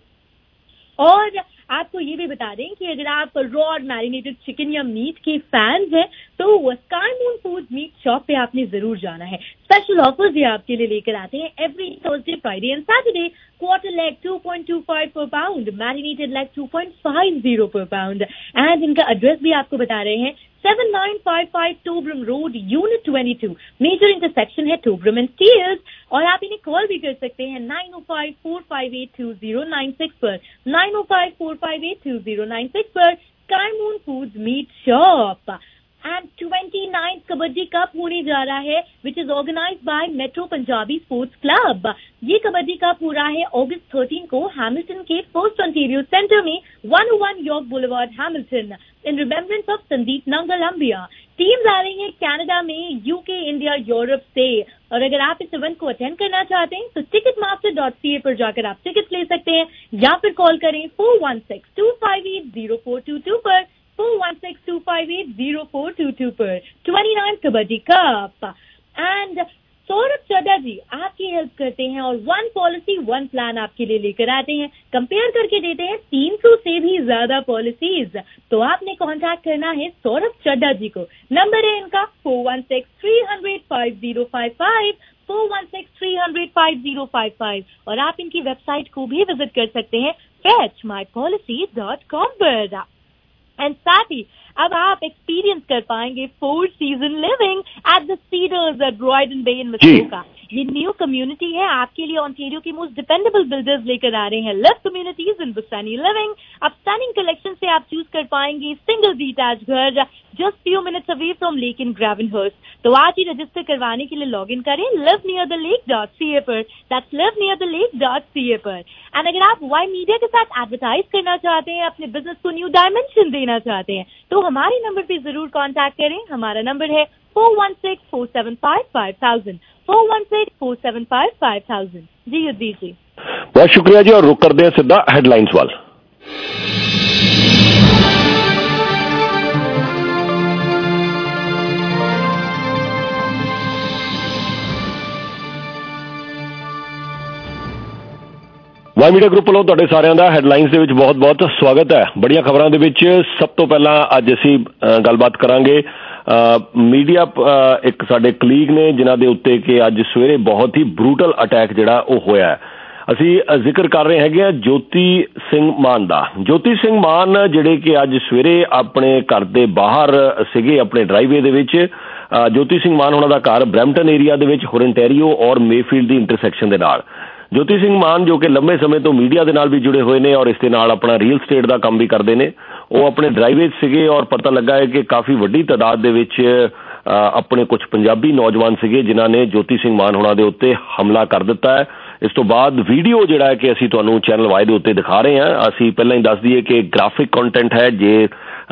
और आपको ये भी बता दें कि अगर आप रॉ और मैरिनेटेड चिकन या मीट के फैंस हैं तो Sky Moon food meat shop पे आपने जरूर जाना है। स्पेशल ऑफर्स ये आपके लिए लेकर आते हैं every Thursday, Friday and Saturday. Quarter leg two point two five per pound, marinated leg two point five zero per pound. And इनका एड्रेस भी आपको बता रहे हैं seven nine five five Tobram road, unit twenty two, major intersection है Tobram and Steeles. और आप इन्हें कॉल भी कर सकते हैं नाइन ओ five four five eight two zero nine six पर, नाइन ओ five four five eight two zero nine six पर। Sky Moon foods meat shop. And twenty ninth kabaddi cup होने जा रहा है which is organized by Metro Punjabi sports club. ये kabaddi cup हो रहा है अगस्त थर्टीन को हैमिल्टन के फर्स्ट ओंटारियो सेंटर में, one o one York boulevard Hamilton, in remembrance of Sandeep Nangal Ambian. Teams आ रही हैं कनाडा में, यूके, इंडिया, यूरोप से। और अगर आप इस इवेंट को अटेंड करना चाहते हैं तो Ticketmaster dot C A पर जाकर आप टिकट ले सकते हैं, या फिर कॉल करें four one six two five eight zero four two two पर, four one six two five eight zero four two two पर twenty-ninth kabaddi cup. And Saurabh Chadha ji आपकी हेल्प करते हैं और वन पॉलिसी वन प्लान आपके लिए लेकर आते हैं, कंपेयर करके देते हैं तीन सौ से भी ज्यादा पॉलिसीज। तो आपने कांटेक्ट करना है सौरभ चड्ढा जी को। नंबर है इनका four one six three hundred five zero five five, four one six three hundred five zero five five, और आप इनकी वेबसाइट को भी विजिट कर सकते हैं fetch my policy dot com पर। एंड साथ ही अब आप एक्सपीरियंस कर पाएंगे four season living at the Cedars at Broydon Bay in Mississippi. ये न्यू कम्युनिटी है आपके लिए, ओंटारियो की मोस्ट डिपेंडेबल बिल्डर्स लेकर आ रहे हैं लिव कम्युनिटीज इन बुस्तानी लिविंग। अब स्टनिंग कलेक्शन से आप चूज कर पाएंगे सिंगल डिटैच घर just few minutes away from lake in Gravenhurst. तो आज ही रजिस्टर करवाने के लिए लॉग इन करें live near the lake dot C A पर, that's live near the lake dot C A पर। एंड अगर आप वाई मीडिया के साथ एडवर्टाइज करना चाहते हैं, अपने बिजनेस को न्यू डायमेंशन देना चाहते हैं, तो हमारे नंबर पे जरूर कॉन्टैक्ट करें। हमारा नंबर है four one six four seven five five thousand, four one six four seven five five thousand। जी युद्धवीर जी बहुत शुक्रिया जी, और रुक करते हैं सीधा हेडलाइंस वाल। ਵਾਈ ਮੀਡੀਆ ਗਰੁੱਪ ਵੱਲੋਂ ਤੁਹਾਡੇ ਸਾਰਿਆਂ ਦਾ ਹੈਡਲਾਈਨਸ ਦੇ ਵਿੱਚ ਬਹੁਤ-ਬਹੁਤ ਸਵਾਗਤ ਹੈ। ਬੜੀਆਂ ਖਬਰਾਂ ਦੇ ਵਿੱਚ ਸਭ ਤੋਂ ਪਹਿਲਾਂ ਅੱਜ ਅਸੀਂ ਗੱਲਬਾਤ ਕਰਾਂਗੇ ਮੀਡੀਆ ਇੱਕ ਸਾਡੇ ਕਲੀਗ ਨੇ ਜਿਨ੍ਹਾਂ ਦੇ ਉੱਤੇ ਕਿ ਅੱਜ ਸਵੇਰੇ ਬਹੁਤ ਹੀ ਬਰੂਟਲ ਅਟੈਕ ਜਿਹੜਾ ਉਹ ਹੋਇਆ। ਅਸੀਂ ਜ਼ਿਕਰ ਕਰ ਰਹੇ ਹੈਗੇ ਆ ਜੋਤੀ ਸਿੰਘ ਮਾਨ ਦਾ। ਜੋਤੀ ਸਿੰਘ ਮਾਨ ਜਿਹੜੇ ਕਿ ਅੱਜ ਸਵੇਰੇ ਆਪਣੇ ਘਰ ਦੇ ਬਾਹਰ ਸੀਗੇ ਆਪਣੇ ਡਰਾਈਵੇ ਦੇ ਵਿੱਚ। ਜੋਤੀ ਸਿੰਘ ਮਾਨ ਉਹਨਾਂ ਦਾ ਘਰ ਬਰੈਂਪਟਨ ਏਰੀਆ ਦੇ ਵਿੱਚ ਹੋਰਨਟੈਰੀਓ ਔਰ ਮੇਫੀਲਡ ਦੀ ਇੰਟਰਸੈਕਸ਼ਨ ਦੇ ਨਾਲ। ਜੋਤੀ ਸਿੰਘ ਮਾਨ ਜੋ ਕਿ ਲੰਬੇ ਸਮੇਂ ਤੋਂ ਮੀਡੀਆ ਦੇ ਨਾਲ ਵੀ ਜੁੜੇ ਹੋਏ ਨੇ ਔਰ ਇਸ ਦੇ ਨਾਲ ਆਪਣਾ ਰੀਅਲ ਸਟੇਟ ਦਾ ਕੰਮ ਵੀ ਕਰਦੇ ਨੇ, ਉਹ ਆਪਣੇ ਡਰਾਈਵੇ 'ਚ ਸੀਗੇ ਔਰ ਪਤਾ ਲੱਗਾ ਹੈ ਕਿ ਕਾਫੀ ਵੱਡੀ ਤਾਦਾਦ ਦੇ ਵਿੱਚ ਆਪਣੇ ਕੁਝ ਪੰਜਾਬੀ ਨੌਜਵਾਨ ਸੀਗੇ ਜਿਨ੍ਹਾਂ ਨੇ ਜੋਤੀ ਸਿੰਘ ਮਾਨ ਹੋਣਾ ਦੇ ਉੱਤੇ ਹਮਲਾ ਕਰ ਦਿੱਤਾ ਹੈ। ਇਸ ਤੋਂ ਬਾਅਦ ਵੀਡੀਓ ਜਿਹੜਾ ਹੈ ਕਿ ਅਸੀਂ ਤੁਹਾਨੂੰ ਚੈਨਲ ਵਾਈ ਦੇ ਉੱਤੇ ਦਿਖਾ ਰਹੇ ਹਾਂ। ਅਸੀਂ ਪਹਿਲਾਂ ਹੀ ਦੱਸ ਦਈਏ ਕਿ ਗ੍ਰਾਫਿਕ ਕੰਟੈਂਟ ਹੈ, ਜੇ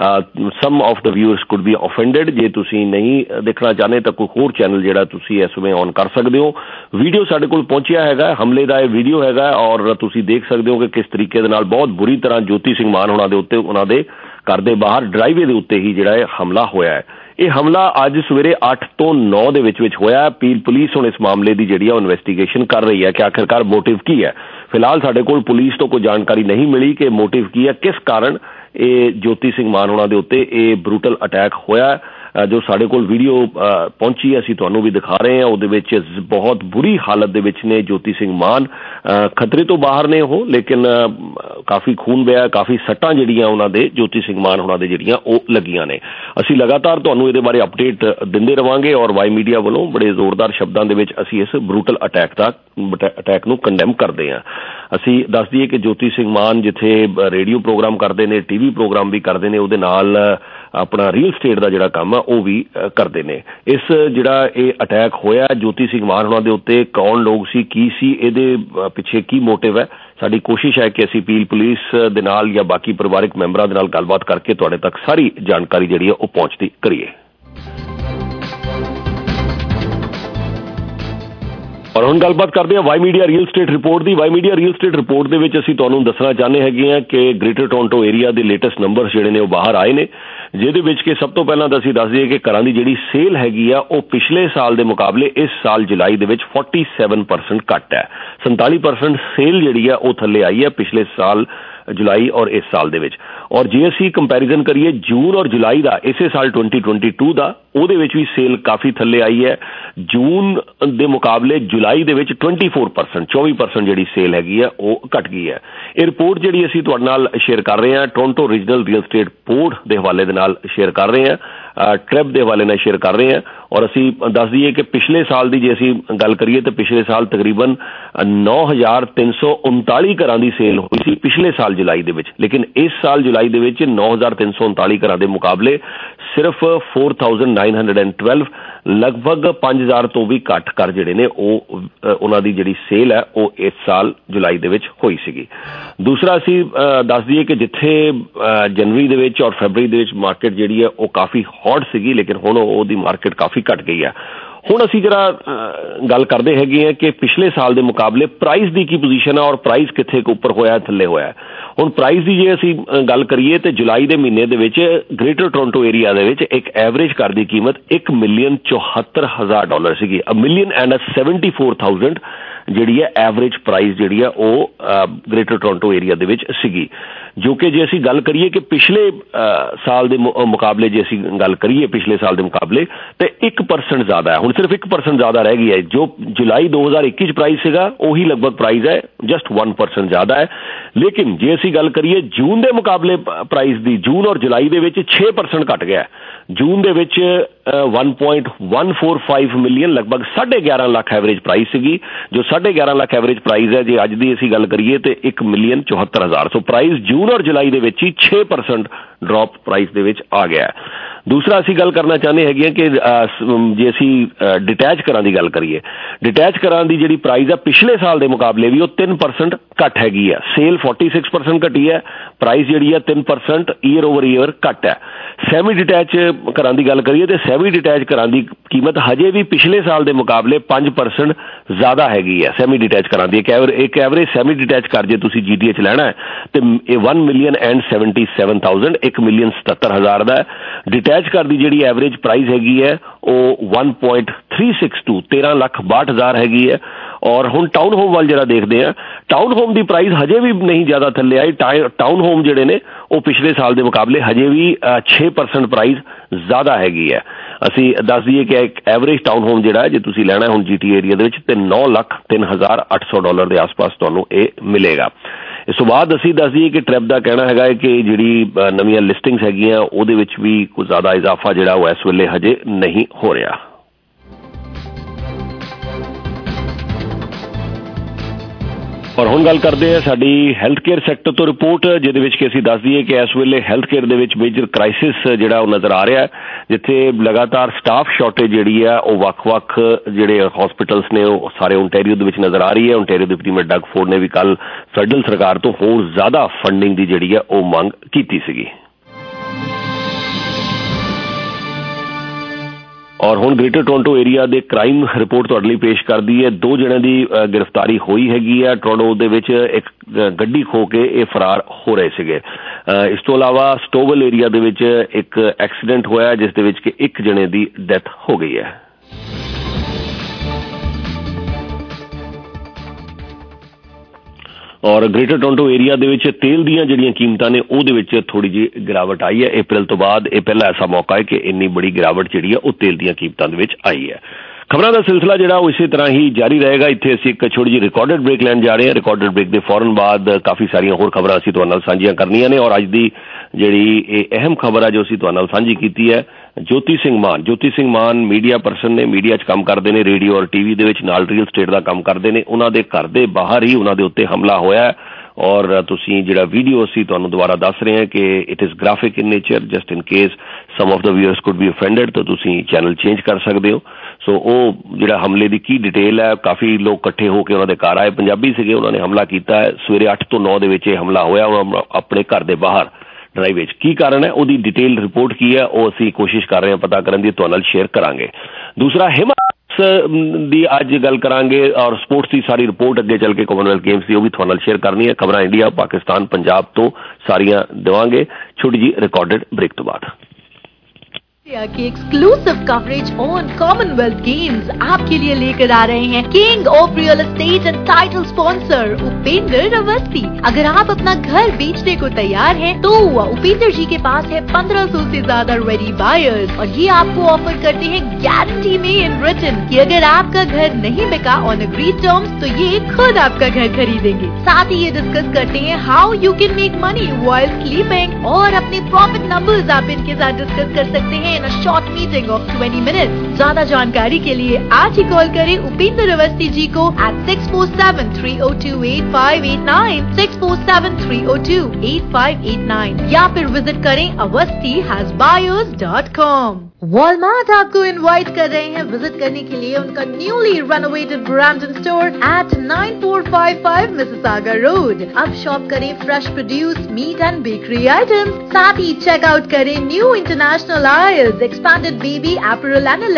some of the viewers could be offended. ਜੇ ਤੁਸੀਂ ਨਹੀਂ ਦੇਖਣਾ ਚਾਹੁੰਦੇ ਤਾਂ ਕੋਈ ਹੋਰ ਚੈਨਲ ਜਿਹੜਾ ਤੁਸੀਂ ਇਸ ਵੇਲੇ ਔਨ ਕਰ ਸਕਦੇ ਹੋ। ਵੀਡੀਓ ਸਾਡੇ ਕੋਲ ਪਹੁੰਚਿਆ ਹੈਗਾ, ਹਮਲੇ ਦਾ ਇਹ ਵੀਡੀਓ ਹੈਗਾ ਔਰ ਤੁਸੀਂ ਦੇਖ ਸਕਦੇ ਹੋ ਕਿ ਕਿਸ ਤਰੀਕੇ ਦੇ ਨਾਲ ਬਹੁਤ ਬੁਰੀ ਤਰ੍ਹਾਂ ਜੋਤੀ ਸਿੰਘ ਮਾਨ ਹੋਣਾ ਦੇ ਉੱਤੇ ਉਹਨਾਂ ਦੇ ਘਰ ਦੇ ਬਾਹਰ ਡਰਾਈਵੇ ਦੇ ਉੱਤੇ ਹੀ ਜਿਹੜਾ ਇਹ ਹਮਲਾ ਹੋਇਆ ਹੈ। ਇਹ ਹਮਲਾ ਅੱਜ ਸਵੇਰੇ ਅੱਠ ਤੋਂ ਨੌ ਦੇ ਵਿੱਚ ਵਿੱਚ ਹੋਇਆ। ਪੀਲ ਪੁਲਿਸ ਹੁਣ ਇਸ ਮਾਮਲੇ ਦੀ ਜਿਹੜੀ ਆ ਉਹ ਇਨਵੈਸਟੀਗੇਸ਼ਨ ਕਰ ਰਹੀ ਹੈ ਕਿ ਆਖਿਰਕਾਰ ਮੋਟਿਵ ਕੀ ਹੈ। ਫਿਲਹਾਲ ਸਾਡੇ ਕੋਲ ਪੁਲਿਸ ਤੋਂ ਕੋਈ ਜਾਣਕਾਰੀ ਨਹੀਂ ਮਿਲੀ ਕਿ ਮੋਟਿਵ ਕੀ ਹੈ, ਕਿਸ ਕਾਰਨ ਇਹ ਜੋਤੀ ਸਿੰਘ ਮਾਨ ਹੋਣਾ ਦੇ ਉੱਤੇ ਇਹ ਬਰੂਟਲ ਅਟੈਕ ਹੋਇਆ। ਜੋ ਸਾਡੇ ਕੋਲ ਵੀਡੀਓ ਪਹੁੰਚੀ ਅਸੀਂ ਤੁਹਾਨੂੰ ਵੀ ਦਿਖਾ ਰਹੇ ਹਾਂ। ਉਹਦੇ ਵਿੱਚ ਬਹੁਤ ਬੁਰੀ ਹਾਲਤ ਦੇ ਵਿੱਚ ਨੇ ਜੋਤੀ ਸਿੰਘ ਮਾਨ, ਖਤਰੇ ਤੋਂ ਬਾਹਰ ਨੇ ਉਹ, ਲੇਕਿਨ ਕਾਫੀ ਖੂਨ ਵਹਿਆ, ਕਾਫੀ ਸੱਟਾਂ ਜਿਹੜੀਆਂ ਉਹਨਾਂ ਦੇ ਜੋਤੀ ਸਿੰਘ ਮਾਨ ਹੋਣਾ ਦੇ ਜਿਹੜੀਆਂ ਉਹ ਲੱਗੀਆਂ ਨੇ। ਅਸੀਂ ਲਗਾਤਾਰ ਤੁਹਾਨੂੰ ਇਹਦੇ ਬਾਰੇ ਅਪਡੇਟ ਦਿੰਦੇ ਰਵਾਂਗੇ ਔਰ ਵਾਈ ਮੀਡੀਆ ਵੱਲੋਂ ਬੜੇ ਜ਼ੋਰਦਾਰ ਸ਼ਬਦਾਂ ਦੇ ਵਿੱਚ ਅਸੀਂ ਇਸ ਬਰੂਟਲ ਅਟੈਕ ਦਾ ਅਟੈਕ ਨੂੰ ਕੰਡੈਮ ਕਰਦੇ ਹਾਂ। ਅਸੀਂ ਦੱਸ ਦਈਏ ਕਿ ਜੋਤੀ ਸਿੰਘ ਮਾਨ ਜਿੱਥੇ ਰੇਡੀਓ ਪ੍ਰੋਗਰਾਮ ਕਰਦੇ ਨੇ, ਟੀਵੀ ਪ੍ਰੋਗਰਾਮ ਵੀ ਕਰਦੇ ਨੇ, ਉਹਦੇ ਨਾਲ ਆਪਣਾ ਰੀਅਲ ਸਟੇਟ ਦਾ ਜਿਹੜਾ ਕੰਮ ਆ ਉਹ ਵੀ ਕਰਦੇ ਨੇ। ਇਸ ਜਿਹੜਾ ਇਹ ਅਟੈਕ ਹੋਇਆ ਜੋਤੀ ਸਿੰਘ ਮਾਨ ਹੋਣਾ ਦੇ ਉੱਤੇ, ਕੌਣ ਲੋਕ ਸੀ, ਕੀ ਸੀ, ਇਹਦੇ ਪਿੱਛੇ ਕੀ ਮੋਟਿਵ ਹੈ, ਸਾਡੀ ਕੋਸ਼ਿਸ਼ ਹੈ ਕਿ ਅਸੀਂ ਪੀਲ ਪੁਲਿਸ ਦੇ ਨਾਲ ਜਾਂ ਬਾਕੀ ਪਰਿਵਾਰਕ ਮੈਂਬਰਾਂ ਦੇ ਨਾਲ ਗੱਲਬਾਤ ਕਰਕੇ ਤੁਹਾਡੇ ਤੱਕ ਸਾਰੀ ਜਾਣਕਾਰੀ ਜਿਹੜੀ ਹੈ ਉਹ ਪਹੁੰਚਦੀ ਕਰੀਏ। ਔਰ ਹੁਣ ਗੱਲਬਾਤ ਕਰਦੇ ਹਾਂ Y media real estate report ਦੀ। Y media real estate report ਦੇ ਵਿੱਚ ਅਸੀਂ ਤੁਹਾਨੂੰ ਦੱਸਣਾ ਚਾਹੁੰਦੇ ਹੈਗੇ ਹਾਂ ਕਿ ਗ੍ਰੇਟਰ ਟੋਰਾਂਟੋ ਏਰੀਆ ਦੇ ਲੇਟੈਸਟ ਨੰਬਰਸ ਜਿਹੜੇ ਨੇ ਉਹ ਬਾਹਰ ਆਏ ਨੇ, ਜਿਹਦੇ ਵਿੱਚ ਕਿ ਸਭ ਤੋਂ ਪਹਿਲਾਂ ਤਾਂ ਅਸੀਂ ਦੱਸ ਦਈਏ ਕਿ ਘਰਾਂ ਦੀ ਜਿਹੜੀ ਸੇਲ ਹੈਗੀ ਆ ਉਹ ਪਿਛਲੇ ਸਾਲ ਦੇ ਮੁਕਾਬਲੇ ਇਸ ਸਾਲ ਜੁਲਾਈ ਦੇ ਵਿੱਚ ਸੈਂਤਾਲੀ ਪਰਸੈਂਟ ਘੱਟ ਹੈ। ਸੰਤਾਲੀ ਪਰਸੈਂਟ ਸੇਲ ਜਿਹੜੀ ਆ ਉਹ ਥੱਲੇ ਆਈ ਹੈ ਪਿਛਲੇ ਸਾਲ ਜੁਲਾਈ ਔਰ ਇਸ ਸਾਲ ਦੇ ਵਿੱਚ। ਔਰ ਜੇ ਅਸੀਂ ਕੰਪੈਰੀਜ਼ਨ ਕਰੀਏ ਜੂਨ ਔਰ ਜੁਲਾਈ ਦਾ ਇਸੇ ਸਾਲ twenty twenty-two ਦਾ, ਉਹਦੇ ਵਿੱਚ ਵੀ ਸੇਲ ਕਾਫੀ ਥੱਲੇ ਆਈ ਹੈ। ਜੂਨ ਦੇ ਮੁਕਾਬਲੇ ਜੁਲਾਈ ਦੇ ਵਿੱਚ ਚੌਵੀ ਪਰਸੈਂਟ ਚੌਵੀ ਪਰਸੈਂਟ ਜਿਹੜੀ ਸੇਲ ਹੈਗੀ ਆ ਉਹ ਘਟ ਗਈ ਹੈ। ਇਹ ਰਿਪੋਰਟ ਜਿਹੜੀ ਅਸੀਂ ਤੁਹਾਡੇ ਨਾਲ ਸ਼ੇਅਰ ਕਰ ਰਹੇ ਹਾਂ Toronto regional real estate board ਦੇ ਹਵਾਲੇ ਦੇ ਨਾਲ ਸ਼ੇਅਰ ਕਰ ਰਹੇ ਹਾਂ, ਟ੍ਰੈਬ ਦੇ ਹਵਾਲੇ ਨਾਲ ਸ਼ੇਅਰ ਕਰ ਰਹੇ ਹਾਂ। ਔਰ ਅਸੀਂ ਦੱਸ ਦਈਏ ਕਿ ਪਿਛਲੇ ਸਾਲ ਦੀ ਜੇ ਅਸੀਂ ਗੱਲ ਕਰੀਏ ਤਾਂ ਪਿਛਲੇ ਸਾਲ ਤਕਰੀਬਨ ਨੌ ਹਜ਼ਾਰ ਤਿੰਨ ਸੌ ਉਨਤਾਲੀ ਘਰਾਂ ਦੀ ਸੇਲ ਹੋਈ ਸੀ ਪਿਛਲੇ ਸਾਲ ਜੁਲਾਈ ਦੇ ਵਿੱਚ, ਲੇਕਿਨ ਇਸ ਸਾਲ ਜੁਲਾਈ ਦੇ ਵਿੱਚ ਨੌ ਹਜ਼ਾਰ ਤਿੰਨ ਸੌ ਉਨਤਾਲੀ ਘਰਾਂ ਦੇ ਮੁਕਾਬਲੇ ਸਿਰਫ four thousand nine hundred twelve, ਲਗਭਗ ਪੰਜ ਹਜ਼ਾਰ ਤੋਂ ਵੀ ਘੱਟ ਘਰ ਜਿਹੜੇ ਨੇ ਉਹ ਉਹਨਾਂ ਦੀ ਜਿਹੜੀ ਸੇਲ ਹੈ ਉਹ ਇਸ ਸਾਲ ਜੁਲਾਈ ਦੇ ਵਿੱਚ ਹੋਈ ਸੀਗੀ। ਦੂਸਰਾ ਅਸੀਂ ਦੱਸ ਦਈਏ ਕਿ ਜਿੱਥੇ ਜਨਵਰੀ ਦੇ ਵਿੱਚ ਔਰ ਫਰਵਰੀ ਦੇ ਵਿੱਚ ਮਾਰਕੀਟ ਜਿਹੜੀ ਹੈ ਉਹ ਕਾਫੀ ਹੌਟ ਸੀਗੀ, ਲੇਕਿਨ ਹੁਣ ਉਹਦੀ ਮਾਰਕੀਟ ਕਾਫੀ ਘਟ ਗਈ ਹੈ। ਹੁਣ ਅਸੀਂ ਜਿਹੜਾ ਗੱਲ ਕਰਦੇ ਹੈਗੇ ਆ ਕਿ ਪਿਛਲੇ ਸਾਲ ਦੇ ਮੁਕਾਬਲੇ ਪ੍ਰਾਈਸ ਦੀ ਕੀ ਪੋਜੀਸ਼ਨ ਹੈ ਔਰ ਪ੍ਰਾਈਸ ਕਿੱਥੇ ਕੁ ਉੱਪਰ ਹੋਇਆ ਥੱਲੇ ਹੋਇਆ। ਹੁਣ ਪ੍ਰਾਈਸ ਦੀ ਜੇ ਅਸੀਂ ਗੱਲ ਕਰੀਏ ਤੇ ਜੁਲਾਈ ਦੇ ਮਹੀਨੇ ਦੇ ਵਿੱਚ ਗ੍ਰੇਟਰ ਟੋਰਾਂਟੋ ਏਰੀਆ ਦੇ ਵਿੱਚ ਇੱਕ ਐਵਰੇਜ ਘਰ ਦੀ ਕੀਮਤ ਇੱਕ ਮਿਲੀਅਨ ਚੌਹੱਤਰ ਹਜ਼ਾਰ ਡਾਲਰ ਸੀਗੀ, a million and seventy four thousand ਜਿਹੜੀ ਹੈ ਐਵਰੇਜ ਪ੍ਰਾਈਸ ਜਿਹੜੀ ਆ ਉਹ ਗ੍ਰੇਟਰ ਟੋਰਾਂਟੋ ਏਰੀਆ ਦੇ ਵਿੱਚ ਸੀਗੀ, ਜੋ ਕਿ ਜੇ ਅਸੀਂ ਗੱਲ ਕਰੀਏ ਕਿ ਪਿਛਲੇ ਸਾਲ ਦੇ ਮੁਕਾਬਲੇ ਜੇ ਅਸੀਂ ਗੱਲ ਕਰੀਏ ਪਿਛਲੇ ਸਾਲ ਦੇ ਮੁਕਾਬਲੇ ਤੇ ਇੱਕ ਪਰਸੈਂਟ ਜ਼ਿਆਦਾ ਹੈ। ਹੁਣ ਸਿਰਫ ਇੱਕ ਪਰਸੈਂਟ ਜ਼ਿਆਦਾ ਰਹਿ ਗਈ ਹੈ। ਜੋ ਜੁਲਾਈ ਦੋ ਹਜ਼ਾਰ ਇੱਕੀ 'ਚ ਪ੍ਰਾਈਸ ਸੀਗਾ ਉਹੀ ਲਗਭਗ ਪ੍ਰਾਈਸ ਹੈ, ਜਸਟ ਇੱਕ ਪਰਸੈਂਟ ਜ਼ਿਆਦਾ ਹੈ। ਲੇਕਿਨ ਜੇ ਅਸੀਂ ਗੱਲ ਕਰੀਏ ਜੂਨ ਦੇ ਮੁਕਾਬਲੇ ਪ੍ਰਾਈਸ ਦੀ, ਜੂਨ ਔਰ ਜੁਲਾਈ ਦੇ ਵਿੱਚ ਛੇ ਪਰਸੈਂਟ ਘੱਟ ਗਿਆ। ਜੂਨ ਦੇ ਵਿੱਚ one point one four five million ਲਗਭਗ ਸਾਢੇ ਗਿਆਰਾਂ ਲੱਖ ਐਵਰੇਜ ਪ੍ਰਾਈਸ ਸੀਗੀ, ਜੋ ਸਾਢੇ ਗਿਆਰਾਂ ਲੱਖ ਐਵਰੇਜ ਪ੍ਰਾਈਸ ਹੈ ਜੇ ਅੱਜ ਦੀ ਅਸੀਂ ਗੱਲ ਕਰੀਏ ਤੇ ਇੱਕ ਮਿਲੀਅਨ ਚੌਹੱਤਰ ਹਜ਼ਾਰ। ਸੋ ਪ੍ਰਾਈਸ ਜੂਨ ਔਰ ਜੁਲਾਈ ਦੇ ਵਿੱਚ ਹੀ ਛੇ ਪਰਸੈਂਟ ਡ੍ਰੌਪ ਪ੍ਰਾਈਸ ਦੇ ਵਿੱਚ ਆ ਗਿਆ। ਦੂਸਰਾ ਅਸੀਂ ਗੱਲ ਕਰਨਾ ਚਾਹੁੰਦੇ ਹੈਗੇ ਹਾਂ ਕਿ ਜੇ ਅਸੀਂ ਡਿਟੈਚ ਘਰਾਂ ਦੀ ਗੱਲ ਕਰੀਏ, ਡਿਟੈਚ ਘਰਾਂ ਦੀ ਜਿਹੜੀ ਪ੍ਰਾਈਸ ਹੈ ਪਿਛਲੇ ਸਾਲ ਦੇ ਮੁਕਾਬਲੇ ਵੀ ਉਹ ਤਿੰਨ ਪਰਸੈਂਟ ਘੱਟ ਹੈਗੀ ਹੈ। ਸੇਲ ਫੋਰਟੀ ਸਿਕਸ ਪਰਸੈਂਟ ਘਟੀ ਹੈ, ਪ੍ਰਾਈਸ ਜਿਹੜੀ ਹੈ ਤਿੰਨ ਪਰਸੈਂਟ ਈਅਰ ਓਵਰ ਈਅਰ ਘੱਟ ਹੈ। ਸੈਮੀ ਡਿਟੈਚ ਘਰਾਂ ਦੀ ਗੱਲ ਕਰੀਏ ਤੇ ਸੈਮੀ ਡਿਟੈਚ ਘਰਾਂ ਦੀ ਕੀਮਤ ਹਜੇ ਵੀ ਪਿਛਲੇ ਸਾਲ ਦੇ ਮੁਕਾਬਲੇ ਪੰਜ ਪਰਸੈਂਟ ਜ਼ਿਆਦਾ ਹੈਗੀ ਹੈ। ਸੈਮੀ ਡਿਟੈਚ ਘਰਾਂ ਦੀ ਇੱਕ ਐਵਰੇਜ ਇੱਕ ਐਵਰੇਜ ਸੈਮੀ ਡਿਟੈਚ ਘਰ ਜੇ ਤੁਸੀਂ ਜੀ ਟੀ ਐਚ ਲੈਣਾ ਹੈ ਤੇ ਇਹ one million and seventy seven thousand ਇੱਕ ਮਿਲੀਅਨ ਸਤੱਤਰ ਹਜ਼ਾਰ ਦਾ ਹੈ। ਡਿਟੈਚ ਘਰ ਦੀ ਜਿਹੜੀ ਐਵਰੇਜ ਪ੍ਰਾਈਸ ਹੈਗੀ ਹੈ ਉਹ one point three six two ਤੇਰਾਂ ਲੱਖ ਬਾਹਠ ਹਜ਼ਾਰ ਹੈਗੀ ਹੈ। ਔਰ ਹੁਣ ਟਾਊਨ ਹੋਮ ਵੱਲ ਜਿਹੜਾ ਦੇਖਦੇ ਆ, ਟਾਊਨ ਹੋਮ ਦੀ ਪ੍ਰਾਈਸ ਹਜੇ ਵੀ ਨਹੀਂ ਜ਼ਿਆਦਾ ਥੱਲੇ ਆਈ। ਟਾਊਨ ਹੋਮ ਜਿਹੜੇ ਨੇ ਉਹ ਪਿਛਲੇ ਸਾਲ ਦੇ ਮੁਕਾਬਲੇ ਹਜੇ ਵੀ ਛੇ ਪਰਸੈਂਟ ਪ੍ਰਾਈਸ ਜ਼ਿਆਦਾ ਹੈਗੀ ਹੈ। ਅਸੀਂ ਦੱਸ ਦਈਏ ਕਿ ਇੱਕ ਐਵਰੇਜ ਟਾਊਨ ਹੋਮ ਜਿਹੜਾ ਹੈ ਜੇ ਤੁਸੀਂ ਲੈਣਾ ਹੁਣ ਜੀ ਟੀ ਏਰੀਆ ਦੇ ਵਿੱਚ ਤੇ ਨੌ ਲੱਖ ਤਿੰਨ ਹਜ਼ਾਰ ਅੱਠ ਸੌ ਡਾਲਰ ਦੇ ਆਸ-ਪਾਸ ਤੁਹਾਨੂੰ ਇਹ ਮਿਲੇਗਾ। ਇਸ ਤੋਂ ਬਾਅਦ ਅਸੀਂ ਦੱਸ ਦਈਏ ਕਿ ਟ੍ਰਿਪ ਦਾ ਕਹਿਣਾ ਹੈਗਾ ਹੈ ਕਿ ਜਿਹੜੀ ਨਵੀਆਂ ਲਿਸਟਿੰਗਸ ਹੈਗੀਆਂ ਉਹਦੇ ਵਿੱਚ ਵੀ ਕੋਈ ਜ਼ਿਆਦਾ ਇਜ਼ਾਫਾ ਜਿਹੜਾ ਉਹ ਇਸ ਵੇਲੇ ਹਜੇ ਨਹੀਂ ਹੋ ਰਿਹਾ। ਔਰ ਹੁਣ ਗੱਲ ਕਰਦੇ ਹਾਂ ਸਾਡੀ ਹੈਲਥ ਕੇਅਰ ਸੈਕਟਰ ਤੋਂ ਰਿਪੋਰਟ, ਜਿਹਦੇ ਵਿੱਚ ਕਿ ਅਸੀਂ ਦੱਸ ਦਈਏ ਕਿ ਇਸ ਵੇਲੇ ਹੈਲਥ ਕੇਅਰ ਦੇ ਵਿੱਚ ਮੇਜਰ ਕ੍ਰਾਈਸਿਸ ਜਿਹੜਾ ਉਹ ਨਜ਼ਰ ਆ ਰਿਹਾ, ਜਿੱਥੇ ਲਗਾਤਾਰ ਸਟਾਫ ਸ਼ਾਰਟੇਜ ਜਿਹੜੀ ਆ ਉਹ ਵੱਖ-ਵੱਖ ਜਿਹੜੇ ਹਸਪੀਟਲਸ ਨੇ ਉਹ ਸਾਰੇ ਓਨਟਾਰੀਓ ਦੇ ਵਿੱਚ ਨਜ਼ਰ ਆ ਰਹੀ ਹੈ। ਓਨਟਾਰੀਓ ਦੇ ਪ੍ਰੀਮੀਅਰ ਡਗ ਫੋਰਡ ਨੇ ਵੀ ਕੱਲ ਫੈਡਰਲ ਸਰਕਾਰ ਤੋਂ ਹੋਰ ਜ਼ਿਆਦਾ ਫੰਡਿੰਗ ਦੀ ਜਿਹੜੀ ਆ ਉਹ ਮੰਗ ਕੀਤੀ ਸੀਗੀ। ਔਰ ਹੁਣ ਗ੍ਰੇਟਰ ਟੋਰਾਂਟੋ ਏਰੀਆ ਦੇ ਕ੍ਰਾਈਮ ਰਿਪੋਰਟ ਤੁਹਾਡੇ ਲਈ ਪੇਸ਼ ਕਰਦੀ ਹੈ। ਦੋ ਜਣਿਆਂ ਦੀ ਗ੍ਰਿਫਤਾਰੀ ਹੋਈ ਹੈਗੀ ਆ। ਟੋਰਾਂਟੋ ਦੇ ਵਿੱਚ ਇੱਕ ਗੱਡੀ ਖੋ ਕੇ ਇਹ ਫਰਾਰ ਹੋ ਰਹੇ ਸੀਗੇ। ਇਸ ਤੋਂ ਇਲਾਵਾ ਸਟੋਵਲ ਏਰੀਆ ਦੇ ਵਿੱਚ ਇੱਕ ਐਕਸੀਡੈਂਟ ਹੋਇਆ ਜਿਸ ਦੇ ਵਿੱਚ ਕਿ ਇੱਕ ਜਣੇ ਦੀ ਡੈਥ ਹੋ ਗਈ ਹੈ। ਔਰ ਗ੍ਰੇਟਰ ਟੋਰਾਂਟੋ ਏਰੀਆ ਦੇ ਵਿੱਚ ਤੇਲ ਦੀਆਂ ਜਿਹੜੀਆਂ ਕੀਮਤਾਂ ਨੇ ਉਹਦੇ ਵਿੱਚ ਥੋੜੀ ਜਿਹੀ ਗਿਰਾਵਟ ਆਈ ਹੈ। ਅਪ੍ਰੈਲ ਤੋਂ ਬਾਅਦ ਇਹ ਪਹਿਲਾ ਐਸਾ ਮੌਕਾ ਹੈ ਕਿ ਇੰਨੀ ਬੜੀ ਗਿਰਾਵਟ ਜਿਹੜੀ ਹੈ ਉਹ ਤੇਲ ਦੀਆਂ ਕੀਮਤਾਂ ਦੇ ਵਿੱਚ ਆਈ ਹੈ। ਖਬਰਾਂ ਦਾ ਸਿਲਸਿਲਾ ਜਿਹੜਾ ਉਹ ਇਸੇ ਤਰ੍ਹਾਂ ਹੀ ਜਾਰੀ ਰਹੇਗਾ। ਇੱਥੇ ਅਸੀਂ ਇੱਕ ਛੋਟੀ ਜਿਹੀ ਰਿਕਾਰਡਡ ਬ੍ਰੇਕ ਲੈਣ ਜਾ ਰਹੇ ਹਾਂ। ਰਿਕਾਰਡਡ ਬ੍ਰੇਕ ਦੇ ਫੌਰਨ ਬਾਅਦ ਕਾਫੀ ਸਾਰੀਆਂ ਹੋਰ ਖਬਰਾਂ ਅਸੀਂ ਤੁਹਾਡੇ ਨਾਲ ਸਾਂਝੀਆਂ ਕਰਨੀਆਂ ਨੇ। ਔਰ ਅੱਜ ਦੀ ਜਿਹੜੀ ਇਹ ਅਹਿਮ ਖਬਰ ਹੈ ਜੋ ਅਸੀਂ ਤੁਹਾਡੇ ਨਾਲ ਸਾਂਝੀ ਕੀਤੀ ਹੈ, ਜੋਤੀ ਸਿੰਘ ਮਾਨ ਜੋਤੀ ਸਿੰਘ ਮਾਨ ਮੀਡੀਆ ਪਰਸਨ ਨੇ, ਮੀਡੀਆ 'ਚ ਕੰਮ ਕਰਦੇ ਨੇ, ਰੇਡੀਓ ਔਰ ਟੀ ਵੀ ਦੇ ਵਿੱਚ, ਨਾਲ ਰੀਅਲ ਸਟੇਟ ਦਾ ਕੰਮ ਕਰਦੇ ਨੇ। ਉਹਨਾਂ ਦੇ ਘਰ ਦੇ ਬਾਹਰ ਹੀ ਉਹਨਾਂ ਦੇ ਉੱਤੇ ਹਮਲਾ ਹੋਇਆ ਔਰ ਤੁਸੀਂ ਜਿਹੜਾ ਵੀਡੀਓ ਅਸੀਂ ਤੁਹਾਨੂੰ ਦੁਬਾਰਾ ਦੱਸ ਰਹੇ ਹਾਂ ਕਿ it is graphic in nature, just in case some of the viewers could be offended, ਤਾਂ ਤੁਸੀਂ ਚੈਨਲ ਚੇਂਜ ਕਰ ਸਕਦੇ ਹੋ। ਸੋ ਉਹ ਜਿਹੜਾ ਹਮਲੇ ਦੀ ਕੀ ਡਿਟੇਲ ਹੈ, ਕਾਫੀ ਲੋਕ ਇਕੱਠੇ ਹੋ ਕੇ ਉਹਨਾਂ ਦੇ ਘਰ ਆਏ, ਪੰਜਾਬੀ ਸੀਗੇ, ਉਹਨਾਂ ਨੇ ਹਮਲਾ ਕੀਤਾ ਹੈ। ਸਵੇਰੇ ਅੱਠ ਤੋਂ ਨੌ ਦੇ ਵਿੱਚ ਇਹ ਹਮਲਾ ਹੋਇਆ ਆਪਣੇ ਘਰ ਦੇ ਬਾਹਰ ਡਰਾਈਵ ਵਿੱਚ। ਕੀ ਕਾਰਨ ਹੈ, ਉਹਦੀ ਡਿਟੇਲ ਰਿਪੋਰਟ ਕੀ ਹੈ, ਉਹ ਅਸੀਂ ਕੋਸ਼ਿਸ਼ ਕਰ ਰਹੇ ਹਾਂ ਪਤਾ ਕਰਨ ਦੀ, ਤੁਹਾਡੇ ਨਾਲ ਸ਼ੇਅਰ ਕਰਾਂਗੇ। ਦੂਸਰਾ ਹਿਮਾ ਦੀ ਅੱਜ ਗੱਲ ਕਰਾਂਗੇ ਔਰ ਸਪੋਰਟਸ ਦੀ ਸਾਰੀ ਰਿਪੋਰਟ ਅੱਗੇ ਚੱਲ ਕੇ ਕਾਮਨਵੈਲਥ ਗੇਮਸ ਦੀ ਉਹ ਵੀ ਤੁਹਾਡੇ ਨਾਲ ਸ਼ੇਅਰ ਕਰਨੀ ਹੈ। ਖਬਰਾਂ ਇੰਡੀਆ, ਪਾਕਿਸਤਾਨ, ਪੰਜਾਬ ਤੋਂ ਸਾਰੀਆਂ ਦੇਵਾਂਗੇ ਛੋਟੀ ਜੀ ਰਿਕਾਰਡਡ ਬ੍ਰੇਕ ਤੋਂ ਬਾਅਦ। की exclusive coverage on Commonwealth Games आपके लिए लेकर आ रहे हैं king of real estate and title sponsor Upendra Awasthi. अगर आप अपना घर बेचने को तैयार हैं, तो उपेंद्र जी के पास है पंद्रह सौ से ज्यादा रेडी बायर्स और ये आपको ऑफर करते हैं गारंटी में इन रिटन कि अगर आपका घर नहीं बिका ऑन एग्रीड टर्म्स तो ये खुद आपका घर खरीदेंगे। साथ ही ये डिस्कस करते हैं how you can make money while sleeping और अपने प्रॉफिट नंबर्स आप इनके साथ डिस्कस कर सकते हैं in a short meeting of twenty minutes। ज्यादा जानकारी के लिए आज ही कॉल करें उपेंद्र अवस्थी जी को at six four seven three zero two eight five eight nine six four seven three zero two eight five eight nine या फिर विजिट करें Awasthi has buyers dot com. Walmart आपको इनवाइट कर रहे हैं विजिट करने के लिए उनका newly renovated Brandon store at nine four five five Mississauga road. अब शॉप करें fresh produce, meat and bakery items. साथ ही चेकआउट करें new international aisles, expanded baby apparel and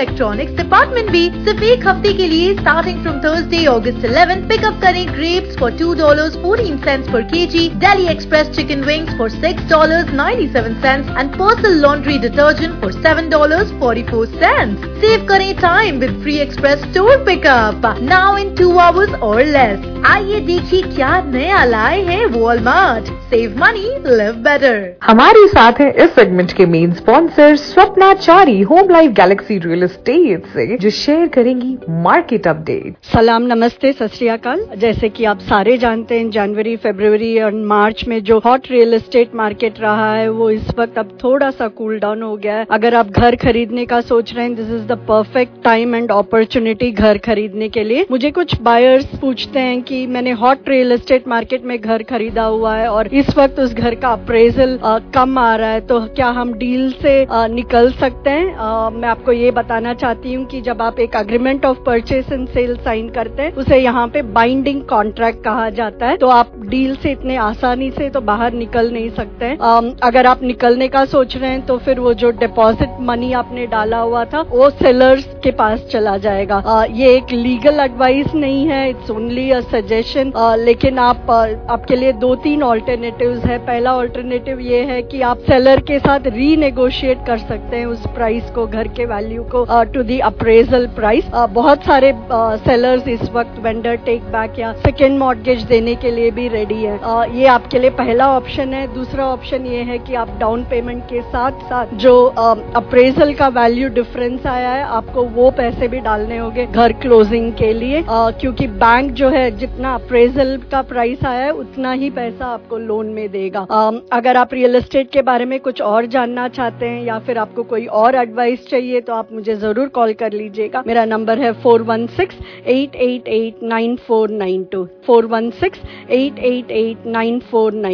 electronics department भी सिर्फ एक हफ्ते के लिए starting from Thursday August eleven pickup करें grapes for two dollar fourteen cents पर KG, Delhi express chicken wings for six dollar ninety seven cents and personal laundry detergent for seven dollar forty four cents. Save करें time with free express store pickup now in two hours और less. आइए देखिए क्या नया लाए हैं Walmart. Save money, live better. हमारे साथ हैं इस सेगमेंट के main sponsor Swapna Chari Home Life Galaxy real estate से, जो शेयर करेंगी मार्केट अपडेट। सलाम, नमस्ते, सत श्री अकाल। जैसे कि आप सारे जानते हैं, जनवरी, फरवरी और मार्च में जो हॉट रियल एस्टेट मार्केट रहा है वो इस वक्त अब थोड़ा सा कूल डाउन हो गया है। अगर आप घर खरीदने का सोच रहे हैं, this is the perfect time and opportunity घर खरीदने के लिए। मुझे कुछ बायर्स पूछते हैं कि मैंने हॉट रियल एस्टेट मार्केट में घर खरीदा हुआ है और इस वक्त उस घर का अप्रेजल कम आ रहा है, तो क्या हम डील से आ, निकल सकते हैं? आ, मैं आपको ये बताना चाहती हूँ कि जब आप एक agreement of purchase and sale sign करते हैं, उसे यहाँ पे बाइंडिंग कॉन्ट्रैक्ट कहा जाता है। तो आप डील से इतने आसानी से तो बाहर निकल नहीं सकते हैं। आ, अगर आप निकलने का सोच रहे हैं तो फिर वो जो डिपॉजिट मनी आपने डाला हुआ था वो सेलर्स के पास चला जाएगा। आ, ये एक लीगल एडवाइस नहीं है, इट्स ओनली अ सजेशन। लेकिन आप आ, आपके लिए दो तीन ऑल्टरनेटिव्स है। पहला ऑल्टरनेटिव ये है कि आप सेलर के साथ रीनेगोशिएट कर सकते हैं उस प्राइस को, घर के वैल्यू को टू दी अप्रेजल प्राइस। बहुत सारे सेलर्स uh, इस वक्त वेंडर टेक बैक या सेकेंड मॉर्गेज देने के लिए भी रेडी है। uh, ये आपके लिए पहला ऑप्शन है। दूसरा ऑप्शन ये है कि आप डाउन पेमेंट के साथ साथ जो अप्रेजल uh, का वैल्यू डिफरेंस आया है, आपको वो पैसे भी डालने होंगे घर क्लोजिंग के लिए, uh, क्योंकि बैंक जो है जितना अप्रेजल का प्राइस आया है उतना ही पैसा आपको लोन में देगा। uh, अगर आप रियल एस्टेट के बारे में कुछ और जानना चाहते हैं या फिर आपको कोई और एडवाइस चाहिए तो आप मुझे जरूर कॉल कर लीजिएगा। मेरा नंबर है four one six eight eight eight nine four nine two, four one six eight eight eight nine four nine.